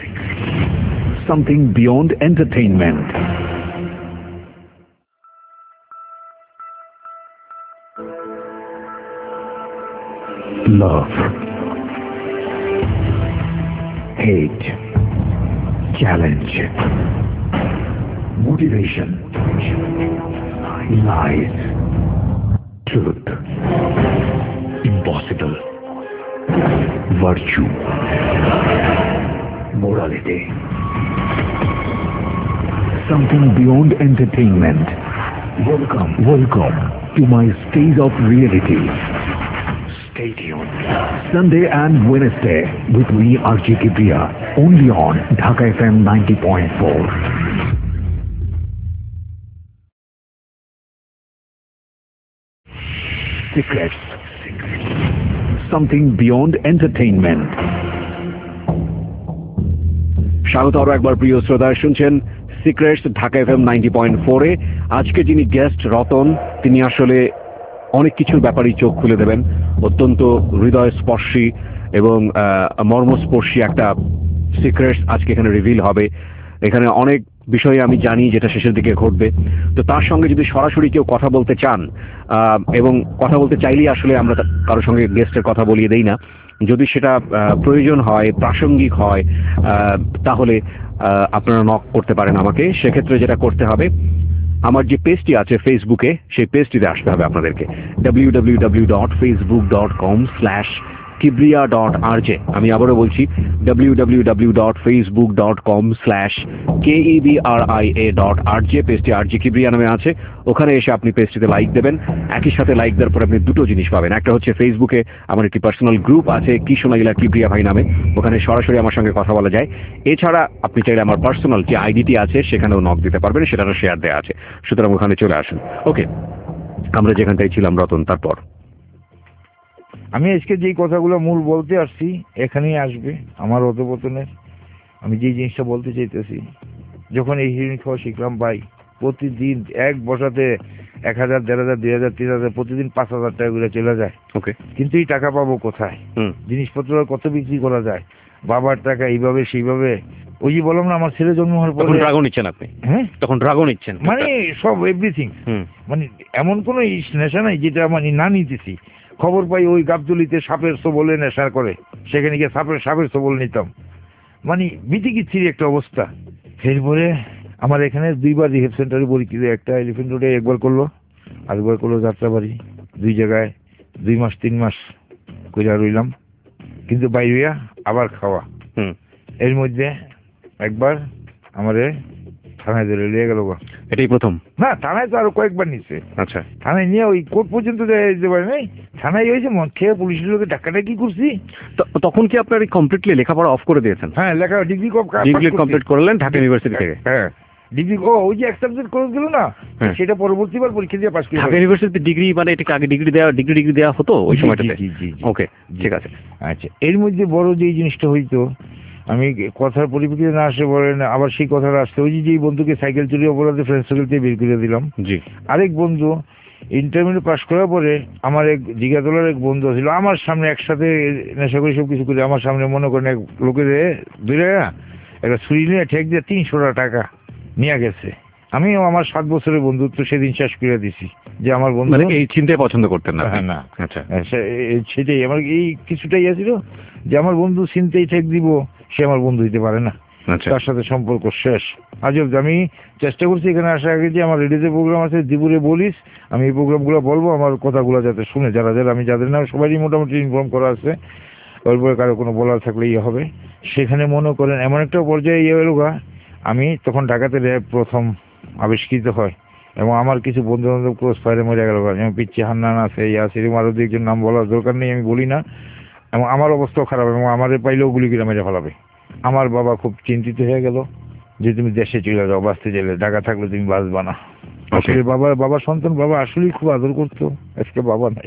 Something beyond entertainment. Love. Hate. Challenge. motivation, lies, truth, impossible, virtue, morality, something beyond entertainment. Welcome, welcome to my stage of reality. Stay tuned. Sunday and Wednesday with me, Archie Kipriya, only on Dhaka F M ninety point four. Secrets. Something beyond entertainment. স্বাগত আরো একবার প্রিয় শ্রোতা, শুনছেন secrets Dhaka F M ninety point ফোরে। আজকে যিনি গেস্ট রতন, তিনি আসলে অনেক কিছুর ব্যাপারেই চোখ খুলে দেবেন। অত্যন্ত হৃদয়স্পর্শী এবং মর্মস্পর্শী একটা সিক্রেটস আজকে এখানে রিভিল হবে। এখানে অনেক বিষয়ে আমি জানি যেটা শেষের দিকে ঘটবে। তো তার সঙ্গে যদি সরাসরি কেউ কথা বলতে চান এবং কথা বলতে চাইলেই আসলে আমরা কারোর সঙ্গে গেস্টের কথা বলিয়ে দেই না, যদি সেটা প্রয়োজন হয়, প্রাসঙ্গিক হয়, তাহলে আপনারা নক করতে পারেন আমাকে। সেক্ষেত্রে যেটা করতে হবে, আমার যে পেজটি আছে ফেসবুকে, সেই পেজটিতে আসতে হবে আপনাদেরকে W W W dot Facebook dot com slash Kibria dot R J. আমি আবারও বলছি W W W dot Facebook dot com slash K E B R I A dot R J. পেজটি আর জি কিব্রিয়া নামে আছে। ওখানে এসে আপনি পেজটিতে লাইক দেবেন। একই সাথে লাইক দেওয়ার পর আপনি দুটো জিনিস পাবেন। একটা হচ্ছে ফেসবুকে আমার একটি পার্সোনাল গ্রুপ আছে, কি শোনাগিলা কিব্রিয়া ভাই নামে। ওখানে সরাসরি আমার সঙ্গে কথা বলা যায়। এছাড়া আপনি চাইলে আমার পার্সোনাল যে আইডিটি আছে সেখানেও নক দিতে পারবেন, সেটারও শেয়ার দেওয়া আছে। সুতরাং ওখানে চলে আসুন। ওকে, আমরা যেখানটায় ছিলাম রতন, তারপর আমি আজকে যেই কথাগুলো মূল বলতে আসছি এখানেই আসবে আমার অধপতনের। আমি যেই জিনিসটা বলতে চাইতেছি, যখন এই হিরোইন খাওয়া শিখলাম ভাই, প্রতিদিন এক বসাতে এক হাজার দেড় হাজার দুই হাজার তিন হাজার প্রতিদিন পাঁচ হাজার টাকা করে চলে যায়। ওকে, কিন্তু এই টাকা পাবো কোথায়? জিনিসপত্র কত বিক্রি করা যায়, বাবার টাকা এইভাবে সেইভাবে। ওই যে বললাম না, আমার ছেলে জন্ম হওয়ার পরে ড্রাগন নিচ্ছেন আপনি। হ্যাঁ, তখন ড্রাগন নিচ্ছেন, মানে সব এভরিথিং। মানে এমন কোনো নেশা নাই যেটা মানে না নিতেছি। খবর পাই ওই গাবতলিতে সাপের সবলে নেশা করে, সেখানে গিয়ে সাপের সাপের সবল নিতাম। মানে বিতিকিচ্ছির একটা অবস্থা। এরপরে আমার এখানে দুইবার রিহেব সেন্টারে পরীক্ষিত, একটা এলিফেন্ট রোডে একবার করলো, আরেকবার করলো যাত্রাবাড়ি। দুই জায়গায় দুই মাস তিন মাস কইরা রইলাম, কিন্তু বাইরে আবার খাওয়া। এর মধ্যে একবার আমারে থানায় ধরে নিয়ে গেল। এটাই প্রথম না, থানায় তো আরো কয়েকবার নিচ্ছে। আচ্ছা, থানায় নিয়ে ওই কোর্ট পর্যন্ত যেতে পারে নাই। থানায় হয়েছে মদ খেয়ে পুলিশের লোকে ডাকাডাকি করছি। তখন কি আপনার কমপ্লিটলি লেখাপড়া অফ করে দিয়েছেন? হ্যাঁ, লেখা ডিগ্রি ডিগ্রি কমপ্লিট করলেন ঢাকা ইউনিভার্সিটি থেকে। হ্যাঁ, ডিগ্রি ও ওই যে এক সাবজেক্ট করে দিল না, সেটা পরবর্তীবার পরীক্ষা দিয়ে পাস করে। ঢাকা ইউনিভার্সিটি ডিগ্রি মানে এটা আগে ডিগ্রি দেওয়া ডিগ্রি ডিগ্রি দেওয়া হতো ওই সময়টাতে। ওকে, ঠিক আছে। আচ্ছা, এর মধ্যে বড় যে জিনিসটা হইতো, আমি কথার পরিপ্রেক্ষিতে না আসে বলেন আবার সেই কথাটা আসছে। ওই যে বন্ধুকে সাইকেল চুরি অপরাধে ফ্রেন্ড সার্কেল থেকে বের করে দিলাম। জি, আরেক বন্ধু ইন্টারমিডিয়েট পাস করার পরে আমার এক জিগাতলার এক বন্ধু ছিল, আমার সামনে একসাথে নেশা করে সব কিছু করে আমার সামনে মনে করেন এক লোকের দূরে একটা ছুরি নিয়ে ঠেক দিয়ে তিনশো টাকা নিয়ে গেছে। আমিও আমার সাত বছরের বন্ধুত্ব সেদিন শেষ করে দিছি যে আমার বন্ধু এই চিন্তায় পছন্দ করতেন না। হ্যাঁ, না, আচ্ছা, সেটাই আমার এই কিছুটাই আছিল যে আমার বন্ধু চিন্তাই ঠেক দিব, সে আমার বন্ধু দিতে পারে না, তার সাথে সম্পর্ক শেষ। আজব, আমি চেষ্টা করছি এখানে আসার আগে যে আমার রেডিওতে প্রোগ্রাম আছে দিপুরে বলিস, আমি এই প্রোগ্রামগুলো বলবো, আমার কথাগুলো যাতে শুনে যারা যারা আমি যাদের নাম সবারই মোটামুটি ইনফর্ম করা আছে। তারপরে কারো কোনো বলার থাকলে ইয়ে হবে। সেখানে মনে করেন এমন একটা পর্যায়ে ইয়ে হলো গা, আমি তখন ঢাকাতে র্যাব প্রথম আবিষ্কৃত হয় এবং আমার কিছু বন্ধু বান্ধব ক্রস ফায়ারে মরে গেল। যেমন পিচ্ছি হান্নান আছে, ইয়া সেরকম আরো দুইজন নাম বলার দরকার নেই, আমি বলি না। এবং আমার অবস্থাও খারাপ, এবং আমাদের পাইলেও গুলি করে মেরে ফেলাবে। আমার বাবা খুব চিন্তিত হয়ে গেল যে তুমি দেশে চলে যাও, বাঁচতে চাইলে, ঢাকা থাকলে তুমি বাঁচবা না। আসলে বাবার বাবার সন্তান, বাবা আসলেই খুব আদর করতো। আজকে বাবা নাই,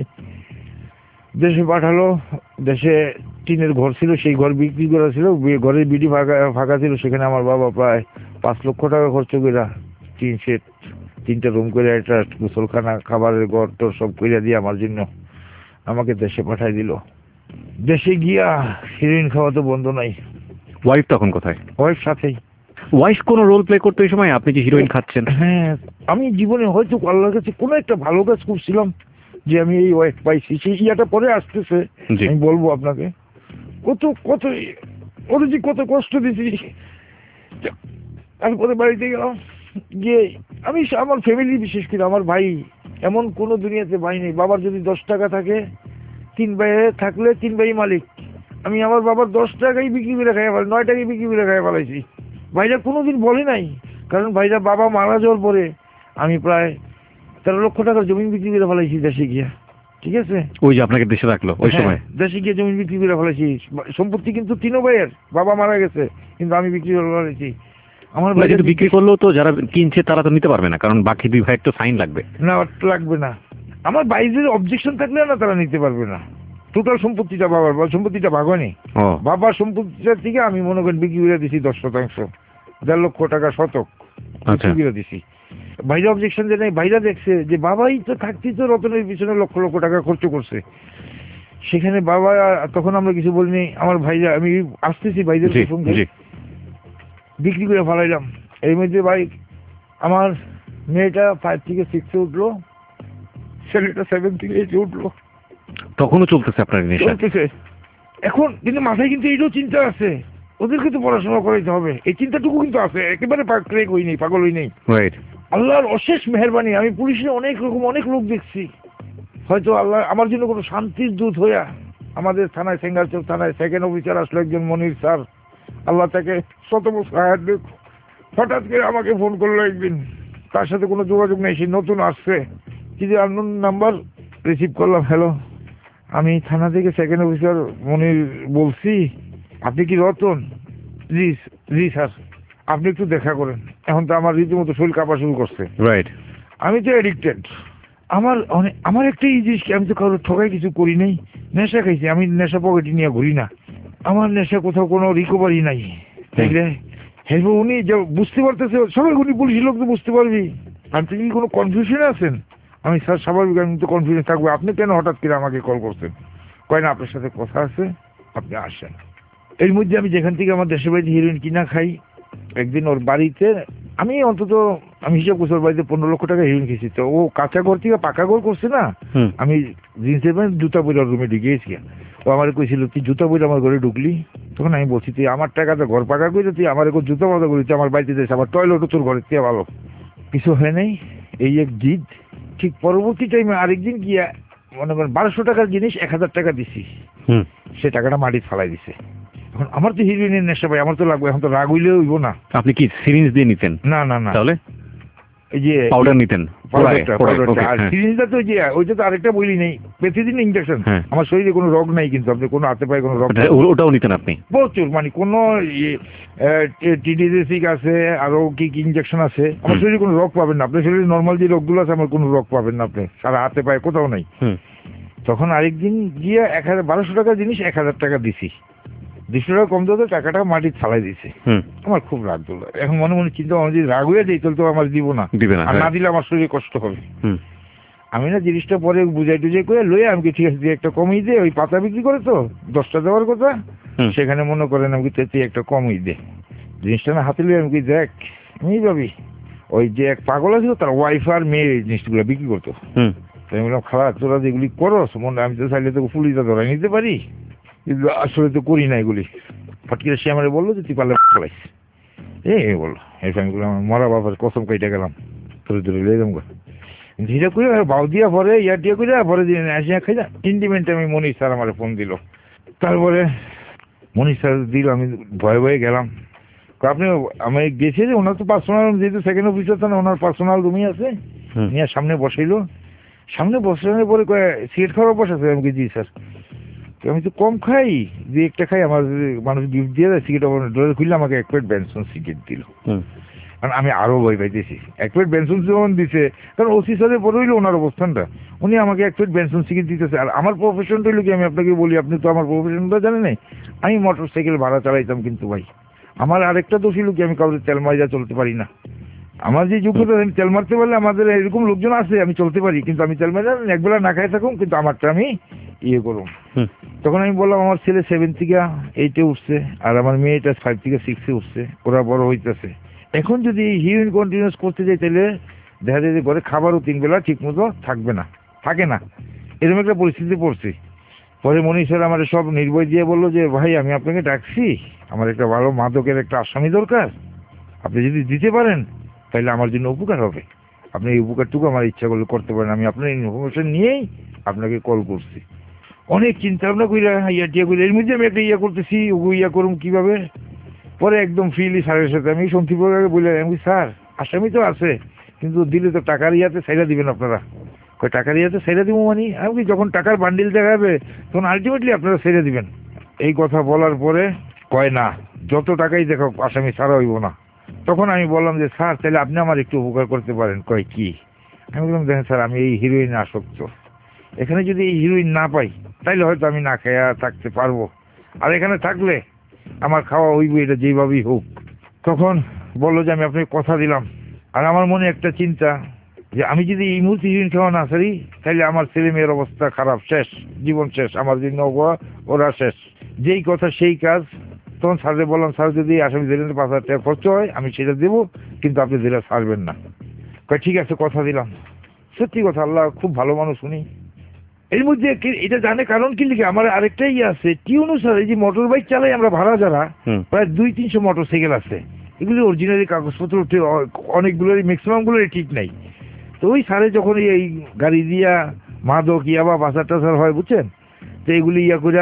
দেশে পাঠালো। দেশে টিনের ঘর ছিল, সেই ঘর বিক্রি করা ছিল, ঘরের বিডি ফাঁকা ফাঁকা ছিল। সেখানে আমার বাবা প্রায় পাঁচ লক্ষ টাকা খরচ করে তিন সেট তিনটা রুম করে একটা গোসলখানা, খাবারের ঘর তোর সব করে দিয়ে আমার জন্য আমাকে দেশে পাঠাই দিল। দেশে গিয়া হিরোইন খাওয়া তো বন্ধ নাই। ওয়াইফ তখন কোথায়? ওয়াইফ সাথেই। ওয়াইফ কোনো রোল প্লে করতে ওই সময় আপনি যে হিরোইন খাচ্ছেন? হ্যাঁ, আমি জীবনে হয়তো আল্লাহর কাছে কোনো একটা ভালো কাজ করছিলাম যে আমি এই ওয়াইফ পাইছি। সেই ইয়াটা পরে আসতেছে, আমি বলবো আপনাকে কত কত ওর যে কত কষ্ট দিছি। তারপরে বাড়িতে গেলাম, যে আমি আমার ফ্যামিলি, বিশেষ করে আমার ভাই, এমন কোনো দুনিয়াতে ভাই নেই। বাবার যদি দশ টাকা থাকে, তিন ভাই থাকলে তিন ভাই মালিক। আমি আমার বাবার দশ টাকাই বিক্রি করে খাই ফেল, নয় টাকাই বিক্রি করে খাই ফেলাইছি। ভাইরা কোনোদিন বলে নাই, কারণ ভাইরা বাবা মারা যাওয়ার পরে আমি প্রায় তেরো লক্ষ টাকার জমি বিক্রি করে ফেলাইছি দেশে গিয়া। ঠিক আছে, ওই যে আপনাকে দেশে রাখলো ওই সময়। হ্যাঁ, দেশে গিয়ে জমি বিক্রি করে ফেলাইছি। সম্পত্তি কিন্তু তিনও ভাইয়ের, বাবা মারা গেছে কিন্তু আমি বিক্রি করে ফেলাইছি। আমার ভাই কিন্তু বিক্রি করলেও তো যারা কিনছে তারা তো নিতে পারবে না, কারণ বাকি দুই ভাইয়ের তো সাইন লাগবে। না, লাগবে না। আমার বাইরের অবজেকশন থাকলে না তারা নিতে পারবে না। টোটাল সম্পত্তিটা বাবার, সম্পত্তিটা ভাগ হয়নি। বাবার সম্পত্তিটা থেকে আমি মনে করেন বিক্রি করে দিছি দশ শতাংশ, দেড় লক্ষ টাকা শতক বিক্রি করে দিছি। বাইরে অবজেকশন যে নাই, বাইরে দেখছে যে বাবাই তো থাকতেই তো রতনের পিছনে লক্ষ লক্ষ টাকা খরচ করছে, সেখানে বাবা, তখন আমরা কিছু বলিনি। আমার ভাইরা, আমি আসতেছি ভাইদের সঙ্গে, বিক্রি করে ফেলাইলাম। এর মধ্যে ভাই আমার মেয়েটা ফাইভ থেকে সিক্সে উঠলো, ছেলেটা সেভেন থেকে এইটে উঠলো। তখনও চলতেছে আপনার নেশা? চলতেছে। এখন কিন্তু মাথায় কিন্তু এইটাও চিন্তা আছে, ওদেরকে তো পড়াশোনা করাইতে হবে, এই চিন্তাটুকু কিন্তু আছে। একেবারে পাগল হই নেই, পাগল হই নেই। আল্লাহর অশেষ মেহেরবানি, আমি পুলিশে অনেক রকম অনেক লোক দেখছি। হয়তো আল্লাহ আমার জন্য কোনো শান্তির দূত হইয়া আমাদের থানায়, সেঙ্গারচর থানায় সেকেন্ড অফিসার আসলো একজন মনির স্যার, আল্লাহ তাকে শত বছর হায়াত দেখ। হঠাৎ করে আমাকে ফোন করলো একদিন, তার সাথে কোনো যোগাযোগ নেই, সে নতুন আসছে, কিন্তু আননোন নাম্বার রিসিভ করলাম। হ্যালো, আমি থানা থেকে সেকেন্ড অফিসার মনির বলছি, আপনি কি রতন? জি জি স্যার, আপনি একটু দেখা করেন। এখন তো আমার রীতিমতো শরীর কাঁপা শুরু করছে। রাইট, আমি তো এডিক্টেড। আমার অনেক, আমার একটা এই জিনিস কি, আমি তো কারোর ঠকাই কিছু করি নাই, নেশা খাইছি। আমি নেশা পকেটে নিয়ে ঘুরি না, আমার নেশা কোথাও কোনো রিকভারি নাই। দেখলে হ্যাঁ, উনি যে বুঝতে পারতেছে, সবাই উনি পুলিশের লোক তো বুঝতে পারবি। আপনি কি কোনো কনফিউশনে আছেন? আমি স্যার স্বাভাবিক, আমি তো কনফিউশন থাকবো। আপনি কেন হঠাৎ করে আমাকে কল করছেন? কয় না, আপনার সাথে কথা আছে, আপনি আসেন। এর মধ্যে আমি যেখান থেকে আমার দেশের বাড়িতে হিরোইন কিনা খাই, একদিন ওর বাড়িতে আমি অন্তত, আমি হিসাব করছি ওর বাড়িতে পনেরো লক্ষ টাকা হিরোইন খেয়েছি। তো ও কাঁচা ঘর থেকে পাকা ঘর করছে না, আমি জিন্সের প্যান্ট জুতা পরে ওর রুমে ঢুকিয়েছি। ও আমার কইছিল, তুই জুতা পরে আমার ঘরে ঢুকলি? তখন আমি বলছি, তুই আমার টাকাতে ঘর পাকা করে তুই আমার এখন জুতা মাথা করি, আমার বাড়িতে যাইছে, আমার টয়লেটও তোর ঘরের থেকে ভালো। কিছু হয় নাই, এই এক জিদ। ঠিক পরবর্তী টাইমে আরেকদিন গিয়া মনে করেন বারোশো টাকার জিনিস এক হাজার টাকা দিছি, সে টাকাটা মাটি ফালাই দিছে। এখন আমার তো হিরোইনের নেশা ভাই, আমার তো লাগবে। এখন তো রাগ হইলে হইব না। আপনি কি সিরিঞ্জ দিয়ে নিতেন? না না না, তাহলে এই যে পাউডার নিতেন? আর সিরিঞ্জটা তো যে ওইটা তো আরেকটা বলি নেই, প্রতিদিন ইনজেকশন। আমার শরীরে কোনো রোগ নাই, কিন্তু আপনি কোনো হাতে পায়ে কোনো রোগ, ওটাও নিতেন আপনি? প্রচুর, মানে কোনো টিডিসিক আছে, আরো কি কি ইনজেকশন আছে। আমার শরীরে কোনো রোগ পাবেন না, আপনার শরীরে নর্মাল যে রোগগুলো আছে আমার কোনো রোগ পাবেন না আপনি, সারা হাতে পায়ে কোথাও নাই। তখন আরেকদিন গিয়ে এক হাজার বারোশো টাকার জিনিস এক হাজার টাকা দিছি, দুশো টাকা কম দিতে টাকাটা মাটি ফালাই দিছে। আমার খুব রাগ দিল। এখন মনে মনে চিন্তা, আমার যদি রাগ হয়ে যাই তাহলে তো আমার দিব না, আর না দিলে আমার শরীরে কষ্ট হবে। আমি না জিনিসটা পরে বুঝাই টুজাই করে লইয়া আমি ঠিক আছে, একটা কমিয়ে দে, ওই পাতা বিক্রি করে তো দশটা দেওয়ার কথা, সেখানে মনে করেন আমি তুই একটা কমিয়ে দে জিনিসটা না হাতে লইয়া। আমি কি দেখ, আমি ভাবি ওই যে এক পাগল আছে তার ওয়াইফ আর মেয়ে এই জিনিসগুলো বিক্রি করতো। তাই বললাম, খারাপ তোরা যেগুলি করো মনে, আমি তো চাইলে তো পুলিশটা ধরাই নিতে পারি, কিন্তু আসলে তো করি না এগুলি। ফটকিরা সে আমার বললো যে তুই পারলে ফলাইস, এই বললো। এরপর আমি বললাম, মরা বাবার কসম কেটে গেলাম, ধরে ধরে লিয়ে যাবো। ধীরে করে বাউ দিয়া পরে ইয়ার দিয়ে করে পরে দিন আসিয়া খাই না ইন্ডিমেন্টে আমি মনির স্যার আমার ফোন দিল। তারপরে মনির স্যার দিল, আমি ভয়ে ভয়ে গেলাম। আপনি আমি গেছি যে ওনার তো পার্সোনাল, যেহেতু সেকেন্ড অফিসার তো না, ওনার পার্সোনাল রুমই আছে, নিয়ে সামনে বসাইলো। সামনে বসানোর পরে সিগারেট খাওয়ার বসাছে। আমি জি স্যার, আমি তো কম খাই, যে একটা খাই, আমার মানুষ গিফট দিয়ে দেয় সিগারেট, ডোরে খুললে আমাকে এক প্লেট বেনসন সিগারেট দিল। কারণ আমি আরো ভয় পাইতেছি, এক প্লেট বেনসন যখন দিছে, কারণ ওসি স্যারের পরে হইলো ওনার অবস্থানটা, উনি আমাকে এক প্লেট বেনসন সিগারেট দিতেছে। আর আমার প্রফেশনটা হইলো কি, আমি আপনাকে বলি, আপনি তো আমার প্রফেশনটা জানেন নাই, আমি মোটর সাইকেল ভাড়া চালাইতাম। কিন্তু ভাই আমার আরেকটা দোষ হইলো কি, আমি কাউকে তেল মাইজা চলতে পারি না। আমার যে যোগ্যতা, আমি তেল মারতে পারলে, আমাদের এরকম লোকজন আছে, আমি চলতে পারি, কিন্তু আমি তেল মারা একবেলা না খাই থাকুন, কিন্তু আমারটা আমি ইয়ে করুন। তখন আমি বললাম, আমার ছেলে সেভেন থেকে এইটে উঠছে, আর আমার মেয়েটা ফাইভ থেকে সিক্সে উঠছে, ওরা বড় হইতেছে। এখন যদি হিরোইন কন্টিনিউস করতে যাই, তাহলে দেখা যায় যে ঘরে খাবারও তিন বেলা ঠিক মতো থাকবে না, থাকে না, এরকম একটা পরিস্থিতি পড়ছি। পরে মনীষ স্যার আমার সব নির্ভয় দিয়ে বললো যে, ভাই আমি আপনাকে ডাকছি, আমার একটা ভালো মাদকের একটা আসামি দরকার, আপনি যদি দিতে পারেন তাহলে আমার জন্য উপকার হবে। আপনি এই উপকারটুকু আমার ইচ্ছা করলে করতে পারেন। আমি আপনার ইনফরমেশন নিয়েই আপনাকে কল করছি। অনেক চিন্তা ভাবনা কইরা ইয়া টিয়া কইরা এর মধ্যে আমি একটা ইয়া করতেছি, ওগু ইয়া করুম কিভাবে। পরে একদম ফ্রিলি স্যারের সাথে আমি শান্তিপুরে বলে আমি স্যার আসামি তো আছে, কিন্তু দিলে তো টাকার ইয়াতে সাইডা দিবেন আপনারা। কয় টাকার ইয়াতে সাইডা দিব মানে? আমি কি যখন টাকার বান্ডিল দেখাবে তখন আলটিমেটলি আপনারা সাইডা দিবেন। এই কথা বলার পরে কয় না, যত টাকাই দেখো আসামি ছাড়া হইব না। তখন আমি বললাম যে স্যার তাহলে আপনি আমার একটু উপকার করতে পারেন। কয় কি? আমি বললাম দেখেন স্যার আমি এই হিরোইন আসক্ত, এখানে যদি এই হিরোইন না পাই তাইলে হয়তো আমি না খেয়া থাকতে পারবো, আর এখানে থাকলে আমার খাওয়া হইব এটা যেভাবেই হোক। তখন বললো যে আমি আপনাকে কথা দিলাম। আর আমার মনে একটা চিন্তা যে আমি যদি এই মুহূর্তে হিরোইন খাওয়া না সারি তাহলে আমার ছেলে মেয়ের অবস্থা খারাপ, শেষ, জীবন শেষ, আমার জন্য ওরা শেষ। যেই কথা সেই কাজ। তখন স্যারকে বললাম স্যার যদি আসামি জেলে পাঁচ হাজার টাকা খরচ হয় আমি সেটা দেবো, কিন্তু আপনি জেলে ছাড়বেন না। কয় ঠিক আছে কথা দিলাম। সত্যি কথা, আল্লাহ খুব ভালো মানুষ উনি। এর মধ্যে এটা জানে কারণ কি লিখে আমার আরেকটাই ইয়ে আছে, টিউনু স্যার এই যে মোটর বাইক চালাই আমরা ভাড়া যারা প্রায় দুই তিনশো মোটর সাইকেল আছে, এগুলি অরিজিনালি কাগজপত্র অনেকগুলোরই ম্যাক্সিমামগুলোরই ঠিক নাই। তো ওই স্যারে যখন এই গাড়ি দিয়া মাদক ইয়া বা বাসার টাসার হয় বুঝছেন, তো এগুলি ইয়া করে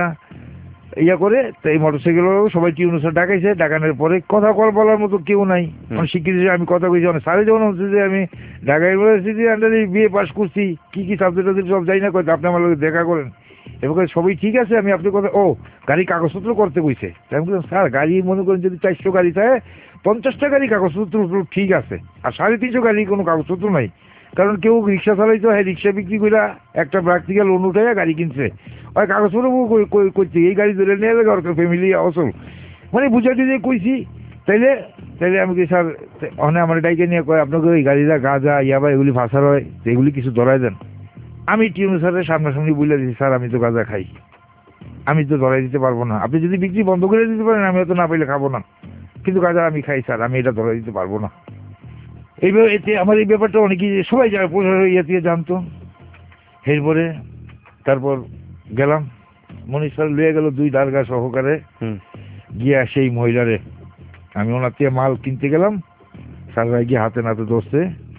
ইয়া করে তো এই মোটর সাইকেল সবাই টিউনু স্যার ডাকাইছে। ডাকানোর পরে কথা কল বলার মতো কেউ নাই, মানে স্বীকৃতি আমি কথা কইছি। অনেক স্যারে যখন হচ্ছে যে আমি ঢাকা ইউনিভার্সিটির আন্ডারে বিএ পাস করছি, কি কি সাবজেক্ট আছে সব যাই না, কয় আপনি আমার লোক দেখা করেন। এবার সবই ঠিক আছে, আমি আপনি কথা ও গাড়ি কাগজপত্র করতে কইছে। আমি বললাম স্যার গাড়ি মনে করেন যদি চারশো গাড়ি থাকে পঞ্চাশটা গাড়ি কাগজপত্র ঠিক আছে, আর সাড়ে তিনশো গাড়ি কোনো কাগজপত্র নাই। কারণ কেউ রিক্সা চালাইতো, হ্যাঁ রিক্সা বিক্রি করে একটা প্র্যাকটিক্যাল লোন উঠাইয়া গাড়ি কিনছে, ওই কাগজপত্র করছে এই গাড়ি ধরে নিয়ে গেলে ওর ফ্যামিলি অসল, মানে বুঝাতে দিয়ে কইছি। তাইলে তাইলে আমি কি স্যার ওখানে আমার ডাইকে নিয়ে কয় আপনাকে ওই গাড়িটা গাঁজা ইয়াবা এগুলি ফাঁসার হয়, এগুলি কিছু ধরাই দেন। আমি টিউনু স্যারের সামনাসামনি বলে দিচ্ছি স্যার আমি তো গাঁজা খাই, আমি তো ধরাই দিতে পারবো না। আপনি যদি বিক্রি বন্ধ করে দিতে পারেন আমি হয়তো না পাইলে খাবো না, কিন্তু গাঁজা আমি খাই স্যার, আমি এটা ধরাই দিতে পারবো না। এইভাবে এতে আমার এই ব্যাপারটা অনেকেই সবাই যায় ইয়ে থেকে জানতো। এরপরে তারপর গেলাম, মনীষ স্যার লিয়ে গেল দুই দারগা সহকারে, গিয়া সেই মহিলারে আমি ওনার থেকে মাল কিনতে গেলাম। স্যাররা গিয়ে হাতে নাতে ধরছে,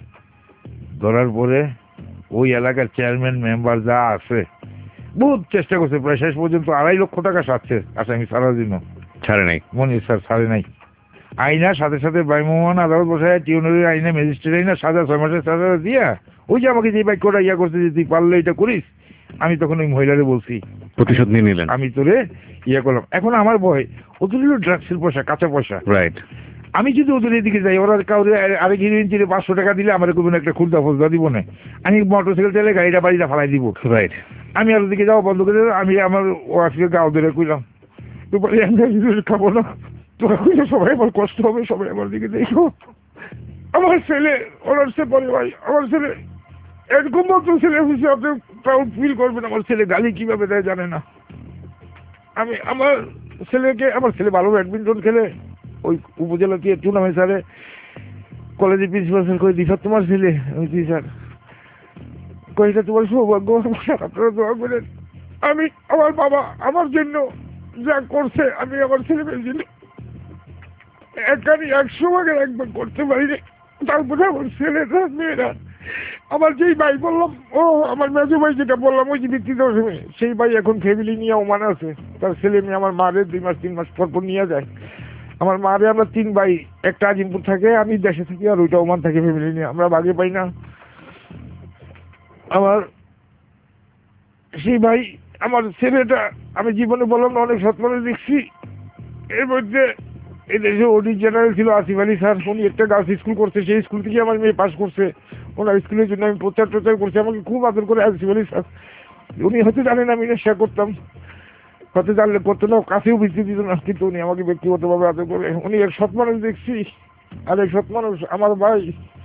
ধরার পরে ওই এলাকার চেয়ারম্যান মেম্বার যা আছে বহুত চেষ্টা করছে, প্রায় শেষ পর্যন্ত আড়াই লক্ষ টাকা সারছে আসামি ছাড়ার জন্য, ছাড়ে নাই। মনীষ স্যার ছাড়ে নাই। আইনা সাথে সাথে ভ্রাম্যমাণ আদালত বসায় টিউনের আইনা ম্যাজিস্ট্রেট আইনা সাজা ছয় মাসের সাজা দিয়া ওই যে আমাকে যে বাক্যটা ইয়া করছে যে তুই পারলে এটা করিস, আমি তখন ওই মহিলারে বলছি প্রতিশোধ নিয়ে নিলেন, আমি তোরে ইয়া করলাম। এখন আমার ভয় ওদের হলো ড্রাগসের পয়সা, কাঁচা পয়সা, রাইট। আমি যদি ওদের এদিকে যাই ওরা কাউরে আরেক হিরোইন চিনে পাঁচশো টাকা দিলে আমার কোনো একটা খুলতা ফোলতা দিব না, আমি মোটর সাইকেল চাইলে গাড়িটা বাড়িটা ফালাই দিব, রাইট। আমি আর ওদিকে যাওয়া বন্ধ করে আমি আমার ও আজকে গাও ধরে কইলাম তো বলি আমি খাবো না, তোরা কইলে সবাই আমার কষ্ট হবে, সবাই আমার দিকে দেখো। আমার ছেলে ওনার সে বলে ভাই আমার ছেলে এরকম মতো ছেলে হয়েছে, আপনি প্রাউড ফিল করবেন। আমার ছেলে গালি কিভাবে দেয় জানে না। আমি আমার ছেলেকে, আমার ছেলে ভালো ব্যাডমিন্টন খেলে, ওই উপজেলা দিয়ে টুর্নামেন্ট স্যারে কলেজের প্রিন্সিপাল স্যার কই দিশা তোমার ছেলে, আমি দিই স্যার কয়েকটা তোমার সৌভাগ্য, আপনারা দোয়া করেন। আমি আমার বাবা আমার জন্য যা করছে আমি আমার ছেলে মেয়ের জন্য একখানি একশো ভাগের একবার করতে পারিনি, তারপরে আমার ছেলেরা মেয়েরা আমার যেই ভাই বললাম ও আমার মেজো ভাই যেটা বললাম ওই যে ভিত্তিতে সেই ভাই এখন ফ্যামিলি নিয়ে ওমান আছে, তার ছেলে মেয়ে আমার মারে দুই মাস তিন মাস পর পর নিয়ে যায়। আমার মারে আমরা তিন ভাই, একটা আজিমপুর থাকে, আমি দেশে থাকি, আর ওইটা ওমান থাকে ফ্যামিলি নিয়ে, আমরা বাগে পাই না। আমার সেই ভাই আমার ছেলেটা আমি জীবনে বললাম না অনেক সৎ মানুষ দেখছি, এর মধ্যে এই দেশে অডিট জেনারেল ছিল আসিফ আলী স্যার, উনি একটা গার্লস স্কুল করছে, সেই স্কুল থেকে আমার মেয়ে পাস করছে, ওনার স্কুলের জন্য আমি প্রচার প্রচার করছি, আমাকে খুব আদর করে আসিফ আলী স্যার। উনি হয়তো জানেন আমি নেশা করতাম, হয়তো জানলে করতো না, কাছেও বৃত্তি দিত না, কিন্তু উনি আমাকে ব্যক্তিগতভাবে আদর করে। উনি এক সৎ মানুষ দেখছি, আর এক সৎ মানুষ আমার ভাই,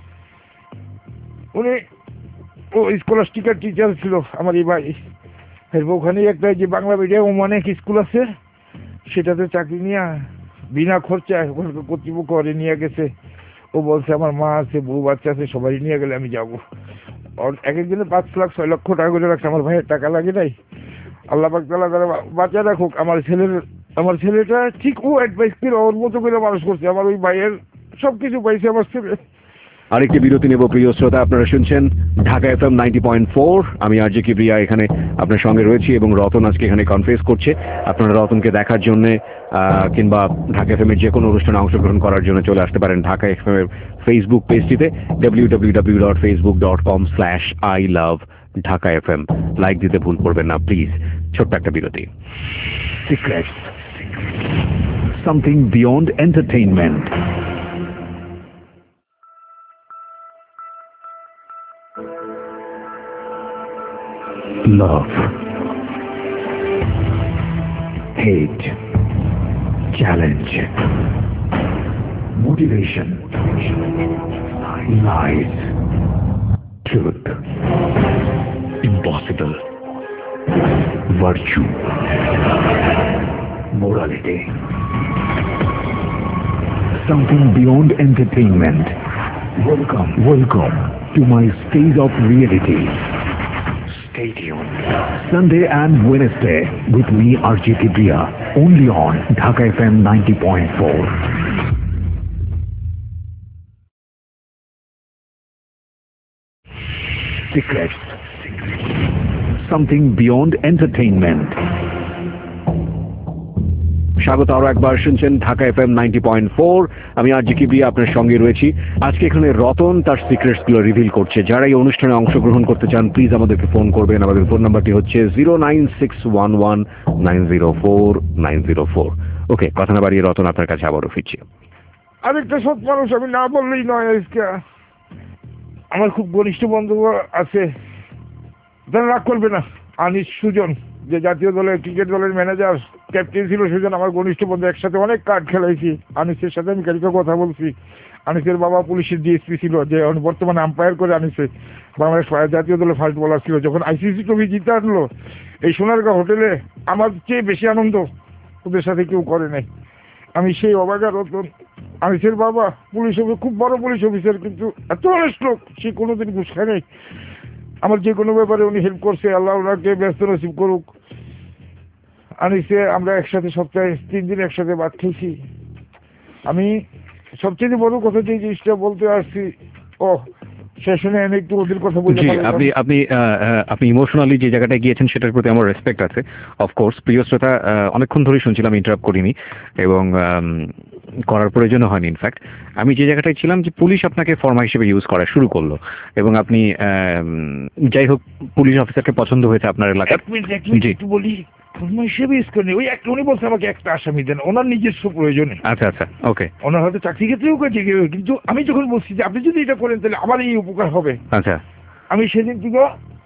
উনি ও স্কলাস্টিকার টিচার ছিল আমার এই ভাই। এরপর ওখানে একটা যে বাংলা মিডিয়াম অনেক স্কুল আছে সেটাতে চাকরি নিয়ে বিনা খরচায় কর্তৃপক্ষ করে নিয়ে গেছে। ও বলছে আমার মা আছে, বউ বাচ্চা আছে, সবাই নিয়ে গেলে আমি যাবো। এক একদিনে পাঁচ লাখ ছয় লক্ষ টাকা করে রাখছে, আমার ভাইয়ের টাকা লাগে নাই। আল্লাহ পাক তাআলা তারা বাঁচা রাখুক। আমার ছেলের আমার ছেলেটা ঠিক ও অ্যাডভাইস করে ওর মতো করে মানুষ করছে। আমার ওই ভাইয়ের সব কিছু পাইছে আমার ছেলে। আরেকটি বিরতি নেব প্রিয় শ্রোতা। আপনারা শুনছেন Dhaka F M ninety point four. আমি আর জে কিবরিয়া এখানে আপনার সঙ্গে রয়েছি এবং রতন আজকে এখানে কনফারেন্স করছে। আপনারা রতনকে দেখার জন্য কিংবা ঢাকা এফ এম এর যে কোনো অনুষ্ঠানে অংশগ্রহণ করার জন্য চলে আসতে পারেন ঢাকা এফ এম এর ফেসবুক পেজটিতে W W W dot Facebook dot com slash I love Dhaka F M. Like দিতে ভুল করবেন না প্লিজ। ছোট্ট একটা বিরতি। Secrets. Something beyond entertainment. Love. Hate. Challenge. Motivation. Lies. Truth. Impossible. Virtue. Morality. Something beyond entertainment. Welcome, welcome to my stage of reality. Stay tuned. Sunday and Wednesday with me R J Kibriya, only on Dhaka F M ninety point four. Secrets. Something beyond entertainment. স্বাগত আরো একবার। শুনছেন Dhaka F M ninety point four. আমি আর জি কিবরিয়া আপনার সঙ্গে রয়েছি। আজকে এখানে রতন তার সিক্রেটস গুলো রিভিল করছে। যারা এই অনুষ্ঠানে অংশগ্রহণ করতে চান প্লিজ আমাদেরকে ফোন করবেন। আমাদের ফোন নাম্বারটি হচ্ছে zero nine six one one nine zero four nine zero four. Okay, কথা না বাড়িয়ে রতন আপনার কাছে আবারও ফিরছি। আরেকটা সৎ মানুষ আমি না বললেই নয়। আজকে আমার খুব ঘনিষ্ঠ বন্ধু আছে, যারা রাগ করবে না। আনিস সুজন, যে জাতীয় দলের ক্রিকেট দলের ম্যানেজার ক্যাপ্টেন ছিল, সুজন আমার ঘনিষ্ঠ বন্ধু। একসাথে অনেক কার্ড খেলাইছি। আনিসের সাথে আমি কালকে কথা বলছি। আনিসের বাবা পুলিশের ডিএসপি ছিল, যে বর্তমানে আম্পায়ার করে। আনিসে বাংলাদেশ জাতীয় দলের ফার্স্ট বোলার ছিল। যখন আইসিসি ট্রফি জিতে আনলো এই সোনারগাঁ হোটেলে, আমার চেয়ে বেশি আনন্দ ওদের সাথে কেউ করে নাই। আমি সেই অবাগা রতন। আনিসের বাবা পুলিশ অফিসার, খুব বড় পুলিশ অফিসার, কিন্তু এত অনেক লোক, সে কোনোদিন ঘুষ খায় নাই। আমার যে কোনো ব্যাপারে উনি হেল্প করছে। আল্লাহ ওনাকে ব্যস্ত নসিব করুক। আনিসে আমরা একসাথে সপ্তাহে তিন দিন একসাথে ভাত খেয়েছি। আমি সবচেয়ে বড় কথা যে জিনিসটা বলতে আসছি, ও সেশনে এনে একটু ওদের কথা বলতে। আপনি আপনি আপনি ইমোশনালি যে জায়গাটায় গিয়েছেন সেটার প্রতি আমার রেসপেক্ট আছে। অফকোর্স প্রিয় শ্রোতা, অনেকক্ষণ ধরেই শুনছিলাম, ইন্টারাপ্ট করিনি এবং করার প্রয়োজনও হয়নি। ইনফ্যাক্ট আমি যে জায়গাটায় ছিলাম, যে পুলিশ আপনাকে ফর্মা হিসেবে ইউজ করা শুরু করলো এবং আপনি যাই হোক পুলিশ অফিসারকে পছন্দ হয়েছে আপনার এলাকায়। জি একটু বলি, ফর্মা হিসেবে ইউজ করেনি। ওই একটা উনি বলছে আমাকে একটা আসামি দেন ওনার নিজস্ব প্রয়োজনে। আচ্ছা আচ্ছা, ওকে। ওনার হয়তো চাকরি ক্ষেত্রেও কাজে, কিন্তু আমি যখন বলছি যে আপনি যদি এটা করেন তাহলে আমার এই উপকার হবে। আচ্ছা, আমি সেদিন থেকে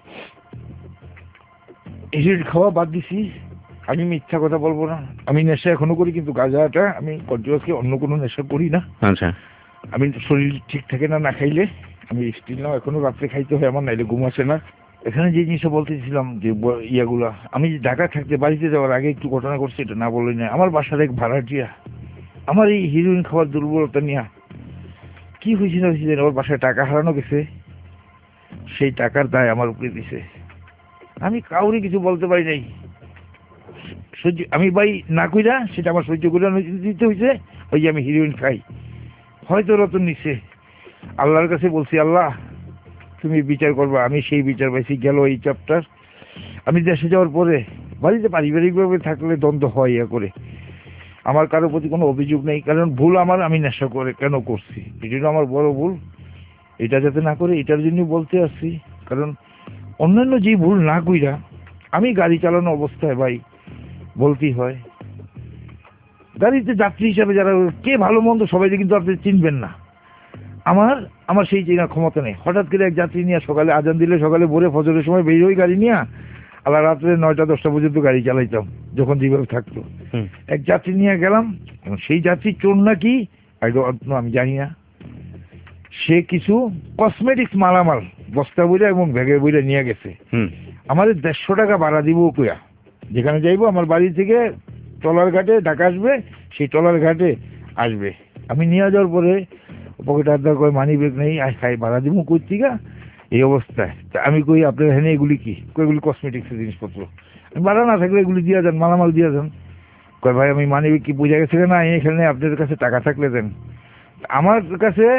হিরোইন খাওয়া বাদ দিছি। আমি মিথ্যা কথা বলবো না, আমি নেশা এখনো করি, কিন্তু গাঁজাটা আমি কন্টিনিউয়াসলি, অন্য কোনো নেশা করি না। আচ্ছা, আমি শরীর ঠিক থাকে না না খাইলে। আমি স্টিল নাও এখনো রাত্রে খাইতে হয় আমার, নাইলে ঘুম আসে না। এখানে যে জিনিসটা বলতেছিলাম যে ইয়াগুলা, আমি ঢাকা থাকতে বাড়িতে যাওয়ার আগে একটু ঘটনা করছি, এটা না বললেই না। আমার বাসার এক ভাড়াটিয়া আমার এই হিরোইন খাওয়ার দুর্বলতা নিয়ে কি হয়েছিল হয়েছিল ওর বাসায় টাকা হারানো গেছে, সেই টাকার দায় আমার উপরে দিছে। আমি কাউরে কিছু বলতে পারি নাই, সহ্য আমি ভাই না কইরা সেটা আমার সহ্য করে দিতে হয়েছে। ওই যে আমি হিরোইন খাই, হয়তো রতন নিচ্ছে। আল্লাহর কাছে বলছি, আল্লাহ তুমি বিচার করবা। আমি সেই বিচার পাইছি। গেল এই চ্যাপ্টার। আমি দেশে যাওয়ার পরে বাড়িতে পারিবারিকভাবে থাকলে দ্বন্দ্ব হয় ইয়া করে, আমার কারোর প্রতি কোনো অভিযোগ নেই, কারণ ভুল আমার, আমি নেশা করে কেন করছি, এই জন্য আমার বড় ভুল। এটা যাতে না করে এটার জন্য বলতে আসছি। কারণ অন্যান্য যে ভুল না কইরা আমি গাড়ি চালানো অবস্থায় ভাই বলতেই হয়। গাড়িতে যাত্রী হিসাবে যারা, কে ভালো মন্দ সবাই কিন্তু আপনি চিনবেন না। আমার আমার সেই চেনার ক্ষমতা নেই। হঠাৎ করে এক যাত্রী নিয়ে সকালে আজান দিলে সকালে ভোরে ফজরের সময় বেরিয়ে ওই গাড়ি নিয়ে আবার রাত্রে নয়টা দশটা পর্যন্ত গাড়ি চালাইতাম যখন যেভাবে থাকতো। এক যাত্রী নিয়ে গেলাম, সেই যাত্রী চোর নাকি আমি জানি না, সে কিছু কসমেটিক্স মালামাল বস্তা বইরা এবং ব্যাগে বইরা নিয়ে গেছে। আমাদের দেড়শো টাকা ভাড়া দিব কইয়া, যেখানে যাইবো আমার বাড়ি থেকে টলার ঘাটে ঢাকা আসবে, সেই টলার ঘাটে আসবে। আমি নিয়ে যাওয়ার পরে পকেটে হাত দেওয়ার মানি ব্যাগ নেই, আয় খাই ভাড়া দিব কই থেকে এই অবস্থায়। তা আমি কই আপনার হ্যাঁ এগুলি কি? কই এগুলি কসমেটিক্সের জিনিসপত্র। ভাড়া না থাকলে এগুলি দিয়ে যান, মালামাল দিয়ে যান। কয় ভাই আমি মানি ব্যাগ কি বোঝা গেছে না, এখানে আপনাদের কাছে টাকা থাকলে দেন। আমার কাছে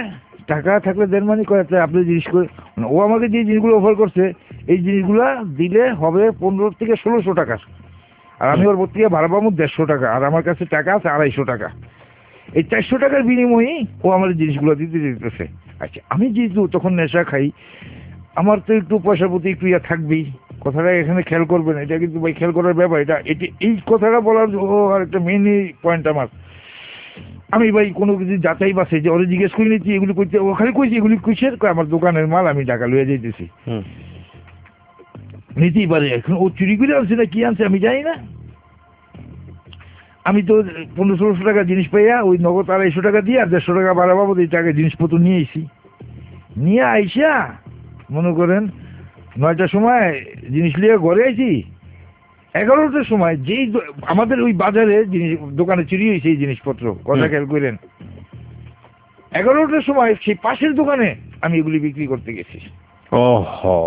টাকা থাকলে দেন মানে কয় আপনি জিনিস করে, ও আমাকে যে জিনিসগুলো অফার করছে এই জিনিসগুলো দিলে হবে পনেরো থেকে ষোলোশো টাকা, আর আমি ওর থেকে ভাড়া পাবো দেড়শো টাকা, আর আমার কাছে টাকা আছে আড়াইশো টাকা। এই চারশো টাকার বিনিময়েই ও আমার জিনিসগুলো দিতে দিতেছে। আচ্ছা, আমি যেহেতু তখন নেশা খাই, আমার তো একটু পয়সার প্রতি একটু ইয়া থাকবেই। কথাটা এখানে খেয়াল করবেন, এটা কিন্তু ভাই খেয়াল করার ব্যাপার। এটা এটি এই কথাটা বলার ও আর একটা মেন পয়েন্ট আমার, আমি ভাই কোনো কিছু যাচাই বাসে যে ওরা জিজ্ঞেস করি নিচ্ছি এগুলি করতে, ওখানে কইছি এগুলি কুইসের আমার দোকানের মাল, আমি টাকা লইয়া যাইতেছি, নিতেই পারে। এখন ও চুরি করে আনছে না কি আনছে আমি জানি না, আমি তো পনেরো ষোলোশো টাকা জিনিস পাইয়া ওই নগদ আড়াইশো টাকা দিয়ে আর দেড়শো টাকা ভাড়া বাবদ এই টাকা জিনিসপত্র নিয়ে আইসি। নিয়ে আইসা মনে করেন নয়টার সময় জিনিস নিয়ে ঘরে আইছি, এগারোটার সময় যেই আমাদের ওই বাজারে জিনিস দোকানে চুরি হয়েছে এই জিনিসপত্র, কথা খেয়াল করেন, এগারোটার সময় সেই পাশের দোকানে আমি এগুলি বিক্রি করতে গেছি। ওহো,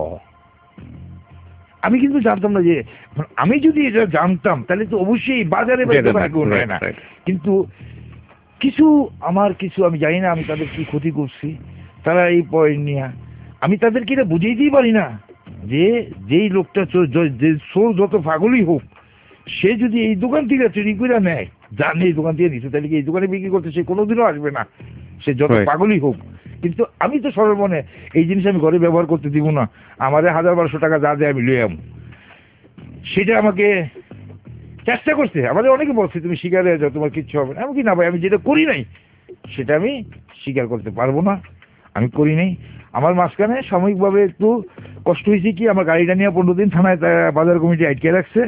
আমি কিন্তু জানতাম না যে, আমি যদি এটা জানতাম তাহলে তো অবশ্যই বাজারে দোকানে কেউ নেয় না। কিন্তু কিছু আমার কিছু আমি জানি না আমি তাদের কি ক্ষতি করছি, তারা এই পয়েন্ট নিয়ে, আমি তাদেরকে এটা বুঝাইতেই পারি না যে যেই লোকটা যে চোর যত পাগলই হোক, সে যদি এই দোকান থেকে চুরি করে নেয়, জানে এই দোকান থেকে নিচ্ছে, তাহলে কি এই দোকানে বিক্রি করতে সে কোনোদিনও আসবে না, সে যত পাগলই হোক। কিন্তু আমি তো সরল মনে এই জিনিস আমি ঘরে ব্যবহার করতে দিব না, আমারে হাজার বারোশো টাকা যা দেয় আমি লয়ে আম, সেটা আমাকে চেষ্টা করছে। আমাদের অনেকে বলছে তুমি স্বীকার হয়ে যাও, তোমার কিচ্ছু হবে না। আমি কি না ভাই, আমি যেটা করি নাই সেটা আমি স্বীকার করতে পারবো না, আমি করি নাই। আমার মাঝখানে সাময়িকভাবে একটু কষ্ট হয়েছে কি, আমার গাড়িটা নিয়ে পনেরো দিন থানায় বাজার কমিটি আটকে রাখছে,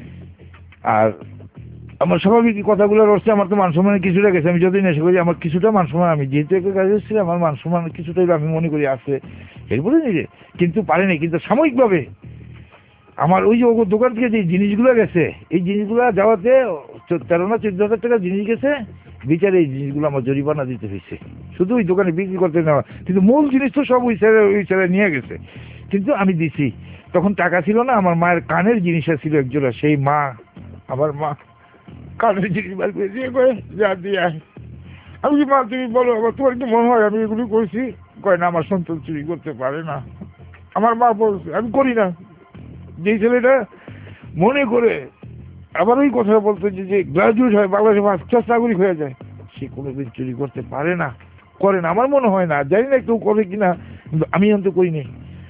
আর আমার স্বাভাবিক কথাগুলো রয়েছে, আমার তো মান সম্মানের কিছুটা গেছে। আমি যতদিন এসে করি আমার কিছুটা মান সম্মান, আমি যেহেতু একটা কাজ এসেছি আমার মান সম্মান কিছুটাই আমি মনে করি আছে, এরপরে নিজে কিন্তু পারিনি। কিন্তু সাময়িকভাবে আমার ওই যে দোকান থেকে যে জিনিসগুলো গেছে, এই জিনিসগুলো যাওয়াতে তেরো না চোদ্দ হাজার টাকা জিনিস গেছে, বিচারে এই জিনিসগুলো আমার জরিমানা দিতে হয়েছে, শুধু ওই দোকানে বিক্রি করতে নেওয়া। কিন্তু মূল জিনিস তো সব ওই ছেলে ওই ছেলে নিয়ে গেছে, কিন্তু আমি দিছি। তখন টাকা ছিল না, আমার মায়ের কানের জিনিস ছিল একজোড়া, সেই মা আমার মা কানের জিনিস বার করে দিয়ে করে যা দিয়ে আয়। আমি কি মা তুমি বলো আবার তোমার কি মনে হয় আমি এগুলি করছি? কয় না, আমার সন্তান চুরি করতে পারে না। আমার মা বলছে আমি করি না। যেই ছেলেটা মনে করে আবার ওই কথা বলতো যে গ্রাজুয়েট হয় বাংলাদেশে ফার্স্ট ক্লাস নাগরিক হয়ে যায়, সে কোনোদিন চুরি করতে পারে না, করে না। আমার মনে হয় না, জানি না কেউ করে কিনা, কিন্তু আমি অন্তত করিনি।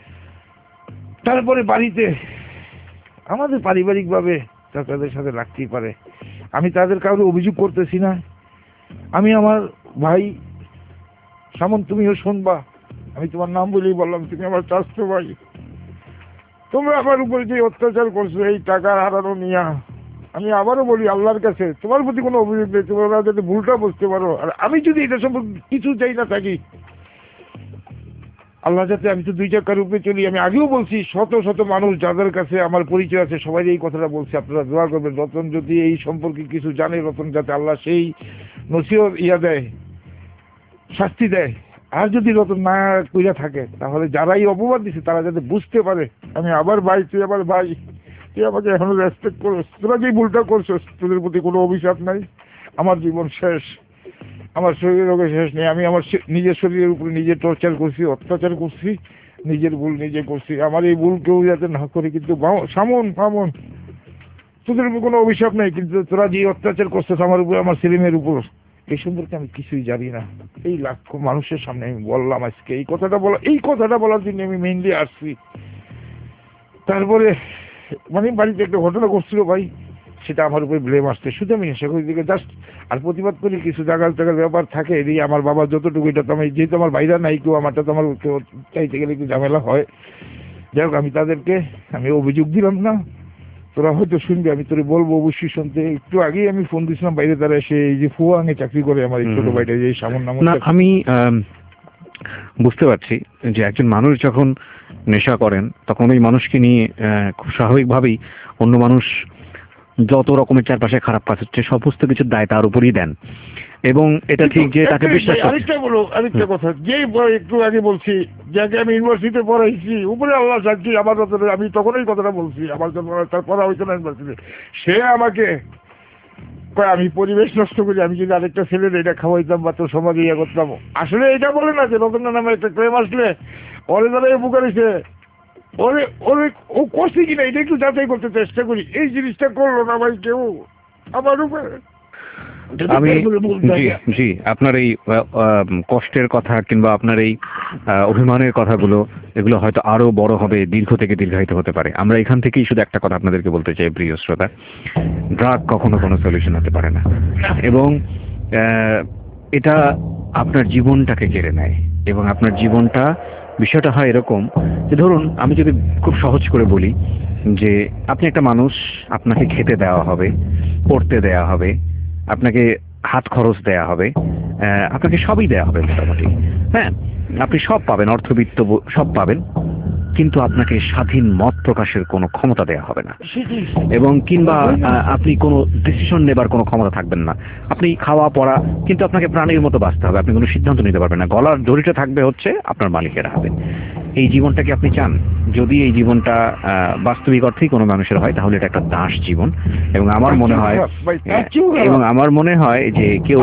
তারপরে বাড়িতে আমাদের পারিবারিকভাবে তাদের সাথে লাগতেই পারে, আমি তাদের কাউকে অভিযোগ করতেছি না। আমি আমার ভাই সামন, তুমিও শুনবা, আমি তোমার নাম বলেই বললাম, তুমি আমার চাচতো ভাই, তোমরা আমার উপরে যে অত্যাচার করছো এই টাকার হারানো নিয়া, আমি আবারও বলি আল্লাহর কাছে তোমার প্রতি কোনো অভিযোগ নেই, তোমরা যাতে ভুলটা বুঝতে পারো। আর আমি যদি এটা সম্পর্কে কিছু চাই না থাকি, আল্লাহ যাতে, আমি তো দুই চাকার উপরে চলি। আমি আগেও বলছি, শত শত মানুষ যাদের কাছে আমার পরিচয় আছে সবাই এই কথাটা বলছে, আপনারা দোয়া করবেন রতন যদি এই সম্পর্কে কিছু জানে, রতন যাতে আল্লাহ সেই নসিহত ইয়া দেয়, শাস্তি দেয়। আর যদি রতন না কইরা থাকে তাহলে যারা এই অপবাদ দিচ্ছে তারা যাতে বুঝতে পারে আমি আবার ভাই, তুই আবার ভাই, তুই আমাকে এখনো রেসপেক্ট করছিস, তোরা যে ভুলটা করছিস তোদের প্রতি কোনো অভিশাপ নাই। আমার জীবন শেষ, আমার শরীরের রোগে শেষ নেই। আমি আমার নিজের শরীরের উপরে নিজে টর্চার করছি, অত্যাচার করছি, নিজের ভুল নিজে করছি। আমার এই ভুল কেউ যাতে না করে। কিন্তু সামন সামন তোদের উপর কোনো অভিশাপ নেই, কিন্তু তোরা যে অত্যাচার করছিস আমার উপর, আমার ছেলেমেয়ের উপর, এই সম্পর্কে আমি কিছুই জানি না। এই লাখ মানুষের সামনে আমি বললাম আজকে এই কথাটা বলা, এই কথাটা বলার জন্য আমি মেইনলি আসছি। তারপরে মানে বাড়িতে একটা ঘটনা ঘটছিল ভাই, সেটা আমার উপরে ব্লেম আসছে, শুধু আমি নেশা করি দিকে জাস্ট আর প্রতিবাদ করি। কিছু জায়গার জায়গার ব্যাপার থাকে, এই আমার বাবার যতটুকু, এটা তো আমি যেহেতু আমার বাইরা নাই কেউ, আমারটা তো আমার কেউ চাইতে গেলে একটু ঝামেলা হয়। যাই হোক, আমি তাদেরকে আমি অভিযোগ দিলাম না, তোরা হয়তো শুনবি, আমি তোরে বলবো অবশ্যই শুনতে। একটু আগেই আমি ফোন দিয়েছিলাম বাইরে, তারা এসে এই যে ফুয়াঙে চাকরি করে আমার এই ছোট ভাইটা, যে সামন নাম। আমি বুঝতে পারছি যে একজন মানুষ যখন নেশা করেন তখন ওই মানুষকে নিয়ে খুব স্বাভাবিকভাবেই অন্য মানুষ যত রকমের চারপাশে খারাপ কাজ হচ্ছে সমস্ত কিছুর দায় তার উপরই দেন, এবং এটা ঠিক যে তাকে বিশ্বাস করতে। আরেকটা বলো, আরেকটা কথা, যে একটু আগে বলছি যাকে আমি ইউনিভার্সিটিতে পড়াইছি, উপরে আল্লাহ সাক্ষী, আমার আমি তখন এই কথাটা বলছি, আমার তার পড়া হইতো না ইউনিভার্সিটিতে, সে আমাকে কয় আমি পরিবেশ নষ্ট করি, আমি যদি আরেকটা ছেলের এটা খাওয়াইতাম বা তোর সমাজে ইয়ে করতাম। আসলে এটা বলে না যে রতনা নামে একটা ক্লেম আসলে ওরে দ্বারা উপকার হয়েছে, ওরে ওরে ও করছে কিনা এটা একটু যাচাই করতে চেষ্টা করি। এই জিনিসটা করলো না ভাই কেউ আমার উপরে। আমি জি জি আপনার এই আহ, আহ, কষ্টের কথা কিংবা আপনার এই আহ, অভিমানের কথাগুলো এগুলো হয়তো আরো বড় হবে, দীর্ঘ থেকে দীর্ঘায়িত হতে পারে। আমরা এখান থেকেই শুধু একটা কথা আপনাদেরকে বলতে চাই প্রিয় শ্রোতা, ড্রাগ কখনো কোনো সলিউশন হতে পারে না, এবং আহ, এটা আপনার জীবনটাকে কেড়ে নেয়। এবং আপনার জীবনটা, বিষয়টা হয় এরকম যে ধরুন আমি যদি খুব সহজ করে বলি যে আপনি একটা মানুষ, আপনাকে খেতে দেওয়া হবে, পড়তে দেওয়া হবে, আপনাকে হাত খরচ দেয়া হবে, আহ, আপনাকে সবই দেয়া হবে মোটামুটি, হ্যাঁ আপনি সব পাবেন, অর্থবিত্ত ব- সব পাবেন, কিন্তু আপনাকে স্বাধীন মত প্রকাশের কোনো ক্ষমতা দেয়া হবে না, এবং কিংবা আহ, আপনি কোনো ডিসিশন নেবার কোনো ক্ষমতা থাকবেন না। আপনি খাওয়া পড়া, কিন্তু আপনাকে প্রাণীর মতো বাঁচতে হবে, আপনি কোনো সিদ্ধান্ত নিতে পারবেন না, গলার দড়িটা থাকবে হচ্ছে আপনার মালিকের হাতে। এই জীবনটা কি আপনি চান? যদি এই জীবনটা আহ, বাস্তবিক অর্থেই কোনো মানুষের হয় তাহলে এটা একটা দাস জীবন। এবং আমার মনে হয় এবং আমার মনে হয় যে কেউ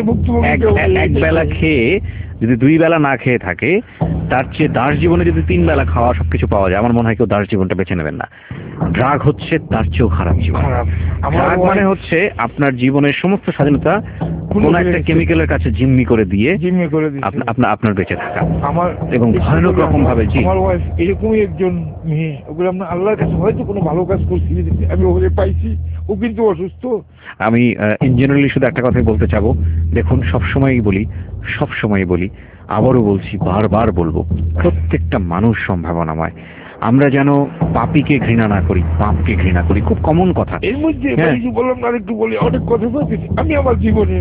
এক- এক- এক বেলা খেয়ে যদি দুই বেলা না খেয়ে থাকে, তার চেয়ে দাস জীবনে যদি তিন বেলা খাওয়া সবকিছু পাওয়া যায়, আমার মনে হয় কেউ দাস জীবনটা বেছে নেবেন না। ড্রাগ হচ্ছে তার চেয়েও খারাপ জীবন। ড্রাগ মানে হচ্ছে আপনার জীবনের সমস্ত স্বাধীনতা কোন একটা কেমিক্যালের কাছে জিম্মি করে দিয়ে জিম্মি করে দিচ্ছে আপনা- আপনার আপনার বেঁচে থাকা আমার এবং ভয়ানক রকম ভাবে। জি, আমার ওয়াইফ এরকমই একজন মেয়ে, ওগুলো আমরা আল্লাহর কাছে হয়তো কোনো ভালো কাজ করছি, আমি ওকে পাইছি, ও কিন্তু অসুস্থ। আমি ইন জেনারেলি শুধু একটা কথাই বলতে চাবো, দেখুন সবসময়ই বলি, সবসময়ই বলি, আবারও বলছি, বারবার বলবো, প্রত্যেকটা মানুষ সম্ভাবনাময়। আমরা যেন পাপীকে ঘৃণা না করি, পাপকে ঘৃণা করি, খুব কমন কথা। এর মধ্যে হ্যাঁ। কিছু বললাম না, একটু বলি, অনেক কথা বলতেছি। আমি আমার জীবনে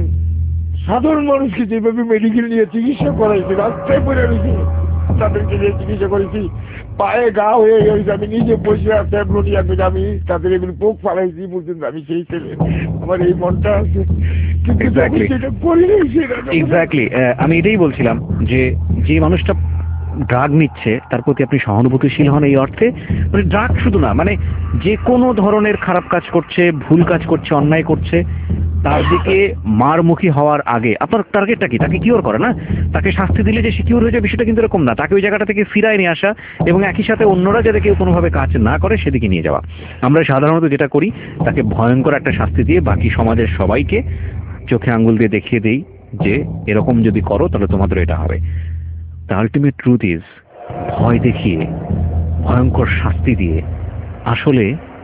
সাধারণ মানুষকে যেভাবে মেডিকেল নিয়ে চিকিৎসা করাইছি, রাস্তায় পড়ে রয়েছে তাদেরকে নিয়ে চিকিৎসা করেছি, পায়ে গা হয়ে গেছে, আমি নিজে বসে আছে নিয়ে আমি তাদের এগুলো পোক ফালাইছি পর্যন্ত, আমি সেই ছেলে, আমার এই মনটা আছে, কিন্তু আমি সেটা করি নাই। সেটা এক্স্যাক্টলি, আমি এটাই বলছিলাম যে যে মানুষটা ড্রাগ নিচ্ছে তার প্রতি আপনি সহানুভূতিশীল হন এই অর্থে, মানে ড্রাগ শুধু না, মানে যে কোনো ধরনের খারাপ কাজ করছে, ভুল কাজ করছে, অন্যায় করছে, তার দিকে মারমুখী হওয়ার আগে আপনার টার্গেটটা কি? তাকে কিওর করে না, তাকে শাস্তি দিলে যে সে কিওর হয়ে যাবে বিষয়টা কিন্তু এরকম না, তাকে ওই জায়গাটা থেকে ফিরায় নিয়ে আসা এবং একই সাথে অন্যরা যাতে কেউ কোনোভাবে কাজ না করে সেদিকে নিয়ে যাওয়া। আমরা সাধারণত যেটা করি, তাকে ভয়ঙ্কর একটা শাস্তি দিয়ে বাকি সমাজের সবাইকে চোখে আঙ্গুল দিয়ে দেখিয়ে দেই যে এরকম যদি করো তাহলে তোমাদের এটা হবে। দ্য আলটিমেট ট্রুথ ইজ, ভয় দেখিয়ে, ভয়ঙ্কর শাস্তি দিয়ে আসলে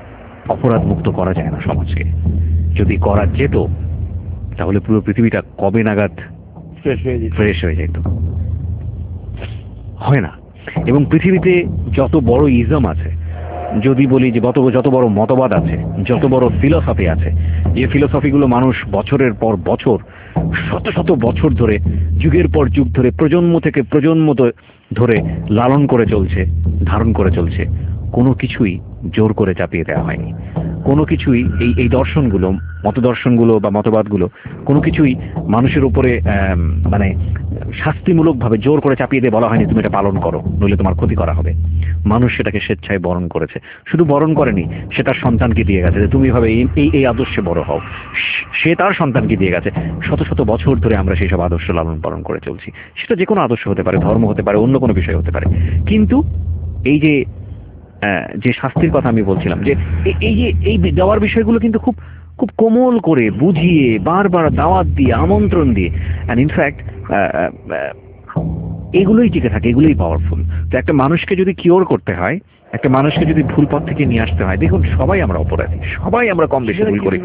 অপরাধ মুক্ত করা যায় না সমাজকে। যদি করা যেত তাহলে পুরো পৃথিবীটা কবে নাগাদ শেষ হয়ে যেত। ফ্রেশ হয়ে যেত। হয় না। এবং পৃথিবীতে যত বড় ইজম আছে, যদি বলি যে যত যত বড় মতবাদ আছে, যত বড় ফিলোসফি আছে, যে ফিলোসফিগুলো মানুষ বছরের পর বছর, শত শত বছর ধরে, যুগের পর যুগ ধরে, প্রজন্ম থেকে প্রজন্ম ধরে লালন করে চলছে, ধারণ করে চলছে, কোনো কিছুই জোর করে চাপিয়ে দেওয়া হয়নি। কোনো কিছুই এই এই দর্শনগুলো, মতদর্শনগুলো বা মতবাদগুলো কোনো কিছুই মানুষের উপরে মানে শাস্তিমূলকভাবে জোর করে চাপিয়ে দিয়ে বলা হয়নি তুমি এটা পালন করো নইলে তোমার ক্ষতি করা হবে। মানুষ সেটাকে স্বেচ্ছায় বরণ করেছে। শুধু বরণ করেনি, সে তার সন্তানকে দিয়ে গেছে যে তুমি এভাবে এই এই আদর্শে বড় হও। সে তার সন্তানকে দিয়ে গেছে। শত শত বছর ধরে আমরা সেই সব আদর্শ লালন পালন করে চলছি। সেটা যে কোনো আদর্শ হতে পারে, ধর্ম হতে পারে, অন্য কোনো বিষয় হতে পারে। কিন্তু এই যে যে শাস্তির কথা আমি বলছিলাম, যে এই যে এই দেওয়ার বিষয়গুলো কিন্তু খুব খুব কোমল করে বুঝিয়ে, বারবার দাওয়াত দিয়ে, আমন্ত্রণ দিয়ে, অ্যান্ড ইনফ্যাক্ট এগুলোই টিকে থাকে, এগুলোই পাওয়ারফুল। তো একটা মানুষকে যদি কিওর করতে হয়, একটা মানুষকে যদি ভুল পথ থেকে নিয়ে আসতে হয়, দেখুন সবাই আমরা অপরাধী, সবাই আমরা কম বেশি ভুল করি।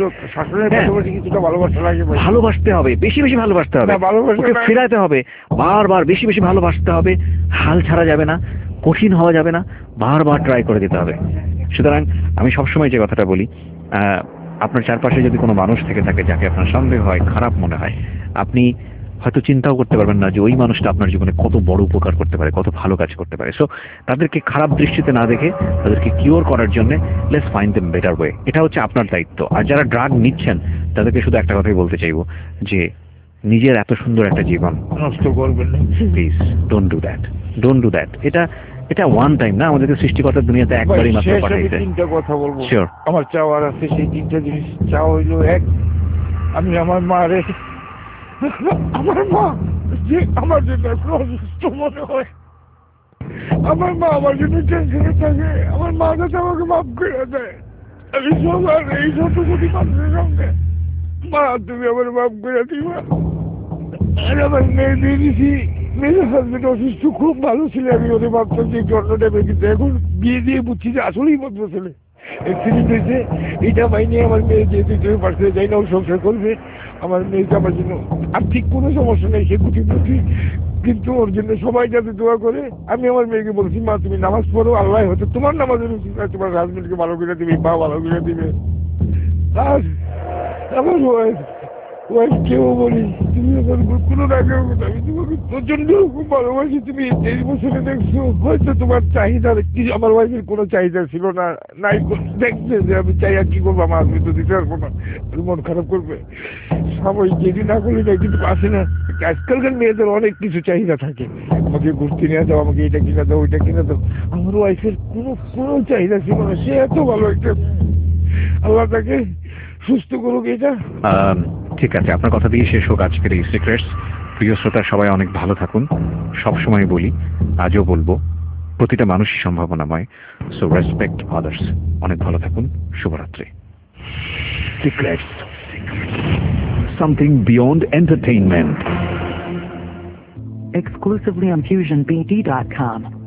ভালোবাসতে হবে, বেশি বেশি ভালোবাসতে হবে, ওকে ফেরাতে হবে, বারবার বেশি বেশি ভালোবাসতে হবে, হাল ছাড়া যাবে না, কঠিন হওয়া যাবে না, বারবার ট্রাই করে দিতে হবে। সুতরাং আমি সবসময় যে কথাটা বলি, আপনার চারপাশে যদি কোনো মানুষ থেকে থাকে যাকে আপনার সন্দেহ হয়, খারাপ মনে হয়, আপনি হয়তো চিন্তাও করতে পারবেন না যে ওই মানুষটা আপনার জীবনে কত বড় উপকার করতে পারে, কত ভালো কাজ করতে পারে। সো তাদেরকে খারাপ দৃষ্টিতে না দেখে তাদেরকে কিওর করার জন্য let's find them better way, এটা হচ্ছে আপনার দায়িত্ব। আর যারা ড্রাগ নিচ্ছেন তাদেরকে শুধু একটা কথাই বলতে চাইবো যে নিজের এত সুন্দর একটা জীবন নষ্ট করবেন না, please don't do that, don't do that. এটা এটা ওয়ান টাইম না, আমাদেরকে সৃষ্টিকর্তার দুনিয়াতে একবারই মাত্র পাঠাইছে। তিনটা কথা বলবো, শিওর। আমার চাওয়ার আছে, সেই তিনটা জিনিস। চাওয়া হইলো, এক, আমি আমার মারে, আমার মা যে আমার জন্য এখন অসুস্থ মনে হয়, আমার মা আমার জন্য টেনশনে থাকে, আমার মা যাতে আমাকে মাফ করে দেয়। আমি সবার এই শত কোটি মানুষের সঙ্গে, মা তুমি আমার মাফ করে দিবা। আর আমার মেয়ে বিয়ে দিছি, মেয়ের হাজবেন্ড অসুস্থ, খুব ভালো ছেলে, আমি ওদের ভাবতাম যে জন্মটা পেয়ে, কিন্তু এখন বিয়ে দিয়ে বুঝছি যে আসলেই মতো ছেলে। অ্যাক্সিডেন্ট হয়েছে, এটা মাইনে আমার মেয়ে যেহেতু তুমি পারছে যাই না, ও সংসার করবে। আমার মেয়েকে আমার জন্য আর্থিক কোনো সমস্যা নেই, সে কোটিপতি, কিন্তু ওর জন্য সবাই যাতে দোয়া করে। আমি আমার মেয়েকে বলছি, মা তুমি নামাজ পড়ো, আল্লাহ হয়তো তোমার নামাজের উচিত হয়, তোমার হাজবেন্ডকে ভালো করে দিবে, মা ভালো করে দিবে। আর আমার ওয়াইফ ওয়াইফ কেউ বলি, তুমি আমার কোনো রাগেও না, আমি তোমাকে প্রচন্ড খুব ভালোবাসি। তুমি তেইশ বছরে দেখছো, হয়তো তোমার চাহিদা কি, আমার ওয়াইফের কোনো চাহিদা ছিল না, নাই দেখছে যে আমি চাই আর কি করবো, আমার হাজবেন্ড তো দিতে পারবো না, মন খারাপ করবে, সাময়িক যেটি না করলে না, কিন্তু আসে না। আজকালকার মেয়েদের অনেক কিছু চাহিদা থাকে, আমাকে ঘুরতে নিয়ে যাও, আমাকে এটা কিনে দাও, ওইটা কিনে দাও। আমার ওয়াইফের কোনো কোনো চাহিদা ছিল না, সে এত ভালো একটা, আল্লাহ তাকে সুস্থ করুক। এটা আম, ঠিক আছে, আপনার কথা দিয়ে শেষ হোক আজকের এই সিক্রেটস। প্রিয় শ্রোতা সবাই অনেক ভালো থাকুন, সব সময় বলি, আজও বলবো, প্রতিটা মানুষই সম্ভাবনাময়। So respect others. অনেক ভালো থাকুন, শুভরাত্রি। Secrets. Something beyond entertainment. Exclusively on fusion b d dot com.